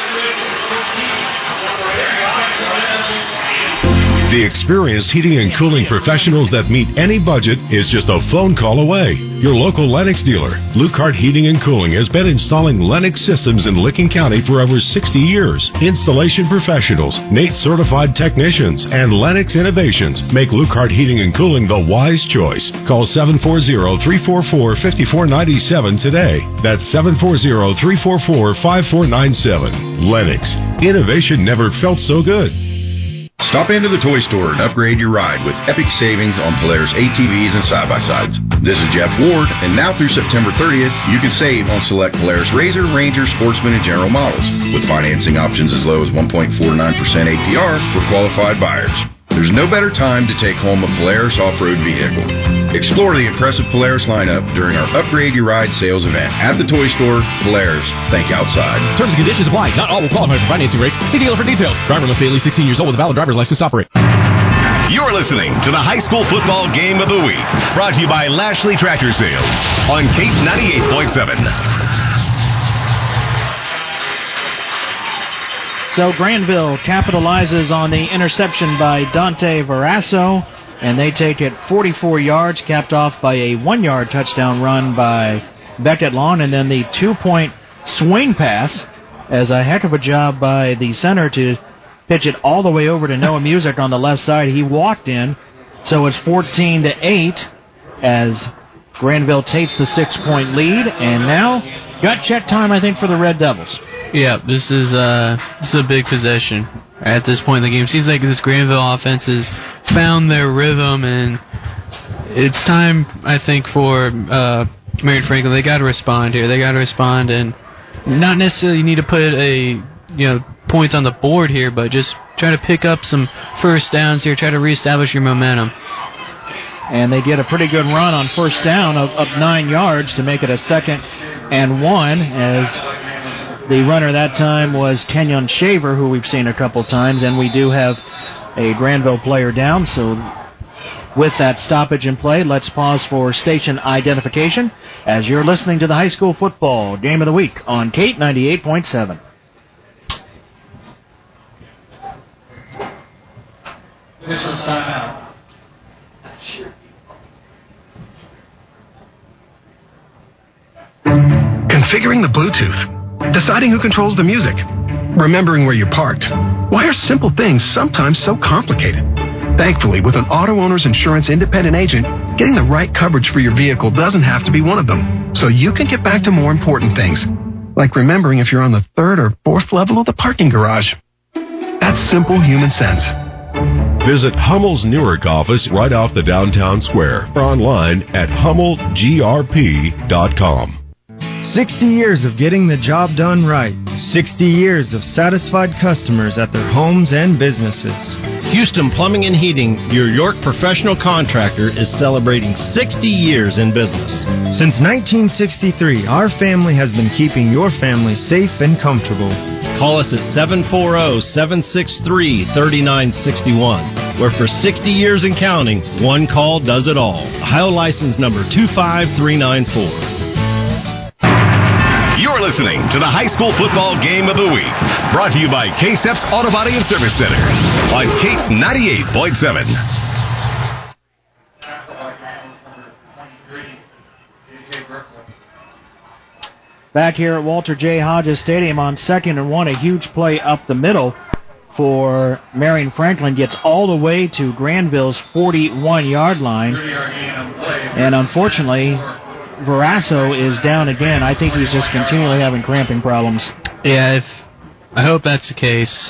The experienced heating and cooling professionals that meet any budget is just a phone call away. Your local Lennox dealer, Lucart Heating and Cooling, has been installing Lennox systems in Licking County for over 60 years. Installation professionals, NATE certified technicians, and Lennox innovations make Lucart Heating and Cooling the wise choice. Call 740-344-5497 today. That's 740-344-5497. Lennox. Innovation never felt so good. Stop into the toy store and upgrade your ride with epic savings on Polaris ATVs and side-by-sides. This is Jeff Ward, and now through September 30th, you can save on select Polaris RZR, Ranger, Sportsman, and General models, with financing options as low as 1.49% APR for qualified buyers. There's no better time to take home a Polaris off-road vehicle. Explore the impressive Polaris lineup during our Upgrade Your Ride sales event at the toy store. Polaris, think outside. Terms and conditions apply. Not all will qualify for financing rates. See dealer for details. Driver must be at least 16 years old with a valid driver's license to operate. You're listening to the High School Football Game of the Week, brought to you by Lashley Tractor Sales on Kate 98.7. So Granville capitalizes on the interception by Dante Verasso, and they take it 44 yards, capped off by a 1-yard touchdown run by Beckett Lawn, and then the 2-point swing pass as a heck of a job by the center to pitch it all the way over to Noah Music on the left side. He walked in, so it's 14-8 as Granville takes the 6-point lead, and now gut check time, I think, for the Red Devils. Yeah, this is a big possession at this point in the game. Seems like this Granville offense has found their rhythm, and it's time, I think, for Marion Franklin. They got to respond here. They got to respond, and not necessarily need to put points on the board here, but just try to pick up some first downs here. Try to reestablish your momentum. And they get a pretty good run on first down of 9 yards to make it a 2nd and 1 as the runner that time was Kenyon Shaver, who we've seen a couple times, and we do have a Granville player down. So with that stoppage in play, let's pause for station identification as you're listening to the High School Football Game of the Week on Kate 98.7. This is timeout. Configuring the Bluetooth. Deciding who controls the music. Remembering where you parked. Why are simple things sometimes so complicated? Thankfully, with an auto owner's insurance independent agent, getting the right coverage for your vehicle doesn't have to be one of them. So you can get back to more important things, like remembering if you're on the 3rd or 4th level of the parking garage. That's simple human sense. Visit Hummel's Newark office right off the downtown square or online at hummelgrp.com. 60 years of getting the job done right. 60 years of satisfied customers at their homes and businesses. Houston Plumbing and Heating, your York professional contractor, is celebrating 60 years in business. Since 1963, our family has been keeping your family safe and comfortable. Call us at 740-763-3961, where for 60 years and counting, one call does it all. Ohio license number 25394. You're listening to the High School Football Game of the Week, brought to you by K-Steps Auto Body and Service Center on Kate 98.7. Back here at Walter J. Hodges Stadium on 2nd and 1, a huge play up the middle for Marion Franklin. Gets all the way to Granville's 41-yard line. And unfortunately, Verasso is down again. I think he's just continually having cramping problems. Yeah, I hope that's the case.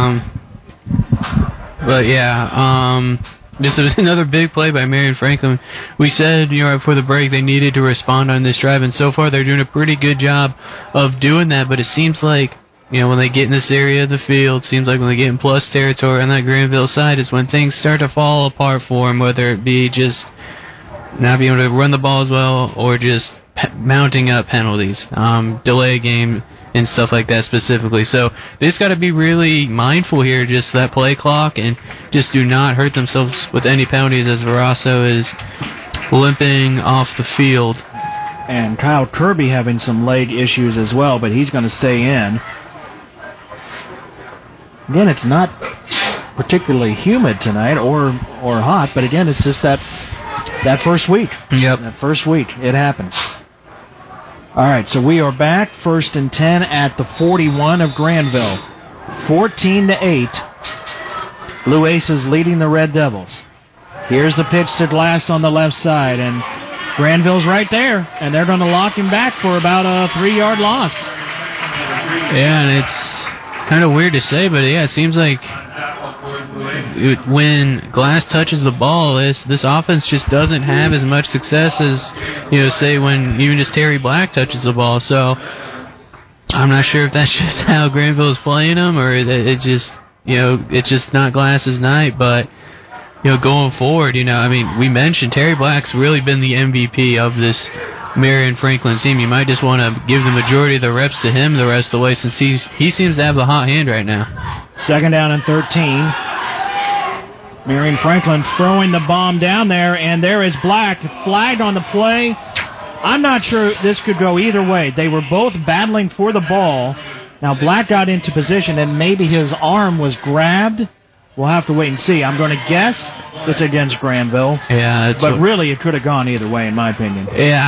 This was another big play by Marion Franklin. We said, before the break, they needed to respond on this drive, and so far they're doing a pretty good job of doing that. But it seems like, when they get in this area of the field, seems like when they get in plus territory on that Granville side is when things start to fall apart for them, whether it be just not being able to run the ball as well or just mounting up penalties, delay game and stuff like that specifically. So they just got to be really mindful here, just that play clock, and just do not hurt themselves with any penalties as Verasso is limping off the field. And Kyle Kirby having some leg issues as well, but he's going to stay in. Again, it's not particularly humid tonight or hot, but again, it's just that first week. Yep. That first week, it happens. All right, so we are back, 1st and 10 at the 41 of Granville. 14-8. Blue Aces leading the Red Devils. Here's the pitch to Glass on the left side, and Granville's right there, and they're going to lock him back for about a 3-yard loss. Yeah, and it's kind of weird to say, but yeah, it seems like when Glass touches the ball, this offense just doesn't have as much success as, say when even just Terry Black touches the ball. So I'm not sure if that's just how Granville is playing them, or it's just not Glass's night. But going forward, we mentioned Terry Black's really been the MVP of this Marion Franklin team. You might just want to give the majority of the reps to him the rest of the way, since he seems to have the hot hand right now. 2nd down and 13. Marion Franklin throwing the bomb down there, and there is Black flagged on the play. I'm not sure this could go either way. They were both battling for the ball. Now Black got into position, and maybe his arm was grabbed. We'll have to wait and see. I'm going to guess it's against Granville. Yeah, but really it could have gone either way, in my opinion.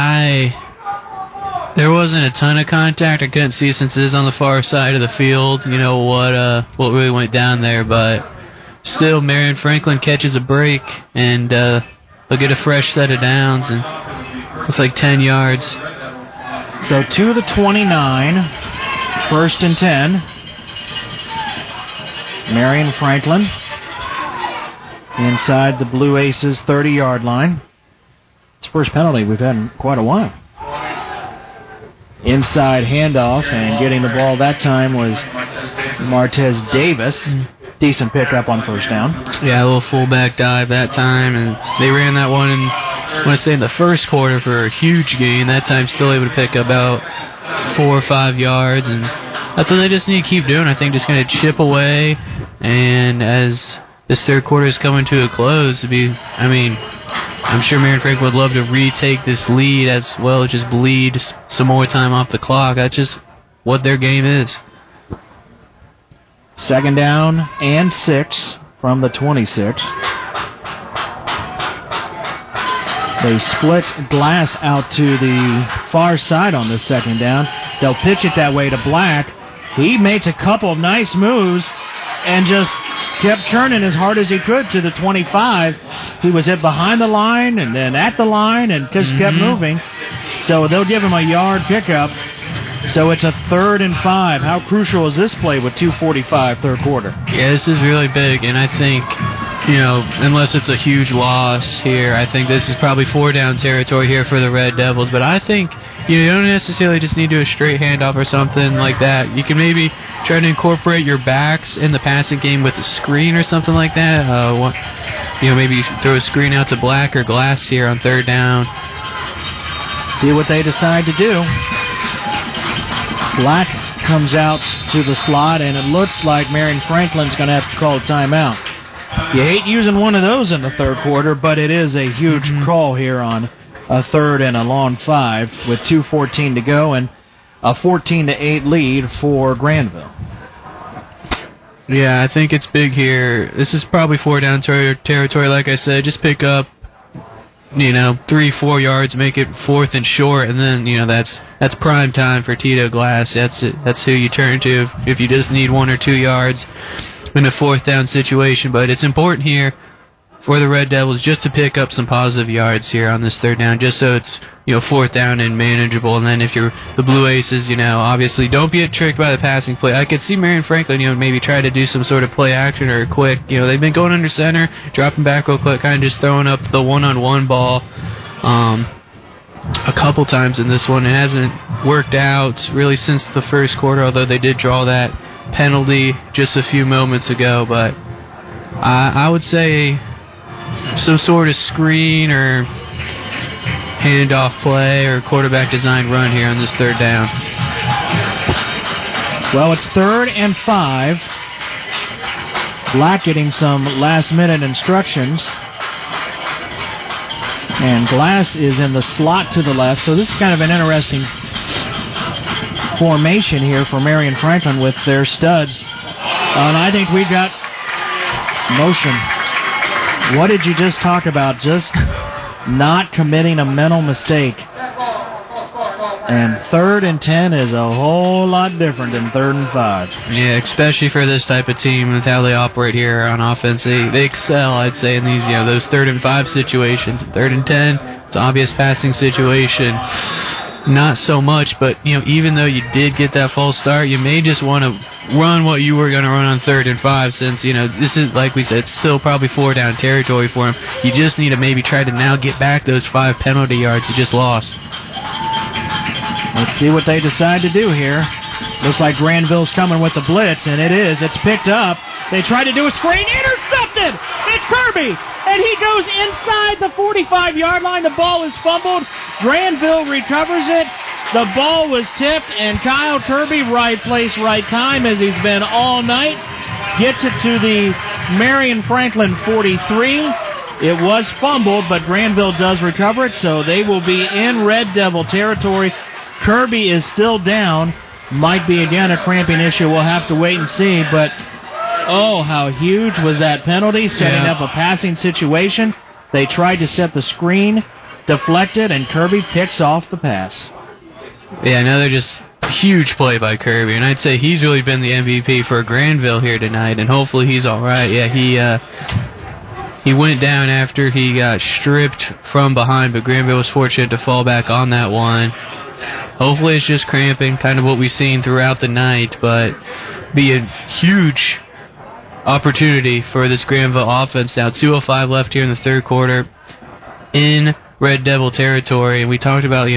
Yeah, there wasn't a ton of contact. I couldn't see, since it is on the far side of the field, what really went down there. But still, Marion Franklin catches a break, and they'll get a fresh set of downs, and looks like 10 yards. So to the 29, 1st and 10. Marion Franklin inside the Blue Aces 30-yard line. It's the first penalty we've had in quite a while. Inside handoff, and getting the ball that time was Martez Davis. Decent pickup on 1st down. Yeah, a little fullback dive that time, and they ran that one in, I want to say, in the first quarter for a huge gain. That time still able to pick about 4 or 5 yards, and that's what they just need to keep doing. I think just going to chip away, and as this third quarter is coming to a close, I'm sure Marion Franklin would love to retake this lead as well as just bleed some more time off the clock. That's just what their game is. 2nd down and 6 from the 26. They split Glass out to the far side on this 2nd down. They'll pitch it that way to Black. He makes a couple of nice moves and just kept churning as hard as he could to the 25. He was hit behind the line and then at the line and just kept moving. So they'll give him a yard pickup. So it's a 3rd and 5. How crucial is this play with 2:45 third quarter? Yeah, this is really big, and I think, unless it's a huge loss here, I think this is probably 4-down territory here for the Red Devils. But I think you don't necessarily just need to do a straight handoff or something like that. You can maybe try to incorporate your backs in the passing game with a screen or something like that. Maybe throw a screen out to Black or Glass here on 3rd down. See what they decide to do. Black comes out to the slot, and it looks like Marion Franklin's going to have to call a timeout. You hate using one of those in the third quarter, but it is a huge call here on a 3rd and a long 5 with 2:14 to go and a 14-8 lead for Granville. Yeah, I think it's big here. This is probably 4-down territory, like I said. Just pick up 3-4 yards, make it 4th and short, and then that's prime time for Tito Glass. That's who you turn to if you just need 1 or 2 yards in a 4th down situation. But it's important here for the Red Devils just to pick up some positive yards here on this 3rd down, just so it's 4th down and manageable. And then if you're the Blue Aces, obviously don't get tricked by the passing play. I could see Marion Franklin maybe try to do some sort of play action or a quick. They've been going under center, dropping back real quick, kind of just throwing up the one-on-one ball a couple times in this one. It hasn't worked out really since the first quarter, although they did draw that penalty just a few moments ago. But I would say some sort of screen or handoff play or quarterback design run here on this 3rd down. Well, it's 3rd and 5. Black getting some last-minute instructions. And Glass is in the slot to the left. So this is kind of an interesting formation here for Marion Franklin with their studs. And I think we've got motion. What did you just talk about? Just not committing a mental mistake. And 3rd and 10 is a whole lot different than 3rd and 5. Yeah, especially for this type of team with how they operate here on offense. They excel, I'd say, in these, those 3rd and 5 situations. 3rd and 10, it's an obvious passing situation. not so much, but even though you did get that false start, you may just want to run what you were going to run on 3rd and 5, since this is, like we said, still probably 4 down territory for him. You just need to maybe try to now get back those 5 penalty yards you just lost. Let's see what they decide to do here. Looks like Granville's coming with the blitz, and it is. It's picked up. They try to do a screen. Intercepted! It's Kirby! And he goes inside the 45-yard line. The ball is fumbled. Granville recovers it. The ball was tipped, and Kyle Kirby, right place, right time, as he's been all night, gets it to the Marion Franklin 43. It was fumbled, but Granville does recover it, so they will be in Red Devil territory. Kirby is still down. Might be, again, a cramping issue. We'll have to wait and see, but oh, how huge was that penalty, setting up a passing situation. They tried to set the screen, deflected, and Kirby picks off the pass. Yeah, another just huge play by Kirby, and I'd say he's really been the MVP for Granville here tonight, and hopefully he's all right. Yeah, he went down after he got stripped from behind, but Granville was fortunate to fall back on that one. Hopefully it's just cramping, kind of what we've seen throughout the night, but be a huge opportunity for this Granville offense. Now 2:05 left here in the third quarter in Red Devil territory, and we talked about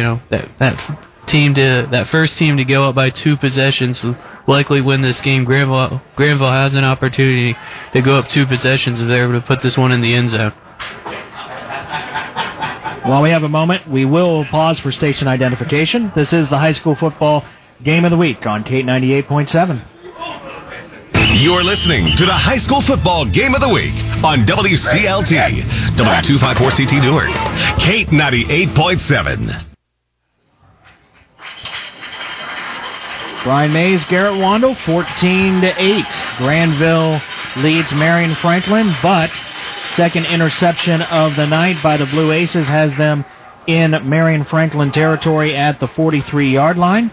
that first team to go up by 2 possessions likely win this game. Granville has an opportunity to go up 2 possessions if they're able to put this one in the end zone. While we have a moment, we will pause for station identification. This is the high school football game of the week on K98.7. You're listening to the high school football game of the week on WCLT, W254CT Newark, K98.7. Brian Mays, Garrett Wandel, 14-8. Granville leads Marion Franklin, but second interception of the night by the Blue Aces has them in Marion Franklin territory at the 43-yard line.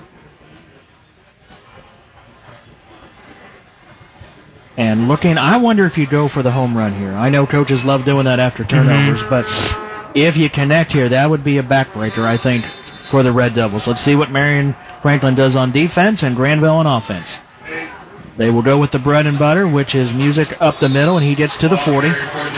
And looking, I wonder if you go for the home run here. I know coaches love doing that after turnovers, but if you connect here, that would be a backbreaker, I think, for the Red Devils. Let's see what Marion Franklin does on defense and Granville on offense. They will go with the bread and butter, which is music up the middle, and he gets to the 40.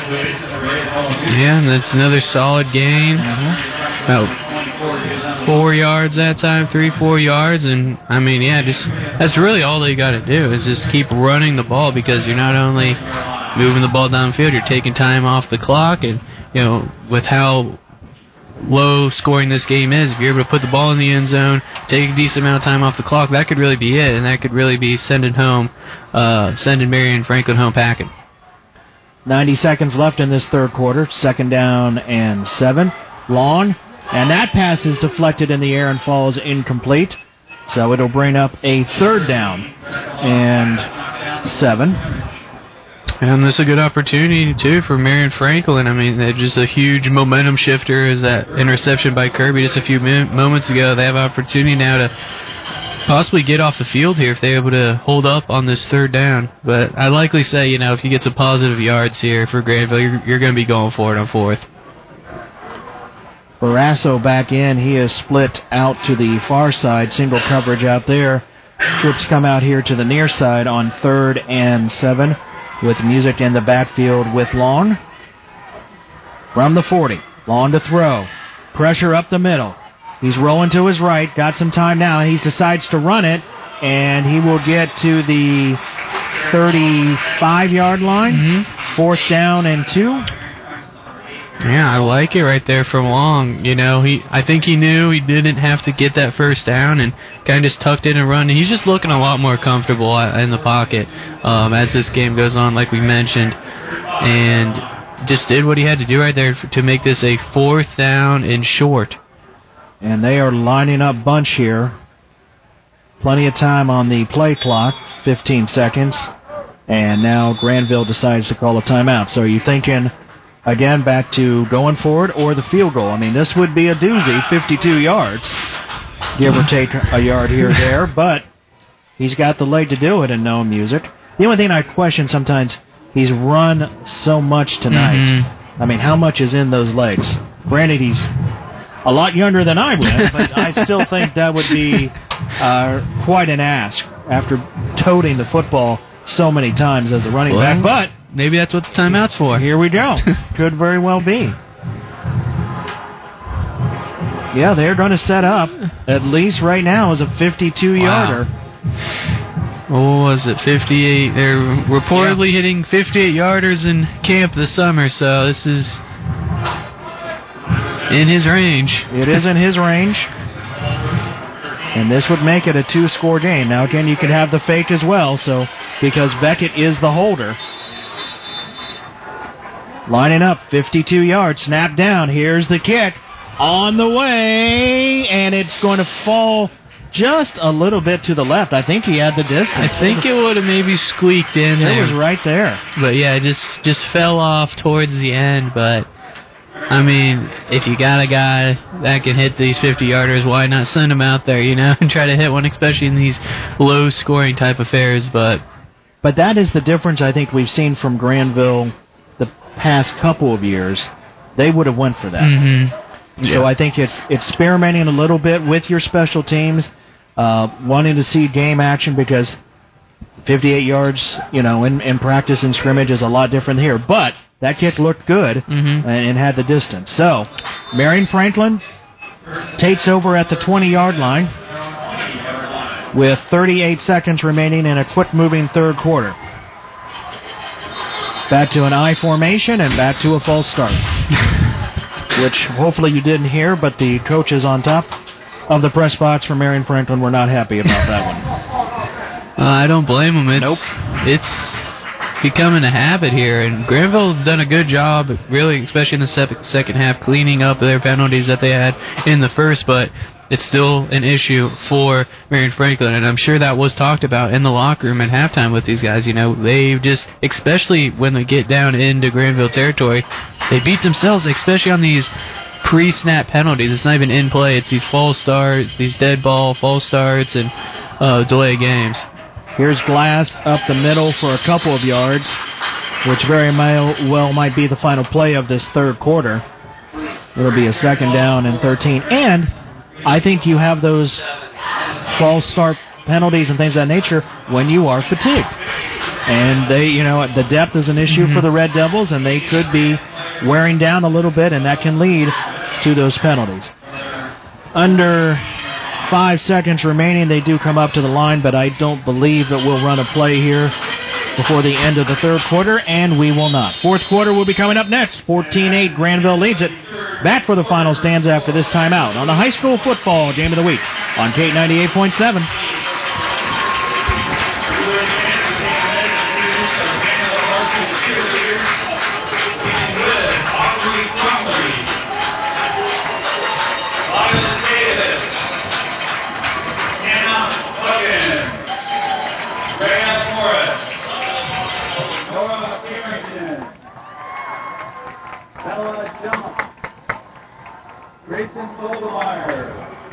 Yeah, that's another solid gain. About 4 yards that time, 3-4 yards, and I mean, that's really all they got to do is just keep running the ball, because you're not only moving the ball downfield, you're taking time off the clock, and with how low scoring this game is, if you're able to put the ball in the end zone, take a decent amount of time off the clock, that could really be it, and that could really be sending Marion Franklin home packing. 90 seconds left in this third quarter. 2nd down and 7. Long, and that pass is deflected in the air and falls incomplete, so it'll bring up a 3rd down and 7. And this is a good opportunity, too, for Marion Franklin. I mean, they're just a huge momentum shifter as that interception by Kirby just a few moments ago. They have an opportunity now to possibly get off the field here if they're able to hold up on this 3rd down. But I likely say, if you get some positive yards here for Granville, you're going to be going for it on 4th. Barrasso back in. He is split out to the far side. Single coverage out there. Troops come out here to the near side on 3rd and 7. With music in the backfield with Long. From the 40. Long to throw. Pressure up the middle. He's rolling to his right. Got some time now, and he decides to run it. And he will get to the 35-yard line. 4th down and 2. Yeah, I like it right there from Long. I think he knew he didn't have to get that 1st down and kind of just tucked in and run. He's just looking a lot more comfortable in the pocket as this game goes on, like we mentioned. And just did what he had to do right there to make this a 4th down and short. And they are lining up bunch here. Plenty of time on the play clock, 15 seconds. And now Granville decides to call a timeout. So are you thinking, again, back to going forward or the field goal? I mean, this would be a doozy, 52 yards, give or take a yard here or there, but he's got the leg to do it and no music. The only thing I question sometimes, he's run so much tonight. I mean, how much is in those legs? Granted, he's a lot younger than I was, but I still think that would be quite an ask after toting the football so many times as a running back. But maybe that's what the timeout's for. Here we go. Could very well be. Yeah, they're going to set up, at least right now, as a 52-yarder. What was it, 58? They're reportedly hitting 58-yarders in camp this summer, so this is in his range. It is in his range. And this would make it a 2-score game. Now, again, you could have the fake as well, so because Beckett is the holder. Lining up, 52 yards, snap down. Here's the kick. On the way, and it's going to fall just a little bit to the left. I think he had the distance. I think it would have maybe squeaked in there. It was right there. But yeah, it just fell off towards the end. But, I mean, if you got a guy that can hit these 50-yarders, why not send him out there, and try to hit one, especially in these low-scoring type affairs. But that is the difference I think we've seen from Granville the past couple of years. They would have went for that. Mm-hmm. Yeah. So I think it's experimenting a little bit with your special teams, wanting to see game action because 58 yards, in practice and scrimmage is a lot different here. But that kick looked good and had the distance. So Marion Franklin takes over at the 20-yard line with 38 seconds remaining in a quick-moving third quarter. Back to an I formation and back to a false start. Which hopefully you didn't hear, but the coaches on top of the press box for Marion Franklin were not happy about that one. I don't blame them. It's becoming a habit here, and Granville's done a good job, really, especially in the second half, cleaning up their penalties that they had in the first, but it's still an issue for Marion Franklin, and I'm sure that was talked about in the locker room at halftime with these guys. They just, especially when they get down into Granville territory, they beat themselves, especially on these pre-snap penalties. It's not even in play. It's these false starts, these dead ball false starts, and delay games. Here's Glass up the middle for a couple of yards, which very well might be the final play of this third quarter. It'll be a 2nd down and 13. And I think you have those false start penalties and things of that nature when you are fatigued. And the depth is an issue for the Red Devils, and they could be wearing down a little bit, and that can lead to those penalties. Under 5 seconds remaining, they do come up to the line, but I don't believe that we'll run a play here before the end of the third quarter, and we will not. Fourth quarter will be coming up next. 14-8, Granville leads it. Back for the final stanza after this timeout on the high school football game of the week on K98.7. Grayson Soldemeyer.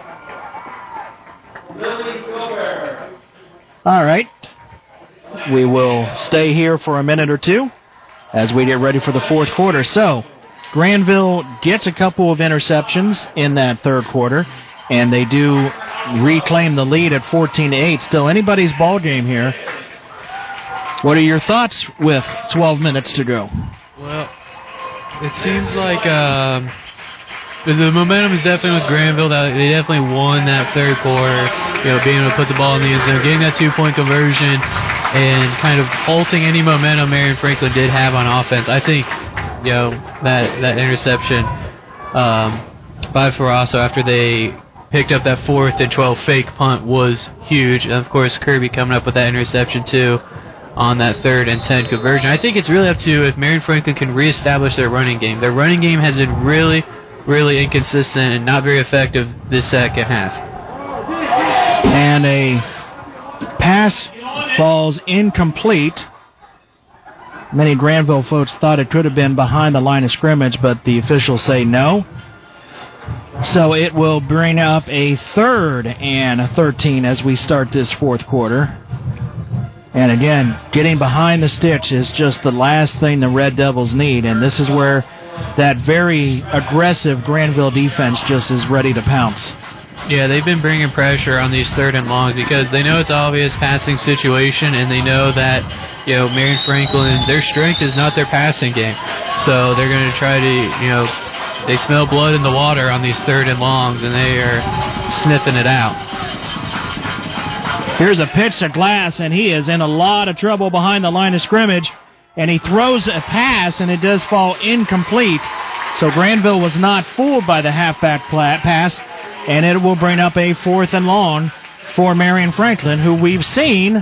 Lily Silver. All right. We will stay here for a minute or two as we get ready for the fourth quarter. So, Granville gets a couple of interceptions in that third quarter, and they do reclaim the lead at 14-8. Still anybody's ball game here. What are your thoughts with 12 minutes to go? Well, it seems like the momentum is definitely with Granville. They definitely won that third quarter, being able to put the ball in the end zone, getting that 2-point conversion, and kind of halting any momentum Marion Franklin did have on offense. I think, that interception by Ferrasso after they picked up that 4th and 12 fake punt was huge. And, of course, Kirby coming up with that interception, too, on that 3rd and 10 conversion. I think it's really up to if Marion Franklin can reestablish their running game. Their running game has been really inconsistent and not very effective this second half. And a pass falls incomplete. Many Granville folks thought it could have been behind the line of scrimmage, but the officials say no. So it will bring up a 3rd and 13 as we start this fourth quarter. And again, getting behind the sticks is just the last thing the Red Devils need, and this is where that very aggressive Granville defense just is ready to pounce. Yeah, they've been bringing pressure on these 3rd and longs because they know it's obvious passing situation, and they know that, Marion Franklin, their strength is not their passing game. So they're going to try to, they smell blood in the water on these 3rd and longs, and they are sniffing it out. Here's a pitch to Glass, and he is in a lot of trouble behind the line of scrimmage, and he throws a pass, and it does fall incomplete. So Granville was not fooled by the halfback pass, and it will bring up a 4th and long for Marion Franklin, who we've seen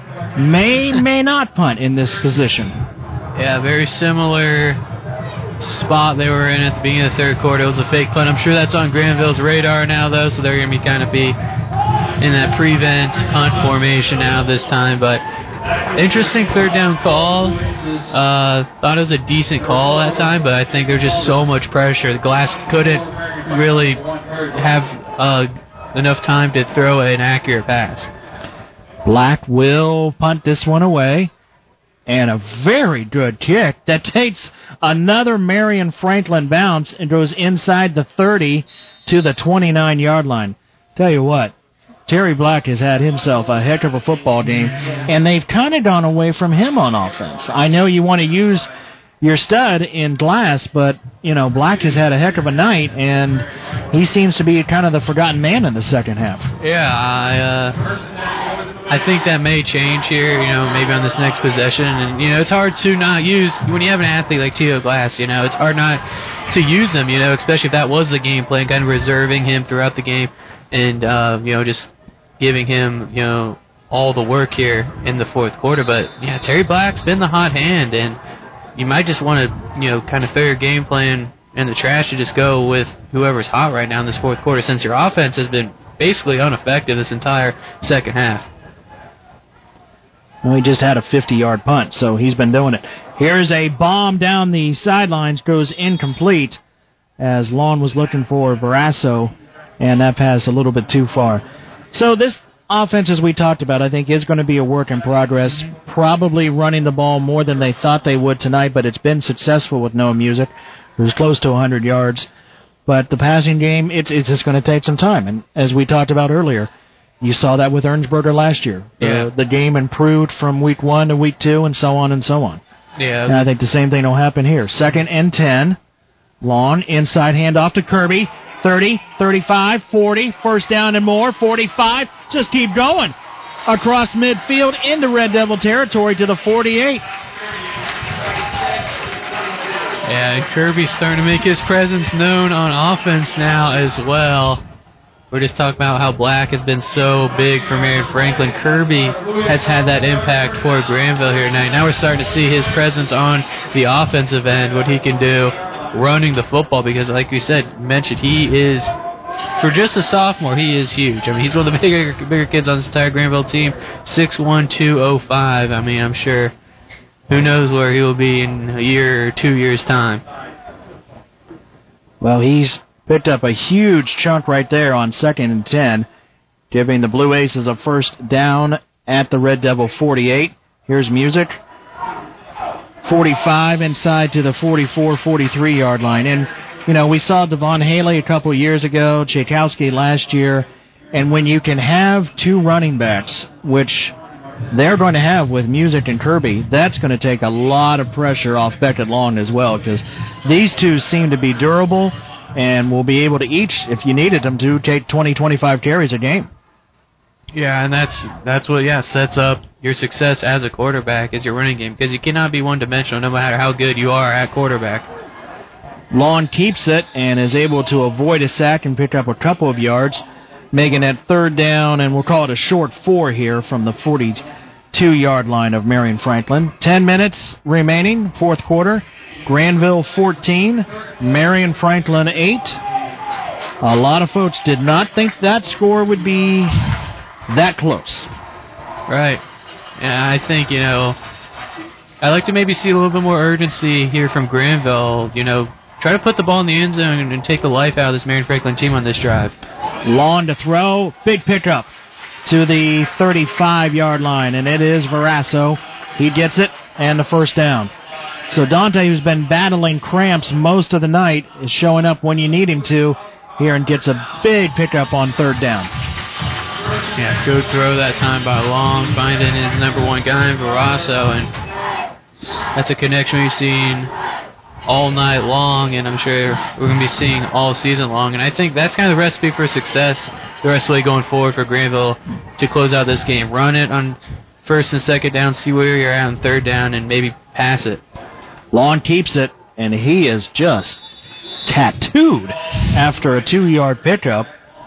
may not punt in this position. Yeah, very similar spot they were in at the beginning of the 3rd quarter. It was a fake punt. I'm sure that's on Granville's radar now, though, so they're going to be in that prevent punt formation now this time. But interesting 3rd down call. Thought it was a decent call that time, but I think there's just so much pressure. The Glass couldn't really have enough time to throw an accurate pass. Black will punt this one away. And a very good kick that takes another Marion Franklin bounce and goes inside the 30 to the 29-yard line. Tell you what, Terry Black has had himself a heck of a football game, and they've kind of gone away from him on offense. I know you want to use your stud in Glass, but, Black has had a heck of a night, and he seems to be kind of the forgotten man in the second half. Yeah, I think that may change here, maybe on this next possession. And, it's hard to not use, when you have an athlete like Tio Glass, it's hard not to use him, especially if that was the game plan, kind of reserving him throughout the game and, just giving him, all the work here in the 4th quarter. But, yeah, Terry Black's been the hot hand, and you might just want to, kind of throw your game plan in the trash and just go with whoever's hot right now in this 4th quarter, since your offense has been basically ineffective this entire second half. Well, he just had a 50-yard punt, so he's been doing it. Here's a bomb down the sidelines, goes incomplete as Lawn was looking for Verasso, and that pass a little bit too far. So this offense, as we talked about, I think is going to be a work in progress, probably running the ball more than they thought they would tonight, but it's been successful with Noah Music, who's close to 100 yards. But the passing game, it's just going to take some time, and as we talked about earlier, you saw that with Ernsberger last year. Yeah. The game improved from week 1 to week 2 and so on and so on. Yeah. And I think the same thing will happen here. 2nd and 10. Lawn, inside handoff to Kirby. 30, 35, 40. First down and more. 45. Just keep going. Across midfield into Red Devil territory to the 48. Yeah, and Kirby's starting to make his presence known on offense now as well. We're just talking about how Black has been so big for Marion Franklin. Kirby has had that impact for Granville here tonight. Now we're starting to see his presence on the offensive end, what he can do running the football, because like you mentioned, he is, for just a sophomore, he is huge. I mean, he's one of the bigger kids on this entire Granville team, 6'1", 205. I mean, I'm sure, who knows where he will be in a year or 2 years' time. Well, he's picked up a huge chunk right there on 2nd and 10, giving the Blue Aces a first down at the Red Devil 48. Here's Music. 45 inside to the 44, 43-yard line. And, we saw Devon Haley a couple years ago, Tchaikovsky last year, and when you can have 2 running backs, which they're going to have with Music and Kirby, that's going to take a lot of pressure off Beckett Long as well, because these two seem to be durable and will be able to each, if you needed them to, take 20, 25 carries a game. Yeah, and that's what sets up your success as a quarterback, is your running game, because you cannot be one-dimensional no matter how good you are at quarterback. Long keeps it and is able to avoid a sack and pick up a couple of yards, making it 3rd down, and we'll call it a short 4 here from the 42-yard line of Marion Franklin. 10 minutes remaining, 4th quarter. Granville 14, Marion Franklin 8. A lot of folks did not think that score would be that close. Right. Yeah, I think, I'd like to maybe see a little bit more urgency here from Granville. Try to put the ball in the end zone and take the life out of this Marion Franklin team on this drive. Lawn to throw, big pickup to the 35-yard line, and it is Verasso. He gets it, and the first down. So Dante, who's been battling cramps most of the night, is showing up when you need him to here and gets a big pickup on third down. Yeah, good throw that time by Long, finding his number one guy in Verasso, and that's a connection we've seen all night long, and I'm sure we're going to be seeing all season long. And I think that's kind of the recipe for success the rest of the way going forward for Granville to close out this game. Run it on first and second down, see where you're at on third down, and maybe pass it. Long keeps it, and he is just tattooed after a 2-yard pickup.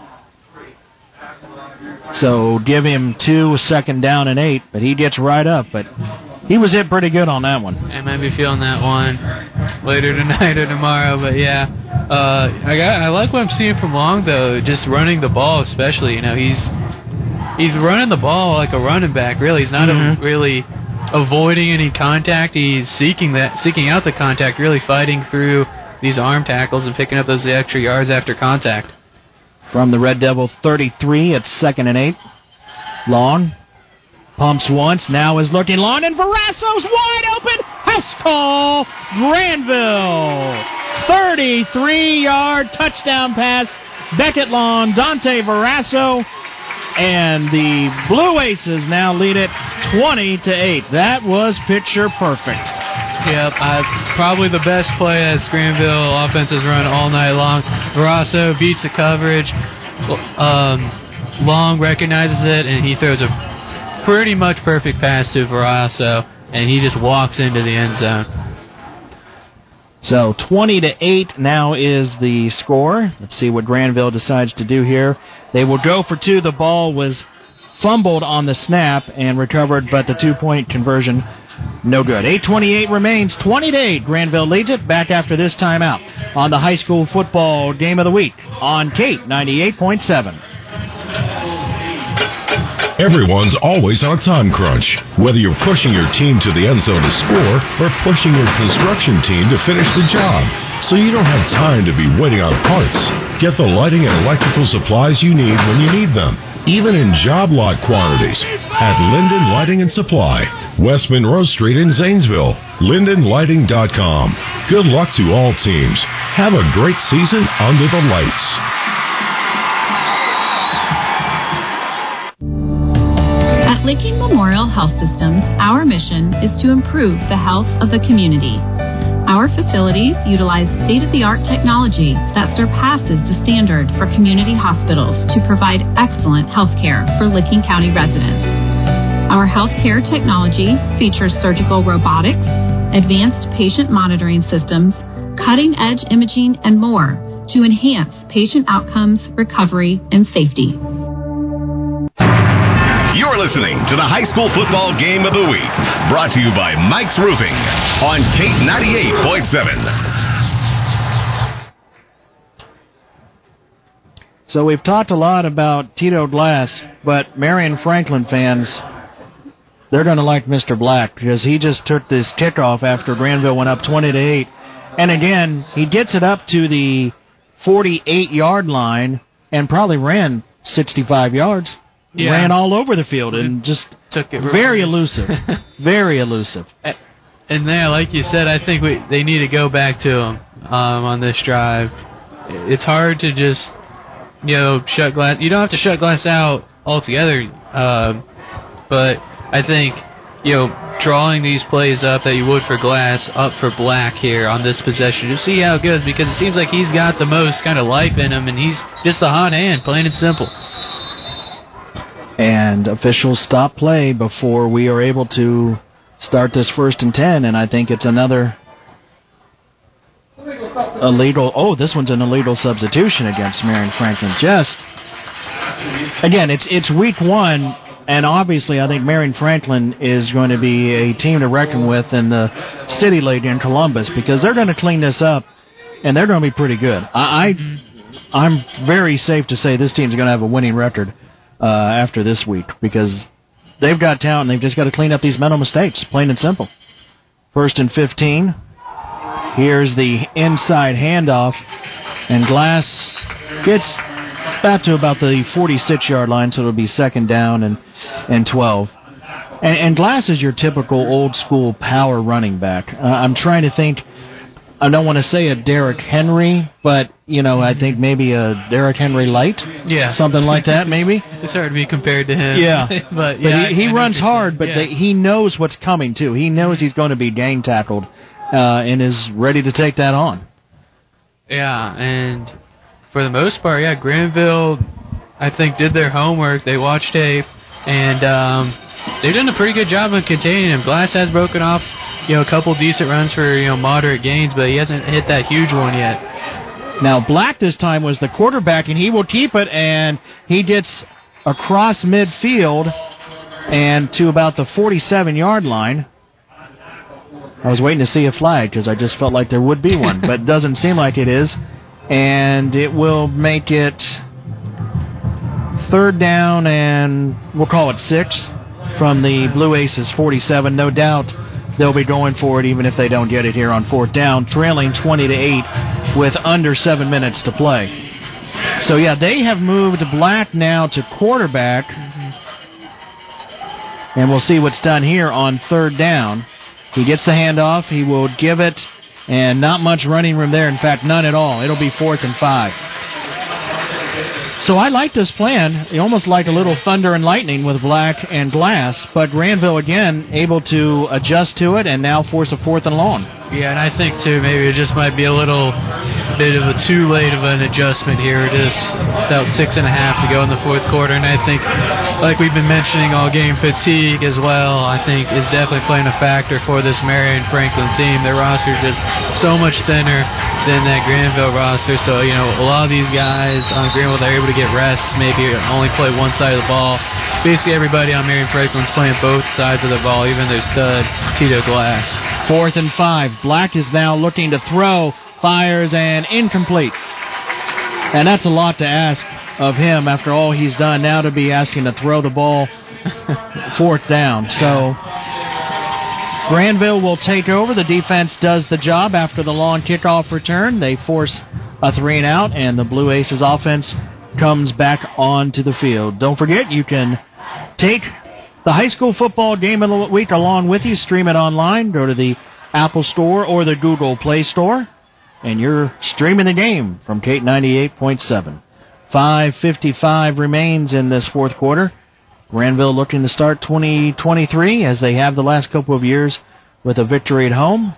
So give him 2, second down and 8, but he gets right up. But he was hit pretty good on that one. I might be feeling that one later tonight or tomorrow, but yeah. I like what I'm seeing from Long, though, just running the ball especially. You know, he's running the ball like a running back, really. He's not really avoiding any contact. He's seeking out the contact, really fighting through these arm tackles and picking up those extra yards after contact. From the Red Devil 33, it's 2nd and 8. Long pumps once, now is looking long, and Verasso's wide open. House call, Granville. 33-yard touchdown pass. Beckett Long, Dante Verasso, and the Blue Aces now lead it 20-8. That was picture perfect. Yep, probably the best play that Granville offense has run all night long. Verasso beats the coverage. Long recognizes it, and he throws a pretty much perfect pass to Verasso, and he just walks into the end zone. So 20-8 now is the score. Let's see what Granville decides to do here. They will go for 2. The ball was fumbled on the snap and recovered, but the 2-point conversion, no good. 8:28 remains, 20-8. Granville leads it. Back after this timeout on the high school football game of the week on Kate 98.7. Everyone's always on a time crunch. Whether you're pushing your team to the end zone to score or pushing your construction team to finish the job, so you don't have time to be waiting on parts. Get the lighting and electrical supplies you need when you need them, even in job lot quantities, at Linden Lighting and Supply, West Monroe Street in Zanesville. LindenLighting.com. Good luck to all teams. Have a great season under the lights. At Licking Memorial Health Systems, our mission is to improve the health of the community. Our facilities utilize state-of-the-art technology that surpasses the standard for community hospitals to provide excellent health care for Licking County residents. Our healthcare technology features surgical robotics, advanced patient monitoring systems, cutting-edge imaging, and more to enhance patient outcomes, recovery, and safety. You're listening to the High School Football Game of the Week, brought to you by Mike's Roofing on Kate 98.7. So we've talked a lot about Tito Glass, but Marion Franklin fans, they're going to like Mr. Black because he just took this kickoff after Granville went up 20-8. And again, he gets it up to the 48-yard line and probably ran 65 yards. Yeah. Ran all over the field and just took it very elusive. Very elusive. And there, like you said, I think they need to go back to him on this drive. It's hard to just, shut Glass. You don't have to shut Glass out altogether, but I think, drawing these plays up that you would for Glass up for Black here on this possession to see how it goes, because it seems like he's got the most kind of life in him, and he's just the hot hand, plain and simple. And officials stop play before we are able to start this 1st and 10, and I think it's another illegal. Oh, this one's an illegal substitution against Marion Franklin. Again, it's week 1, and obviously I think Marion Franklin is going to be a team to reckon with in the City League in Columbus because they're going to clean this up, and they're going to be pretty good. I'm very safe to say this team's going to have a winning record after this week because they've got talent and they've just got to clean up these mental mistakes, plain and simple. 1st and 15. Here's the inside handoff, and Glass gets back to about the 46-yard line, so it'll be 2nd down and 12. And Glass is your typical old-school power running back. I'm trying to think. I don't want to say a Derrick Henry, but, I think maybe a Derrick Henry light. Yeah. Something like that, maybe. It's hard to be compared to him. Yeah. but he runs hard, but he knows what's coming, too. He knows he's going to be gang tackled and is ready to take that on. Yeah, and for the most part, Granville, I think, did their homework. They watched tape, and they've done a pretty good job of containing him. Glass has broken off, a couple decent runs for, moderate gains, but he hasn't hit that huge one yet. Now, Black this time was the quarterback, and he will keep it, and he gets across midfield and to about the 47-yard line. I was waiting to see a flag because I just felt like there would be one, but it doesn't seem like it is. And it will make it 3rd down, and we'll call it 6 from the Blue Aces 47. No doubt they'll be going for it even if they don't get it here on 4th down, trailing 20-8 with under 7 minutes to play. So, they have moved Black now to quarterback. And we'll see what's done here on 3rd down. He gets the handoff. He will give it, and not much running room there. In fact, none at all. It'll be 4th and 5. So I like this plan. Almost like a little thunder and lightning with Black and Glass, but Granville, again, able to adjust to it and now force a 4th and long. Yeah, and I think, too, maybe it just might be a little bit of a too late of an adjustment here. It is about 6.5 to go in the 4th quarter, and I think, like we've been mentioning all game, fatigue as well, I think, is definitely playing a factor for this Marion Franklin team. Their roster is just so much thinner than that Granville roster, so, a lot of these guys on Granville, they're able to get rests, maybe only play one side of the ball. Basically, everybody on Marion Franklin's playing both sides of the ball, even their stud, Tito Glass. 4th and 5. Black is now looking to throw, fires, and incomplete. And that's a lot to ask of him after all he's done, now to be asking to throw the ball 4th down. So Granville will take over. The defense does the job after the long kickoff return. They force a 3-and-out, and the Blue Aces offense comes back onto the field. Don't forget, you can take the high school football game of the week along with you. Stream it online. Go to the Apple Store or the Google Play Store, and you're streaming the game from Kate 98.7. 5:55 remains in this 4th quarter. Granville looking to start 2023 as they have the last couple of years with a victory at home,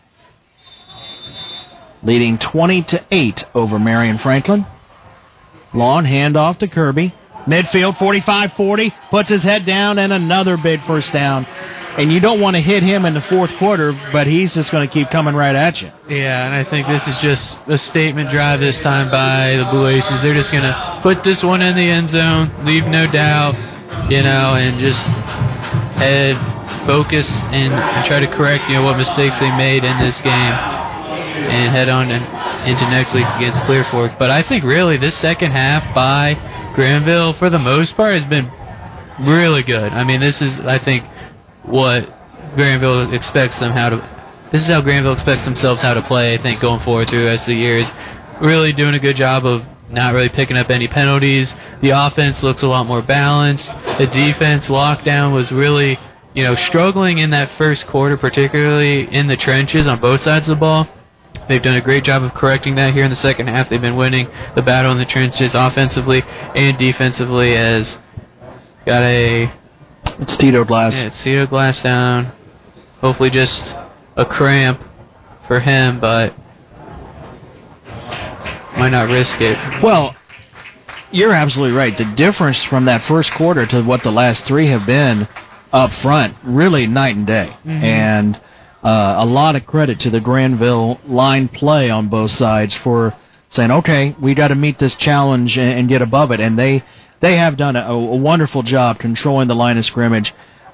leading 20-8 over Marion Franklin. Long handoff to Kirby. Midfield, 45-40, puts his head down, and another big 1st down. And you don't want to hit him in the 4th quarter, but he's just going to keep coming right at you. Yeah, and I think this is just a statement drive this time by the Blue Aces. They're just going to put this one in the end zone, leave no doubt, and just focus and try to correct, what mistakes they made in this game and head on into next week against Clear Fork. But I think really this second half by Granville, for the most part, has been really good. I mean, this is, I think, what Granville expects them this is how Granville expects themselves how to play, I think, going forward through the rest of the years. Really doing a good job of not really picking up any penalties. The offense looks a lot more balanced. The defense lockdown was really, struggling in that first quarter, particularly in the trenches on both sides of the ball. They've done a great job of correcting that here in the second half. They've been winning the battle in the trenches offensively and defensively, as got it's Tito Glass. Yeah, it's Tito Glass down. Hopefully just a cramp for him, but might not risk it. Well, you're absolutely right. The difference from that first quarter to what the last 3 have been up front, really night and day. Mm-hmm. And a lot of credit to the Granville line play on both sides for saying, okay, we got to meet this challenge and get above it. And they have done a wonderful job controlling the line of scrimmage.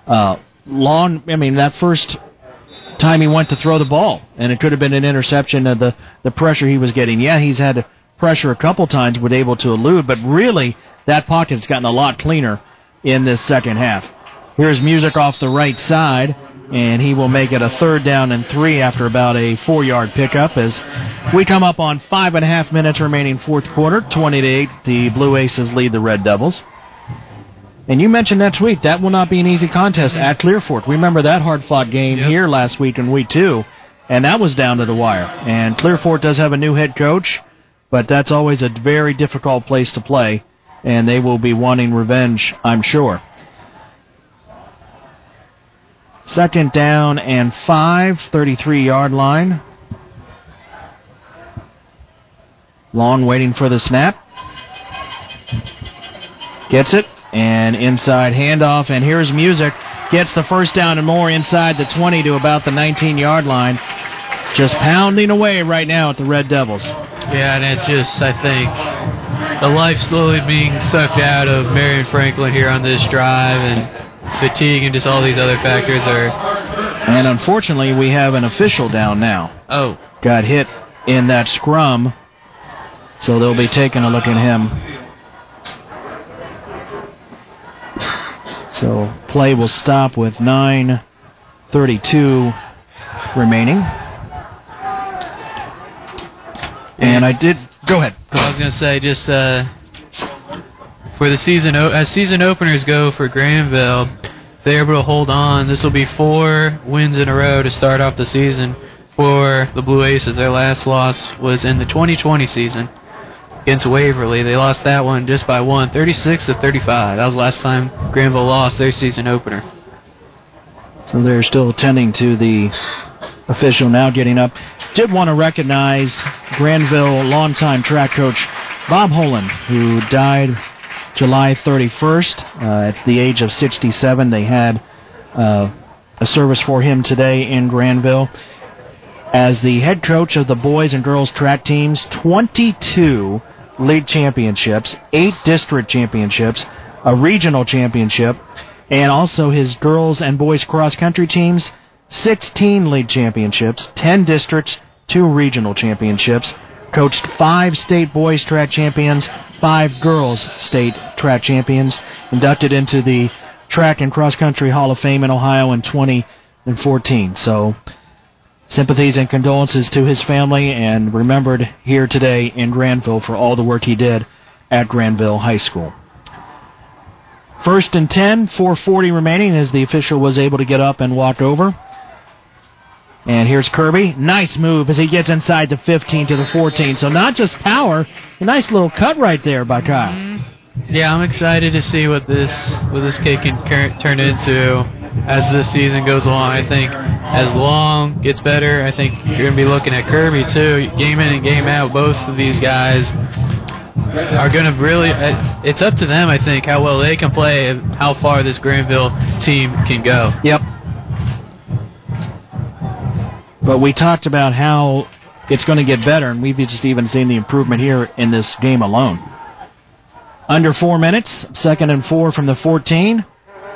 That first time he went to throw the ball, and it could have been an interception of the pressure he was getting. Yeah, he's had pressure a couple times, but able to elude, but really that pocket's gotten a lot cleaner in this second half. Here's music off the right side, and he will make it a 3rd down and 3 after about a 4-yard pickup as we come up on 5.5 minutes remaining 4th quarter. 20-8, the Blue Aces lead the Red Devils. And you mentioned next week, that will not be an easy contest at Clearfork. We remember that hard-fought game here last week in week 2, and that was down to the wire. And Clearfork does have a new head coach, but that's always a very difficult place to play, and they will be wanting revenge, I'm sure. 2nd down and 5, 33-yard line. Long waiting for the snap. Gets it, and inside handoff, and here's Music. Gets the first down and more inside the 20 to about the 19-yard line. Just pounding away right now at the Red Devils. Yeah, and it just, I think, the life slowly being sucked out of Marion Franklin here on this drive, and fatigue and just all these other factors are... And unfortunately, we have an official down now. Oh. Got hit in that scrum, so they'll be taking a look at him. So play will stop with 9:32 remaining. And I did... Go ahead. I was going to say, just for the season, as season openers go for Granville, they're able to hold on. This will be 4 wins in a row to start off the season for the Blue Aces. Their last loss was in the 2020 season against Waverly. They lost that one just by 1, 36-35. That was the last time Granville lost their season opener. So they're still attending to the official now getting up. Did want to recognize Granville longtime track coach Bob Holen, who died July 31st at the age of 67. They had a service for him today in Granville. As the head coach of the boys and girls track teams, 22 league championships, 8 district championships, a regional championship, and also his girls and boys cross-country teams, 16 league championships, 10 districts, 2 regional championships, coached 5 state boys track champions, 5 girls state track champions, inducted into the Track and Cross Country Hall of Fame in Ohio in 2014. So sympathies and condolences to his family, and remembered here today in Granville for all the work he did at Granville High School. 1st and 10, 4:40 remaining as the official was able to get up and walk over. And here's Kirby. Nice move as he gets inside the 15 to the 14. So not just power, a nice little cut right there by Kyle. Yeah, I'm excited to see what this kid can turn into as this season goes along. I think as Long gets better, I think you're going to be looking at Kirby too. Game in and game out, both of these guys are going to really, it's up to them, I think, how well they can play and how far this Granville team can go. Yep. But we talked about how it's going to get better, and we've just even seen the improvement here in this game alone. Under 4 minutes, 2nd and 4 from the 14.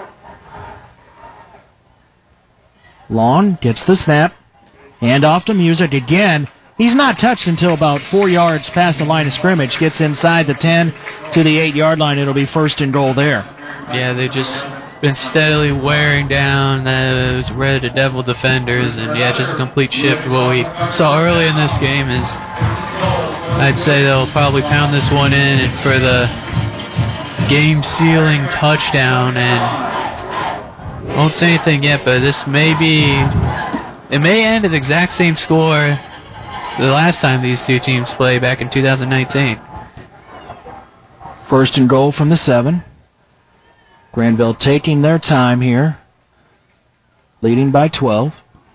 Long gets the snap. Hand off to Music again. He's not touched until about 4 yards past the line of scrimmage. Gets inside the 10 to the 8-yard line. It'll be 1st and goal there. Yeah, they've just been steadily wearing down those Red Devil defenders, and yeah, just a complete shift. What we saw early in this game is, I'd say they'll probably pound this one in and for the game-sealing touchdown, and won't say anything yet, but this may end at the exact same score the last time these two teams played back in 2019. 1st and goal from the 7. Granville taking their time here, leading by 12.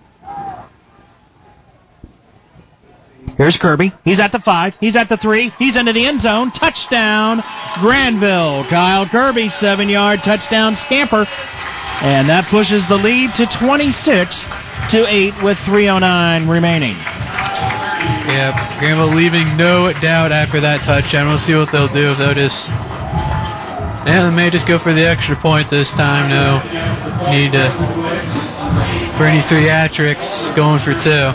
Here's Kirby. He's at the 5. He's at the 3. He's into the end zone. Touchdown, Granville. Kyle Kirby, 7-yard touchdown scamper. And that pushes the lead to 26-8 with 3:09 remaining. Yeah, Granville leaving no doubt after that touchdown. We'll see what they'll do if they'll just... Yeah, they may just go for the extra point this time. No need to for any theatrics, going for 2.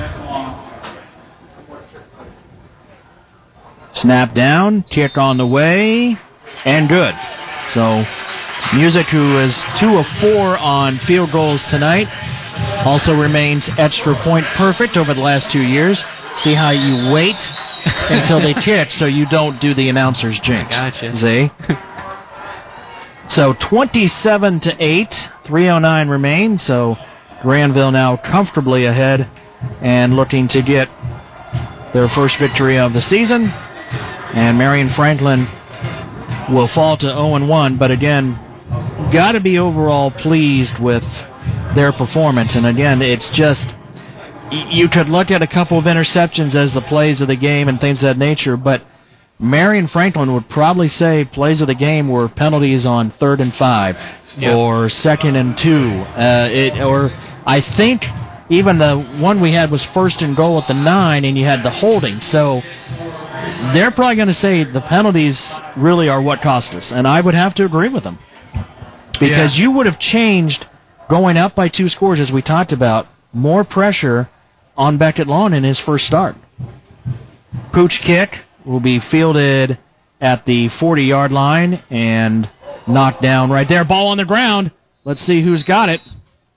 Snap down, kick on the way, and good. So Music, who is 2 of 4 on field goals tonight, also remains extra point perfect over the last 2 years. See how you wait until they kick so you don't do the announcer's jinx. Gotcha. See? So 27-8, 3:09 remain. So Granville now comfortably ahead and looking to get their first victory of the season. And Marion Franklin will fall to 0-1, but again, got to be overall pleased with their performance. And again, it's just, you could look at a couple of interceptions as the plays of the game and things of that nature, but Marion Franklin would probably say plays of the game were penalties on 3rd and 5 or 2nd and 2. Or I think even the one we had was 1st and goal at the 9, and you had the holding. So they're probably going to say the penalties really are what cost us, and I would have to agree with them. Because you would have changed going up by 2 scores, as we talked about, more pressure on Beckett Lawn in his first start. Pooch kick will be fielded at the 40-yard line and knocked down right there. Ball on the ground. Let's see who's got it.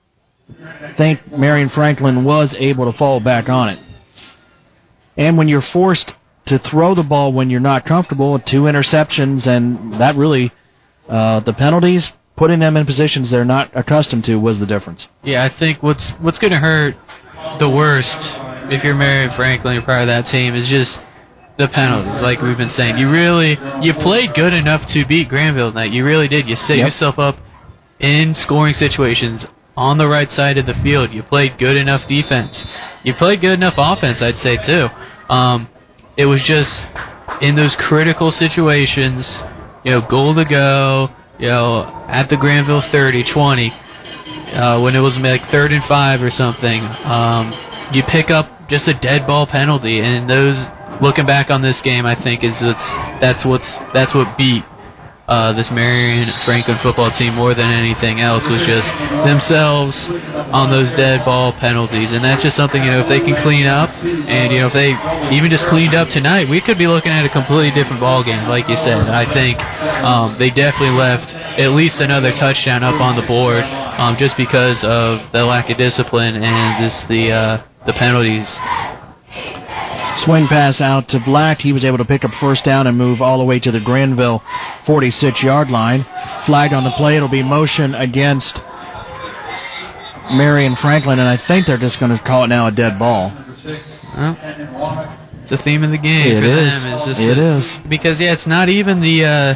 I think Marion Franklin was able to fall back on it. And when you're forced to throw the ball when you're not comfortable, 2 interceptions, and that really, the penalties, putting them in positions they're not accustomed to, was the difference. Yeah, I think what's going to hurt the worst, if you're Marion Franklin, you're part of that team, is just the penalties, like we've been saying. You played good enough to beat Granville tonight. You really did. You set yourself up in scoring situations on the right side of the field. You played good enough defense. You played good enough offense, I'd say, too. It was just in those critical situations, goal to go, at the Granville 30, 20, when it was like 3rd and 5 or something, you pick up just a dead ball penalty, and those, looking back on this game, I think that's what beat this Marion Franklin football team more than anything else, was just themselves on those dead ball penalties. And that's just something, if they can clean up, and if they even just cleaned up tonight, we could be looking at a completely different ball game, like you said. I think they definitely left at least another touchdown up on the board, just because of the lack of discipline and the penalties. Swing pass out to Black. He was able to pick up first down and move all the way to the Granville 46-yard line. Flag on the play. It'll be motion against Marion Franklin, and I think they're just going to call it now a dead ball. Well, it's the theme of the game for them. It is. Because, it's not even the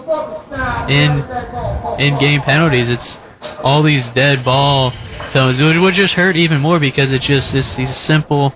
in-game penalties. It's all these dead ball penalties. It would just hurt even more because it's just these simple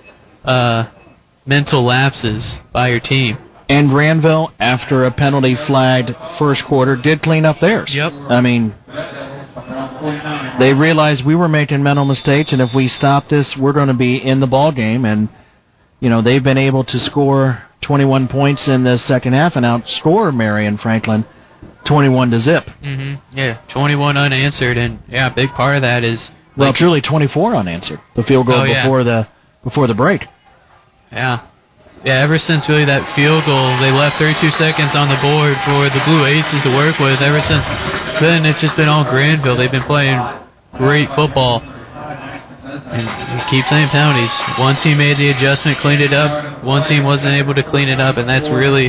mental lapses by your team. And Granville, after a penalty flagged first quarter, did clean up theirs. Yep. I mean, they realized we were making mental mistakes, and if we stop this, we're going to be in the ball game. And, they've been able to score 21 points in the second half and outscore Marion Franklin 21-0. Mm-hmm. Yeah, 21 unanswered, and, a big part of that is... Well, truly 24 unanswered. The field goal before the break. Yeah, ever since really that field goal, they left 32 seconds on the board for the Blue Aces to work with. Ever since then, it's just been all Granville. They've been playing great football. And we keep saying penalties. One team made the adjustment, cleaned it up. One team wasn't able to clean it up, and that's really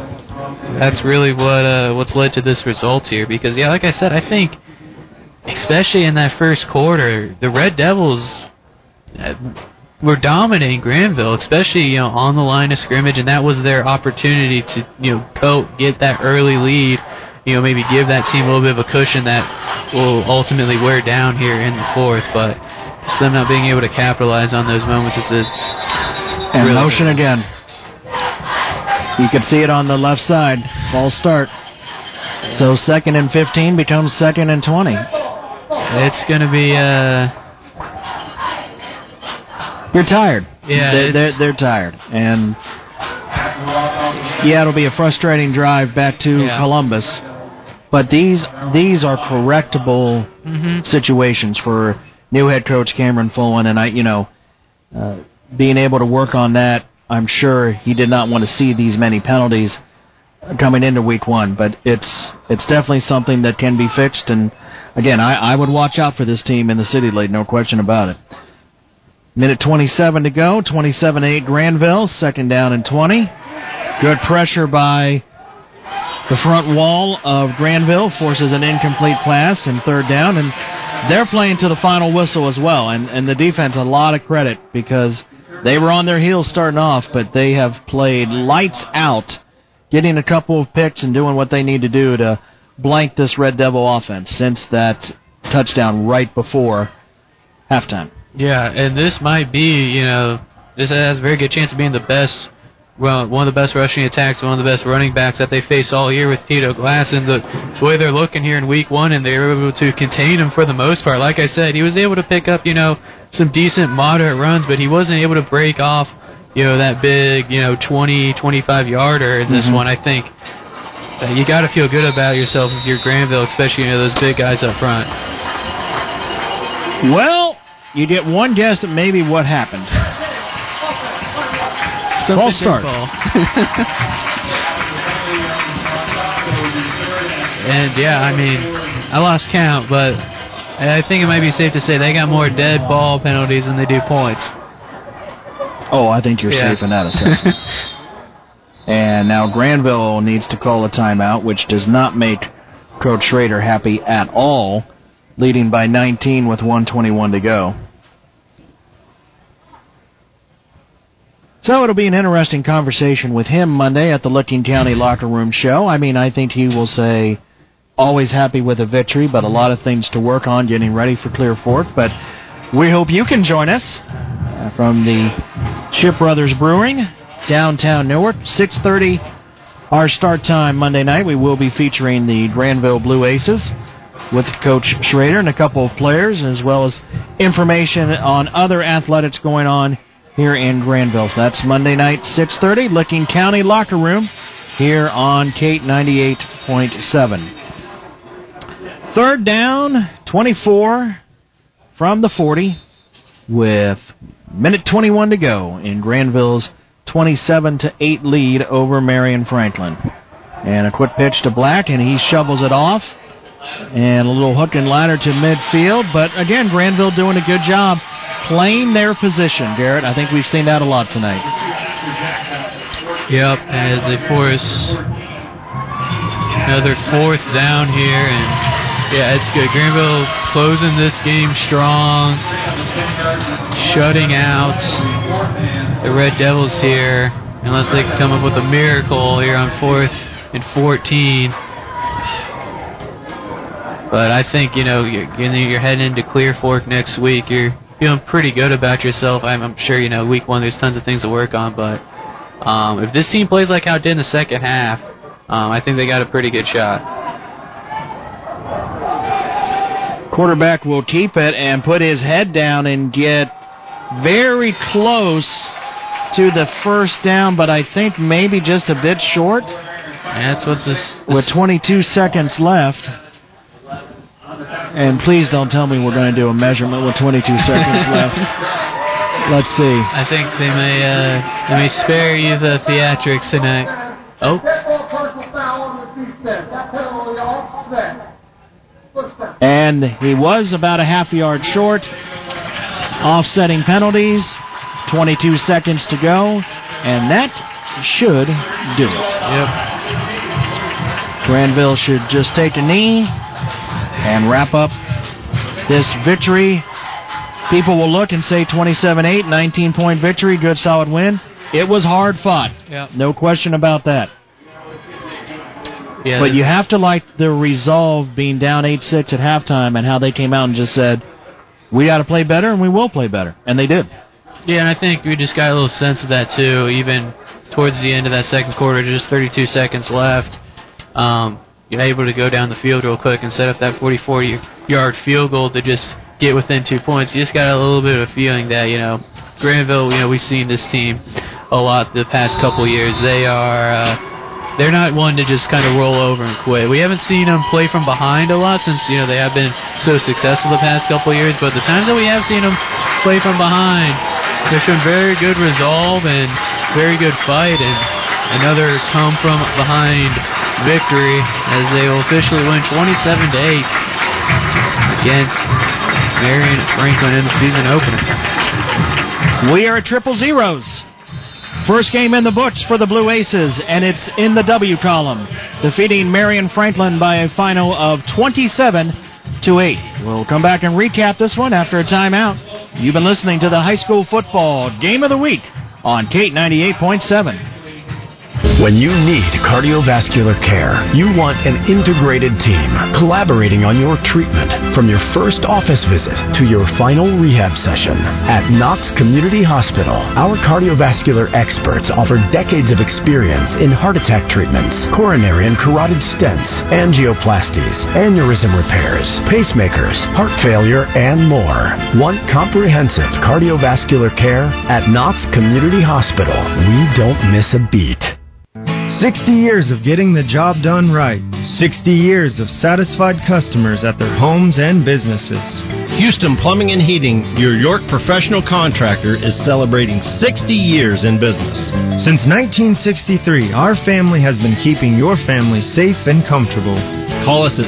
what's led to this result here. Because, like I said, I think, especially in that first quarter, the Red Devils... were dominating Granville, especially on the line of scrimmage, and that was their opportunity to go get that early lead. Maybe give that team a little bit of a cushion that will ultimately wear down here in the fourth. But just them not being able to capitalize on those moments is and really motion again. You can see it on the left side. False start. So 2nd and 15 becomes 2nd and 20. It's going to be. You're tired. Yeah, they're tired, and it'll be a frustrating drive back to Columbus. But these are correctable situations for new head coach Cameron Fullen, and being able to work on that. I'm sure he did not want to see these many penalties coming into week 1, but it's definitely something that can be fixed. And again, I would watch out for this team in the City League, no question about it. Minute 27 to go, 27-8 Granville, 2nd down and 20. Good pressure by The front wall of Granville forces an incomplete pass and third down, and they're playing to the final whistle as well. And the defense, a lot of credit, because they were on their heels starting off, but they have played lights out, getting a couple of picks and doing what they need to do to blank this Red Devil offense since that touchdown right before halftime. Yeah, and this might be, this has a very good chance of being the best, one of the best rushing attacks, one of the best running backs that they face all year with Tito Glass, and the way they're looking here in week one, and they were able to contain him for the most part. Like I said, he was able to pick up, some decent, moderate runs, but he wasn't able to break off, that big, 20, 25-yarder in this one. I think that you got to feel good about yourself if you're Granville, especially, those big guys up front. Well, you get one guess at maybe what happened. False start. And, I lost count, but I think it might be safe to say they got more dead ball penalties than they do points. Oh, I think you're safe in that assessment. And now Granville needs to call a timeout, which does not make Coach Schrader happy at all, leading by 19 with 1:21 to go. So it'll be an interesting conversation with him Monday at the Licking County Locker Room Show. I think he will say always happy with a victory, but a lot of things to work on getting ready for Clear Fork. But we hope you can join us from the Chip Brothers Brewing, downtown Newark, 6:30 our start time Monday night. We will be featuring the Granville Blue Aces with Coach Schrader and a couple of players, as well as information on other athletics going on here in Granville. That's Monday night, 6:30, Licking County Locker Room here on Kate 98.7. Third down, 24 from the 40 with minute 21 to go in Granville's 27-8 lead over Marion Franklin. And a quick pitch to Black, and he shovels it off. And a little hook and ladder to midfield. But again, Granville doing a good job playing their position, Garrett. I think we've seen that a lot tonight. Yep, as they force another fourth down here. And yeah, it's good. Granville closing this game strong, shutting out the Red Devils here, unless they can come up with a miracle here on 4th and 14. But I think, you're heading into Clear Fork next week. You're feeling pretty good about yourself. I'm sure, week one there's tons of things to work on. But if this team plays like how it did in the second half, I think they got a pretty good shot. Quarterback will keep it and put his head down and get very close to the first down, but I think maybe just a bit short. That's what this with 22 seconds left. And please don't tell me we're going to do a measurement with 22 seconds left. Let's see. I think they may spare you the theatrics tonight. Oh. And he was about a half yard short. Offsetting penalties. 22 seconds to go. And that should do it. Yep. Granville should just take a knee and wrap up this victory. People will look and say 27-8, 19-point victory, good solid win. It was hard fought. Yep. No question about that. Yeah, but you have to like the resolve being down 8-6 at halftime and how they came out and just said, we got to play better and we will play better. And they did. Yeah, and I think we just got a little sense of that too, even towards the end of that second quarter, just 32 seconds left. You're able to go down the field real quick and set up that 44-yard field goal to just get within 2 points. You just got a little bit of a feeling that, Granville, we've seen this team a lot the past couple years. They're not one to just kind of roll over and quit. We haven't seen them play from behind a lot since, they have been so successful the past couple years. But the times that we have seen them play from behind, they've shown very good resolve and very good fight. And another come-from-behind victory as they will officially win 27-8 against Marion Franklin in the season opener. We are at 000. First game in the books for the Blue Aces, and it's in the W column, defeating Marion Franklin by a final of 27-8. We'll come back and recap this one after a timeout. You've been listening to the High School Football Game of the Week on Kate 98.7. When you need cardiovascular care, you want an integrated team collaborating on your treatment from your first office visit to your final rehab session. At Knox Community Hospital, our cardiovascular experts offer decades of experience in heart attack treatments, coronary and carotid stents, angioplasties, aneurysm repairs, pacemakers, heart failure, and more. Want comprehensive cardiovascular care? At Knox Community Hospital, we don't miss a beat. 60 years of getting the job done right. 60 years of satisfied customers at their homes and businesses. Houston Plumbing and Heating, your York professional contractor, is celebrating 60 years in business. Since 1963, our family has been keeping your family safe and comfortable. Call us at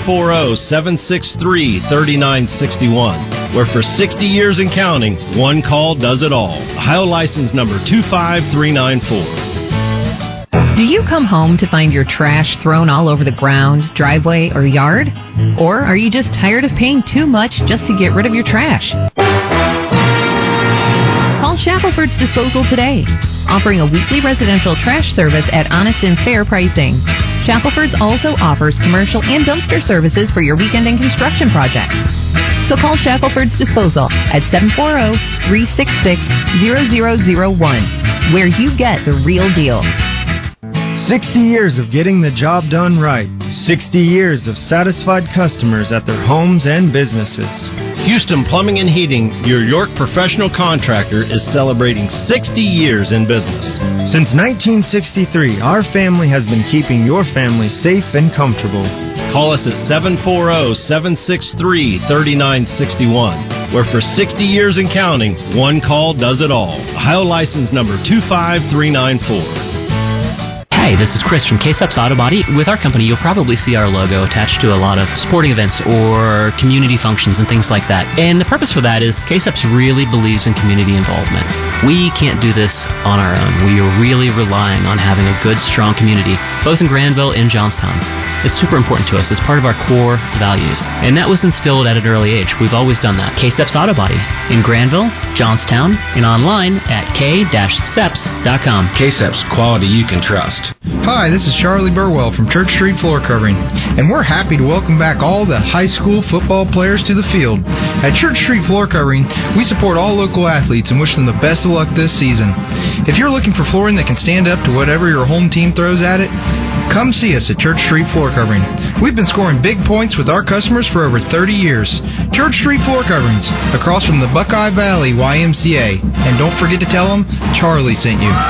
740-763-3961, where for 60 years and counting, one call does it all. Ohio license number 25394. Do you come home to find your trash thrown all over the ground, driveway, or yard? Or are you just tired of paying too much just to get rid of your trash? Call Shackelford's Disposal today, offering a weekly residential trash service at honest and fair pricing. Shackelford's also offers commercial and dumpster services for your weekend and construction projects. So call Shackelford's Disposal at 740-366-0001, where you get the real deal. 60 years of getting the job done right. 60 years of satisfied customers at their homes and businesses. Houston Plumbing and Heating, your York professional contractor, is celebrating 60 years in business. Since 1963, our family has been keeping your family safe and comfortable. Call us at 740-763-3961, where for 60 years and counting, one call does it all. Ohio license number 25394. Hi, this is Chris from K-Steps Auto Body. With our company, you'll probably see our logo attached to a lot of sporting events or community functions and things like that. And the purpose for that is K-Steps really believes in community involvement. We can't do this on our own. We are really relying on having a good, strong community, both in Granville and Johnstown. It's super important to us. It's part of our core values. And that was instilled at an early age. We've always done that. K-Steps Auto Body in Granville, Johnstown, and online at k-steps.com. K-Steps, quality you can trust. Hi, this is Charlie Burwell from Church Street Floor Covering, and we're happy to welcome back all the high school football players to the field. At Church Street Floor Covering, we support all local athletes and wish them the best of luck this season. If you're looking for flooring that can stand up to whatever your home team throws at it, come see us at Church Street Floor Covering. We've been scoring big points with our customers for over 30 years. Church Street Floor Coverings, across from the Buckeye Valley YMCA. And don't forget to tell them Charlie sent you.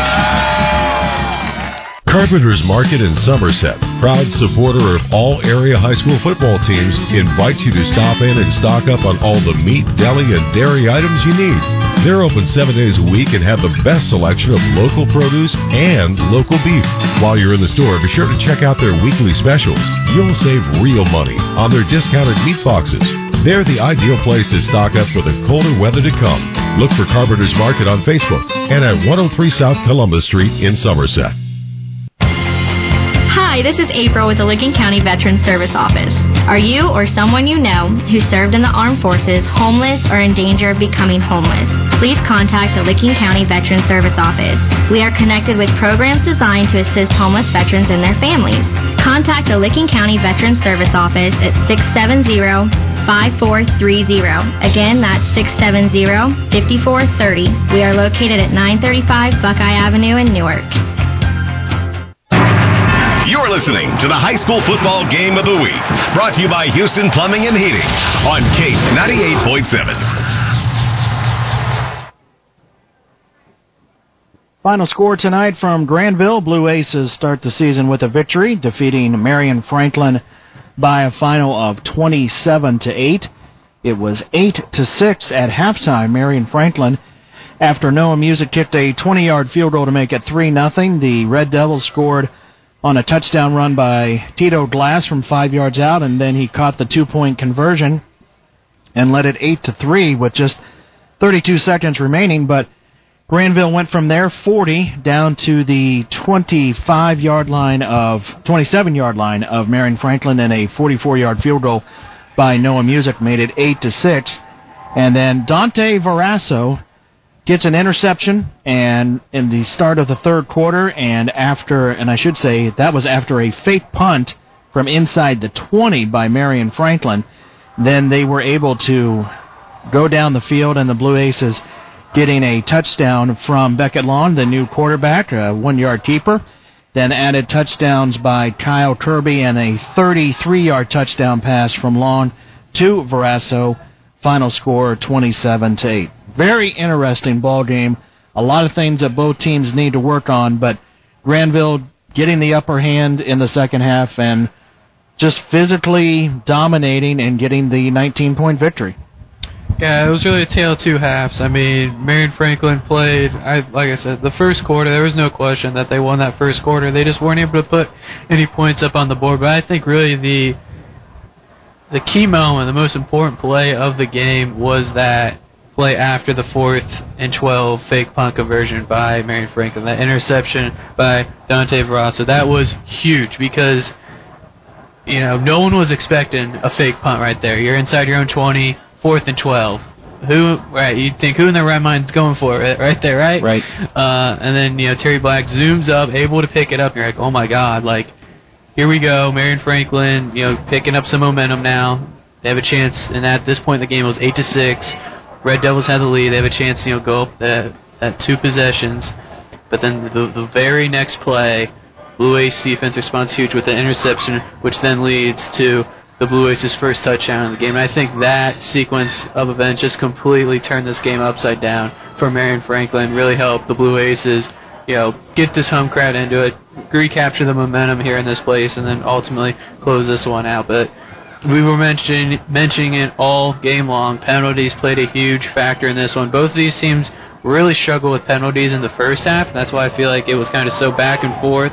Carpenter's Market in Somerset, proud supporter of all area high school football teams, invites you to stop in and stock up on all the meat, deli, and dairy items you need. They're open 7 days a week and have the best selection of local produce and local beef. While you're in the store, be sure to check out their weekly specials. You'll save real money on their discounted meat boxes. They're the ideal place to stock up for the colder weather to come. Look for Carpenter's Market on Facebook and at 103 South Columbus Street in Somerset. Hi, this is April with the Licking County Veterans Service Office. Are you or someone you know who served in the armed forces homeless or in danger of becoming homeless? Please contact the Licking County Veterans Service Office. We are connected with programs designed to assist homeless veterans and their families. Contact the Licking County Veterans Service Office at 670-5430. Again, that's 670-5430. We are located at 935 Buckeye Avenue in Newark. You're listening to the High School Football Game of the Week, brought to you by Houston Plumbing and Heating on Case 98.7. Final score tonight from Granville. Blue Aces start the season with a victory, defeating Marion Franklin by a final of 27-8. It was 8-6 at halftime. Marion Franklin, after Noah Music kicked a 20-yard field goal to make it 3-0, the Red Devils scored on a touchdown run by Tito Glass from 5 yards out, and then he caught the two-point conversion and led it 8-3 with just 32 seconds remaining. But Granville went from their 40 down to the 27-yard line of Marion Franklin, and a 44-yard field goal by Noah Music made it 8-6. And then Dante Verasso gets an interception and in the start of the third quarter, and I should say that was after a fake punt from inside the 20 by Marion Franklin. Then they were able to go down the field, and the Blue Aces getting a touchdown from Beckett Long, the new quarterback, a 1-yard keeper. Then added touchdowns by Kyle Kirby and a 33-yard touchdown pass from Long to Verasso. Final score 27-8. Very interesting ball game. A lot of things that both teams need to work on, but Granville getting the upper hand in the second half and just physically dominating and getting the 19-point victory. Yeah, it was really a tale of two halves. I mean, Marion Franklin played, like I said, the first quarter, there was no question that they won that first quarter. They just weren't able to put any points up on the board. But I think really the key moment, the most important play of the game was that play after the 4th and 12 fake punt conversion by Marion Franklin, that interception by Dante Verasso. That was huge because, no one was expecting a fake punt right there. You're inside your own 20. 4th and 12. You'd think who in their right mind is going for it right there, right? Right. And then, Terry Black zooms up, able to pick it up. And you're like, oh my God, here we go. Marion Franklin, picking up some momentum now. They have a chance, and at this point in the game it was 8-6. Red Devils had the lead. They have a chance to, go up at 2 possessions. But then the very next play, Blue Ace defense responds huge with an interception, which then leads to the Blue Aces' first touchdown in the game. And I think that sequence of events just completely turned this game upside down for Marion Franklin, really helped the Blue Aces, get this home crowd into it, recapture the momentum here in this place, and then ultimately close this one out. But we were mentioning it all game long. Penalties played a huge factor in this one. Both of these teams really struggled with penalties in the first half. That's why I feel like it was kind of so back and forth.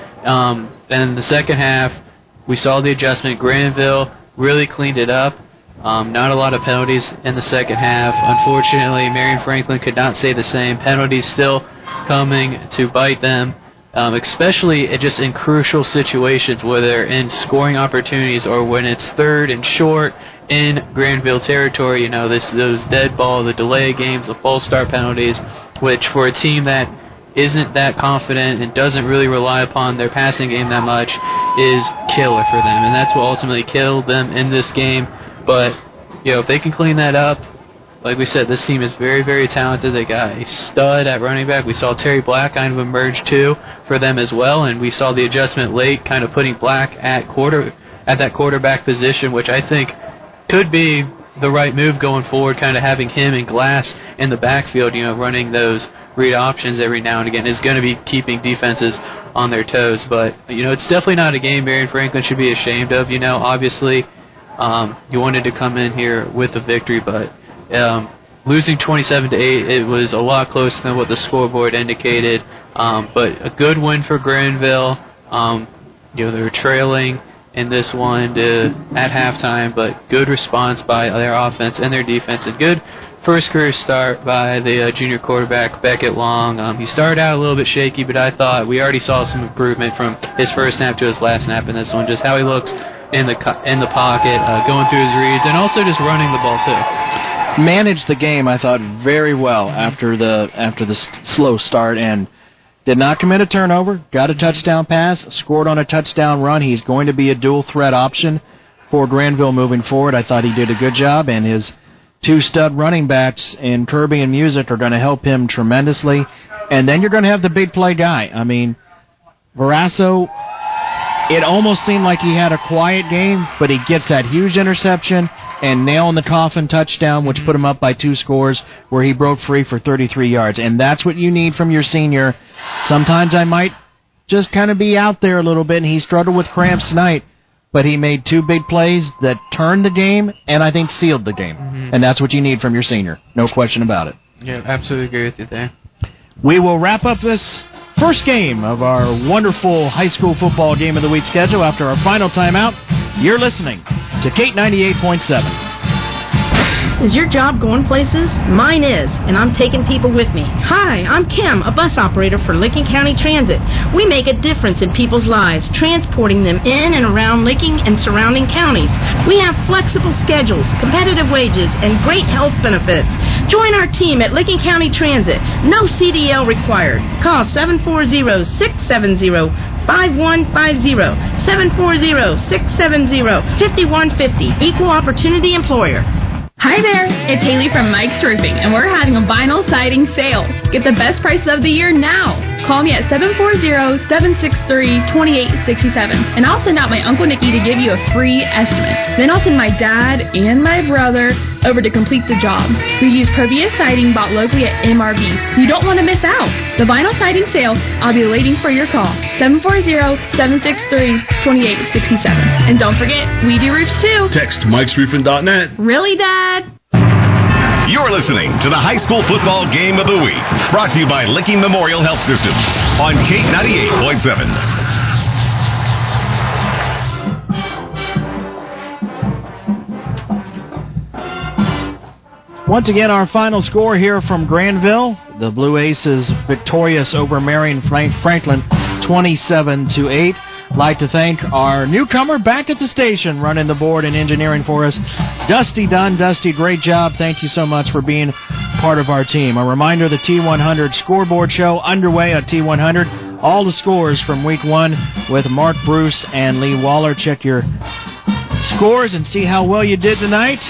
And in the second half, we saw the adjustment. Granville really cleaned it up. Not a lot of penalties in the second half. Unfortunately, Marion Franklin could not say the same. Penalties still coming to bite them, especially just in crucial situations, whether in scoring opportunities or when it's 3rd and short in Granville territory. Those dead ball, the delay games, the false start penalties, which for a team that isn't that confident and doesn't really rely upon their passing game that much is killer for them. And that's what ultimately killed them in this game. But, if they can clean that up, like we said, this team is very, very talented. They got a stud at running back. We saw Terry Black kind of emerge, too, for them as well. And we saw the adjustment late, kind of putting Black at that quarterback position, which I think could be the right move going forward, kind of having him and Glass in the backfield, running those read options every now and again is going to be keeping defenses on their toes. But, it's definitely not a game Marion Franklin should be ashamed of. Obviously, you wanted to come in here with a victory, but losing 27-8, it was a lot closer than what the scoreboard indicated. But a good win for Granville. They were trailing in this one at halftime, but good response by their offense and their defense, and good first career start by the junior quarterback, Beckett Long. He started out a little bit shaky, but I thought we already saw some improvement from his first snap to his last snap in this one, just how he looks in the pocket, going through his reads, and also just running the ball too. Managed the game, I thought, very well after the slow start, and did not commit a turnover, got a touchdown pass, scored on a touchdown run. He's going to be a dual threat option for Granville moving forward. I thought he did a good job, and his 2 stud running backs in Kirby and Music are going to help him tremendously. And then you're going to have the big play guy. I mean, Verasso, it almost seemed like he had a quiet game, but he gets that huge interception and nail-in-the-coffin touchdown, which put him up by 2 scores, where he broke free for 33 yards. And that's what you need from your senior. Sometimes I might just kind of be out there a little bit, and he struggled with cramps tonight, but he made 2 big plays that turned the game and I think sealed the game. And that's what you need from your senior. No question about it. Yeah, absolutely agree with you there. We will wrap up this first game of our wonderful high school football game of the week schedule after our final timeout. You're listening to Kate 98.7. Is your job going places? Mine is, and I'm taking people with me. Hi, I'm Kim, a bus operator for Licking County Transit. We make a difference in people's lives, transporting them in and around Licking and surrounding counties. We have flexible schedules, competitive wages, and great health benefits. Join our team at Licking County Transit. No CDL required. Call 740-670-5150. 740-670-5150. Equal Opportunity Employer. Hi there, it's Haley from Mike's Roofing, and we're having a vinyl siding sale. Get the best prices of the year now. Call me at 740-763-2867, and I'll send out my Uncle Nicky to give you a free estimate. Then I'll send my dad and my brother over to complete the job. We use Provia siding bought locally at MRB. You don't want to miss out. The vinyl siding sale, I'll be waiting for your call. 740-763-2867. And don't forget, we do roofs too. Text Mike'sRoofing.net. Really, Dad? You're listening to the High School Football Game of the Week, brought to you by Licking Memorial Health Systems on K98.7. Once again, our final score here from Granville. The Blue Aces victorious over Marion Franklin 27-8. Like to thank our newcomer back at the station, running the board and engineering for us, Dusty Dunn. Dusty, great job. Thank you so much for being part of our team. A reminder, the T100 scoreboard show underway at T100. All the scores from week 1 with Mark Bruce and Lee Waller. Check your scores and see how well you did tonight.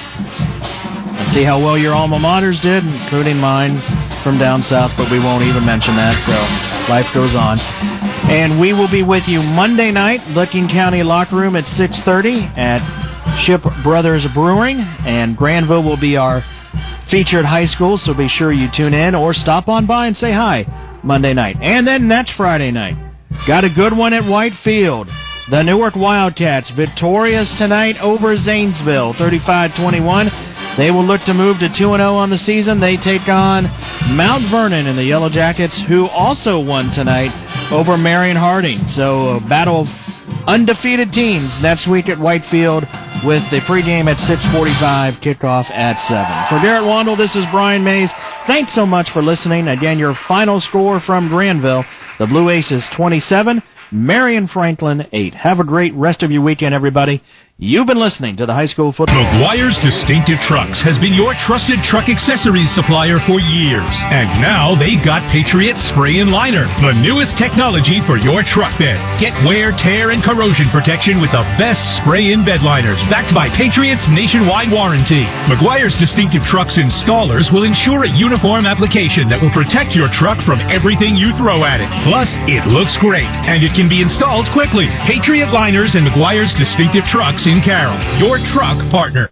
And see how well your alma maters did, including mine from down south, but we won't even mention that, so life goes on. And we will be with you Monday night, Licking County Locker Room at 6:30 at Ship Brothers Brewing, and Granville will be our featured high school, so be sure you tune in or stop on by and say hi Monday night. And then next Friday night, got a good one at Whitefield. The Newark Wildcats victorious tonight over Zanesville, 35-21. They will look to move to 2-0 on the season. They take on Mount Vernon and the Yellow Jackets, who also won tonight over Marion Harding. So a battle of undefeated teams next week at Whitefield with the pregame at 6:45, kickoff at 7. For Garrett Wandel, this is Brian Mays. Thanks so much for listening. Again, your final score from Granville, the Blue Aces 27, Marion Franklin 8. Have a great rest of your weekend, everybody. You've been listening to the High School Football. McGuire's Distinctive Trucks has been your trusted truck accessories supplier for years. And now they've got Patriot Spray and Liner, the newest technology for your truck bed. Get wear, tear, and corrosion protection with the best spray-in bed liners, backed by Patriot's nationwide warranty. McGuire's Distinctive Trucks installers will ensure a uniform application that will protect your truck from everything you throw at it. Plus, it looks great, and it can be installed quickly. Patriot Liners and McGuire's Distinctive Trucks in Carroll, your truck partner.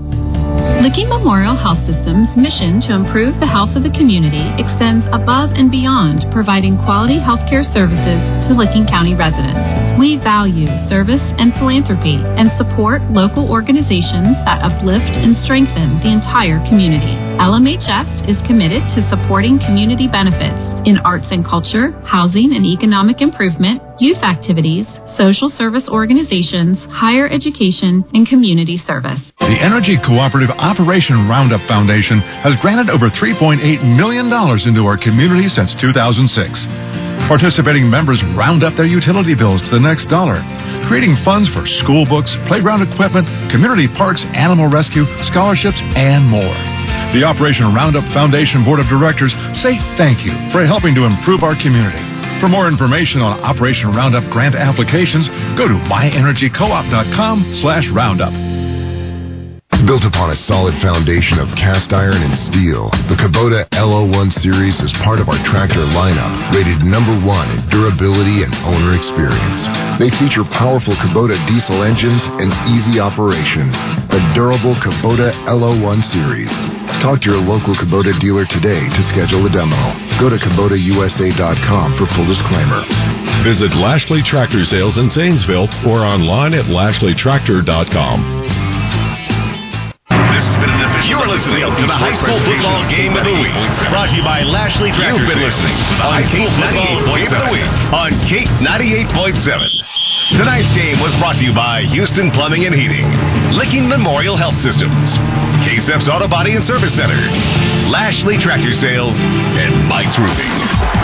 Licking Memorial Health System's mission to improve the health of the community extends above and beyond providing quality healthcare services to Licking County residents. We value service and philanthropy and support local organizations that uplift and strengthen the entire community. LMHS is committed to supporting community benefits in arts and culture, housing and economic improvement, youth activities, social service organizations, higher education, and community service. The Energy Cooperative Operation Roundup Foundation has granted over $3.8 million into our community since 2006. Participating members round up their utility bills to the next dollar, creating funds for school books, playground equipment, community parks, animal rescue, scholarships, and more. The Operation Roundup Foundation Board of Directors say thank you for helping to improve our community. For more information on Operation Roundup grant applications, go to myenergycoop.com/roundup. Built upon a solid foundation of cast iron and steel, the Kubota LO1 series is part of our tractor lineup, rated #1 in durability and owner experience. They feature powerful Kubota diesel engines and easy operation. The durable Kubota LO1 series. Talk to your local Kubota dealer today to schedule a demo. Go to KubotaUSA.com for full disclaimer. Visit Lashley Tractor Sales in Zanesville or online at LashleyTractor.com. You're listening to the High School Football Game of the Week, brought to you by Lashley Tractor. You've been listening to the High School Football Game of the Week on K98.7. Tonight's game was brought to you by Houston Plumbing and Heating, Licking Memorial Health Systems, K-Steps Auto Body and Service Center, Lashley Tractor Sales, and Mike's Roofing.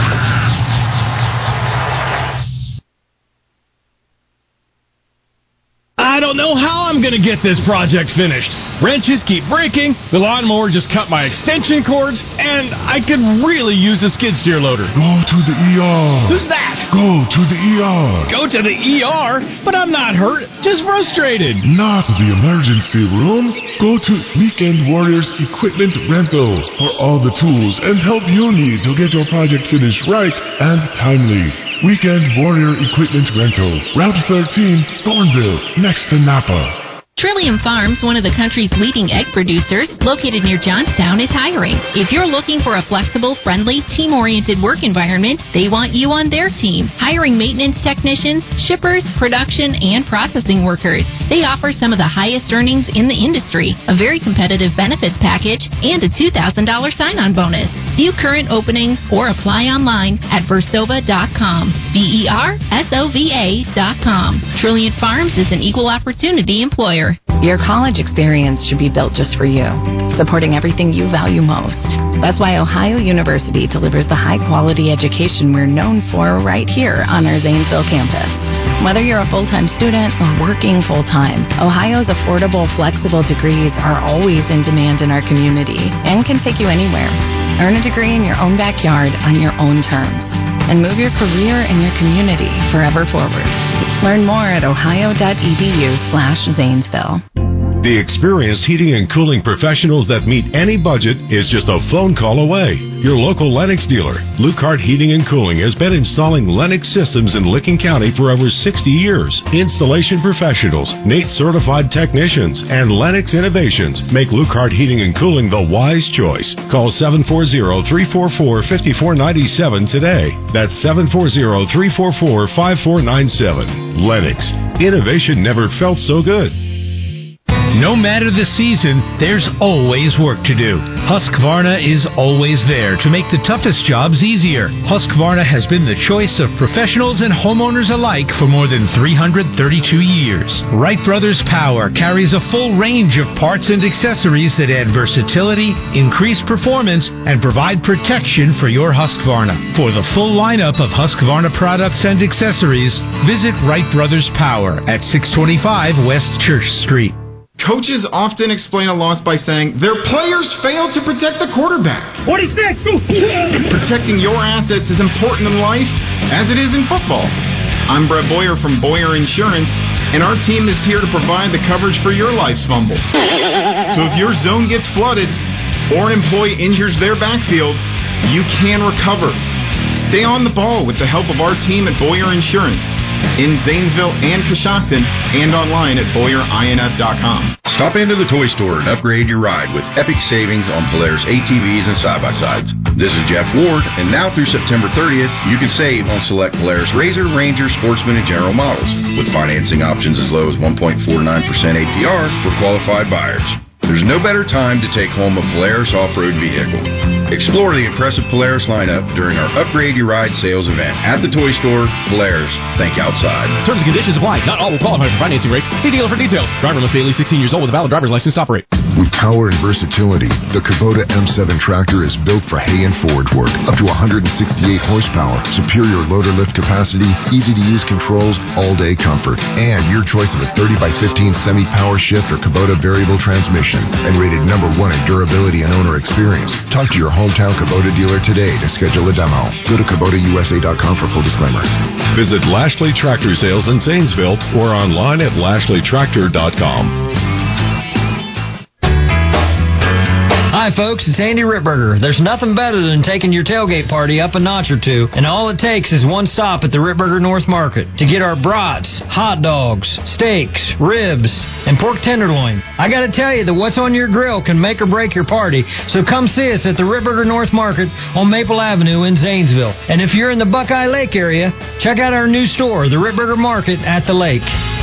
I don't know how I'm going to get this project finished. Wrenches keep breaking, the lawnmower just cut my extension cords, and I could really use a skid steer loader. Go to the ER. Who's that? Go to the ER. Go to the ER? But I'm not hurt, just frustrated. Not the emergency room. Go to Weekend Warriors Equipment Rental for all the tools and help you need to get your project finished right and timely. Weekend Warrior Equipment Rental, Route 13, Thornville, next to Napa. Trillium Farms, one of the country's leading egg producers, located near Johnstown, is hiring. If you're looking for a flexible, friendly, team-oriented work environment, they want you on their team. Hiring maintenance technicians, shippers, production, and processing workers. They offer some of the highest earnings in the industry, a very competitive benefits package, and a $2,000 sign-on bonus. View current openings or apply online at Versova.com. Versova.com. Trillium Farms is an equal opportunity employer. Your college experience should be built just for you, supporting everything you value most. That's why Ohio University delivers the high-quality education we're known for right here on our Zanesville campus. Whether you're a full-time student or working full-time, Ohio's affordable, flexible degrees are always in demand in our community and can take you anywhere. Earn a degree in your own backyard on your own terms and move your career and your community forever forward. Learn more at ohio.edu/Zanesville. The experienced heating and cooling professionals that meet any budget is just a phone call away. Your local Lennox dealer, Lucart Heating and Cooling, has been installing Lennox systems in Licking County for over 60 years. Installation professionals, NATE certified technicians, and Lennox innovations make Lucart Heating and Cooling the wise choice. Call 740-344-5497 today. That's 740-344-5497. Lennox. Innovation never felt so good. No matter the season, there's always work to do. Husqvarna is always there to make the toughest jobs easier. Husqvarna has been the choice of professionals and homeowners alike for more than 332 years. Wright Brothers Power carries a full range of parts and accessories that add versatility, increase performance, and provide protection for your Husqvarna. For the full lineup of Husqvarna products and accessories, visit Wright Brothers Power at 625 West Church Street. Coaches often explain a loss by saying their players failed to protect the quarterback. 46! Protecting your assets is important in life as it is in football. I'm Brett Boyer from Boyer Insurance, and our team is here to provide the coverage for your life's fumbles. So if your zone gets flooded or an employee injures their backfield, you can recover. Stay on the ball with the help of our team at Boyer Insurance in Zanesville and Coshocton, and online at BoyerINS.com. Stop into the toy store and upgrade your ride with epic savings on Polaris ATVs and side-by-sides. This is Jeff Ward, and now through September 30th, you can save on select Polaris RZR, Ranger, Sportsman, and General models, with financing options as low as 1.49% APR for qualified buyers. There's no better time to take home a Polaris off-road vehicle. Explore the impressive Polaris lineup during our Upgrade Your Ride sales event at the toy store. Polaris, think outside. Terms and conditions apply. Not all will qualify for financing rates. See dealer for details. Driver must be at least 16 years old with a valid driver's license to operate. With power and versatility, the Kubota M7 tractor is built for hay and forage work. Up to 168 horsepower, superior loader lift capacity, easy-to-use controls, all-day comfort, and your choice of a 30x15 semi-power shift or Kubota variable transmission, and rated #1 in durability and owner experience. Talk to your hometown Kubota dealer today to schedule a demo. Go to KubotaUSA.com for full disclaimer. Visit Lashley Tractor Sales in Zanesville or online at LashleyTractor.com. Hi folks, it's Andy Ritberger. There's nothing better than taking your tailgate party up a notch or two, and all it takes is one stop at the Ritberger North Market to get our brats, hot dogs, steaks, ribs, and pork tenderloin. I gotta tell you that what's on your grill can make or break your party, so come see us at the Ritberger North Market on Maple Avenue in Zanesville. And if you're in the Buckeye Lake area, check out our new store, the Ritberger Market at the lake.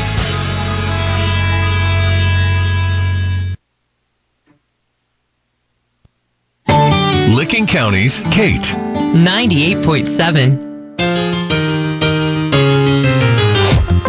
Licking County's Kate. 98.7.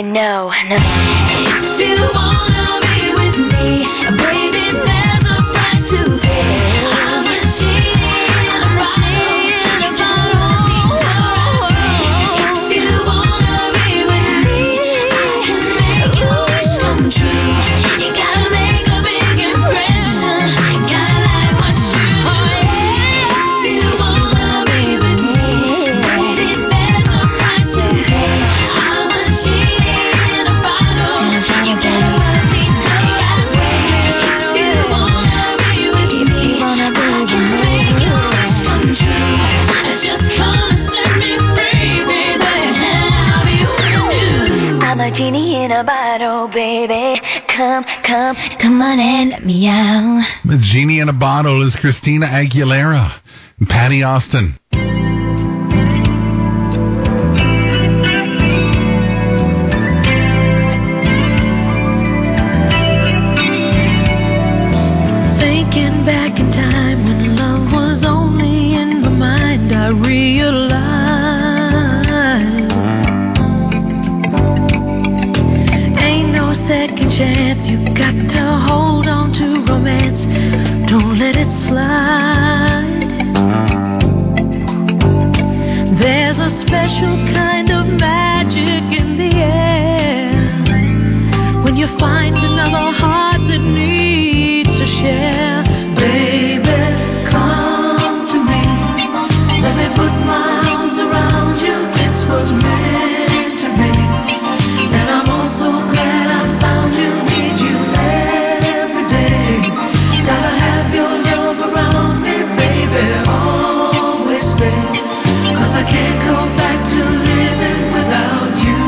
you know. If you wanna be with me, baby, there's a price to pay. I'm a genie in a bottle. If you wanna be with me, I can make your wish come true. You gotta make a big impression. Gotta like what you want. If you wanna be with me, baby, there's a price to pay. I'm a genie in a bottle. You gotta let me take it. If you wanna be with me, I can make your wish come true. Just come and set me free, baby, and I'll be with you. I'm a genie in a bottle, baby. Come on and let me out. The Genie in a Bottle is Christina Aguilera and Patty Austin. Thinking back in time when love was only in my mind, I realized ain't no second chance. You got to hold on to romance. Don't let it slide. There's a special kind of magic in the air when you find another heart that needs to share. Baby, come to me. Let me put my arms around you. This was meant to be. And I'm also glad I found you. Need you every day. Gotta have your love around me, baby. Always stay. 'Cause I can't go back to living without you.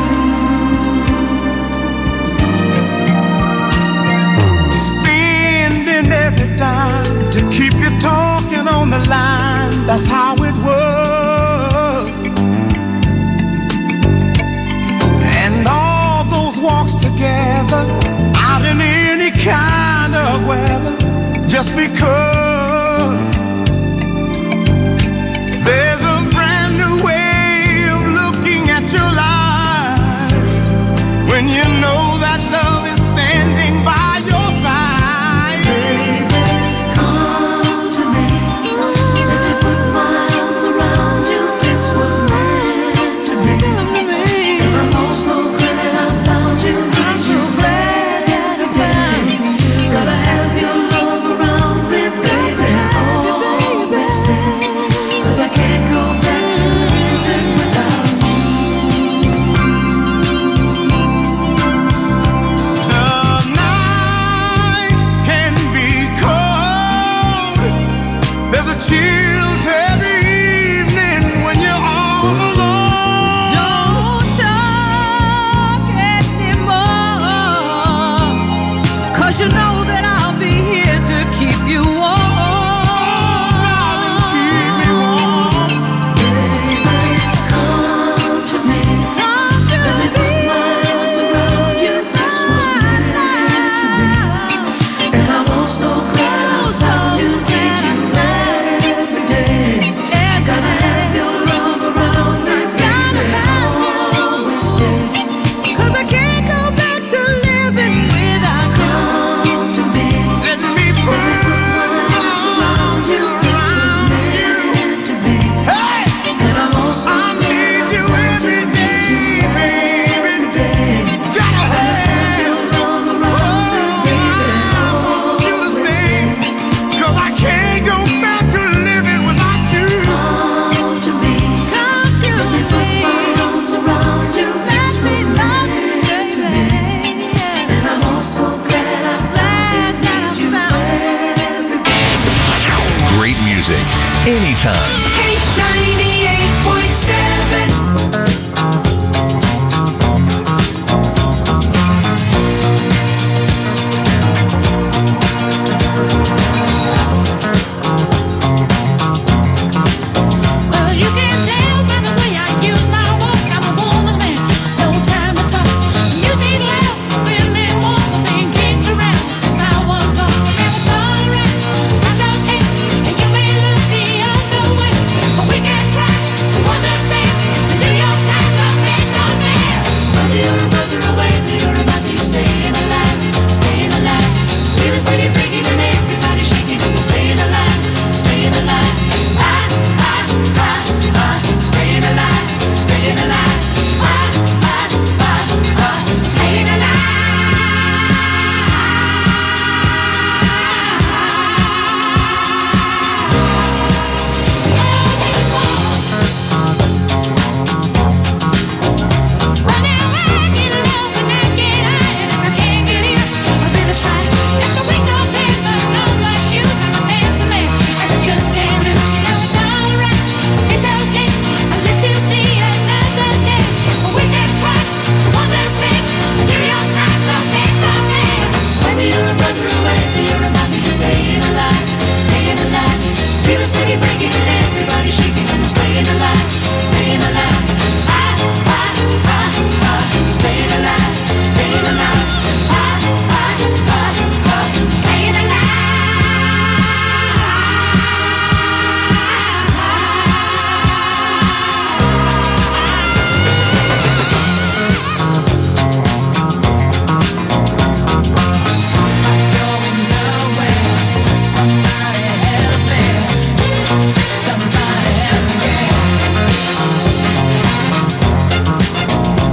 Spending every dime to keep you talking on the line. That's how it was. And all those walks together, out in any kind of weather, just because there's a brand new way of looking at your life when you know that love is standing by your side. Baby, come to me. Let me put my arms around you. This was meant to be. And I'm also glad I found you. I'm so glad that I found you. Gotta have your love around me, baby. Always stay. 'Cause I can't go back to living without you. The night can be cold. There's a chill every evening when you're all alone. Don't talk anymore, 'cause you know that I'll be here to keep you warm. Keep me warm. Baby, come to me. Let me put my arms around you. This was meant to be. And I'm also glad I found you. Need you every day. Gotta have your love around me, baby. Always stay. 'Cause I can't go back to living without you. Come to me. Let me put my arms around you. This was meant to be. Hey! And I'm also I need you every day, baby. Gotta have your love around me, baby. I want you to stay. 'Cause I can't go back to living without you. Come to me. Come to me. Let me put my arms around you. This was meant to be. And I'm also glad I found you. Need you every day. Great music, anytime. K98.7.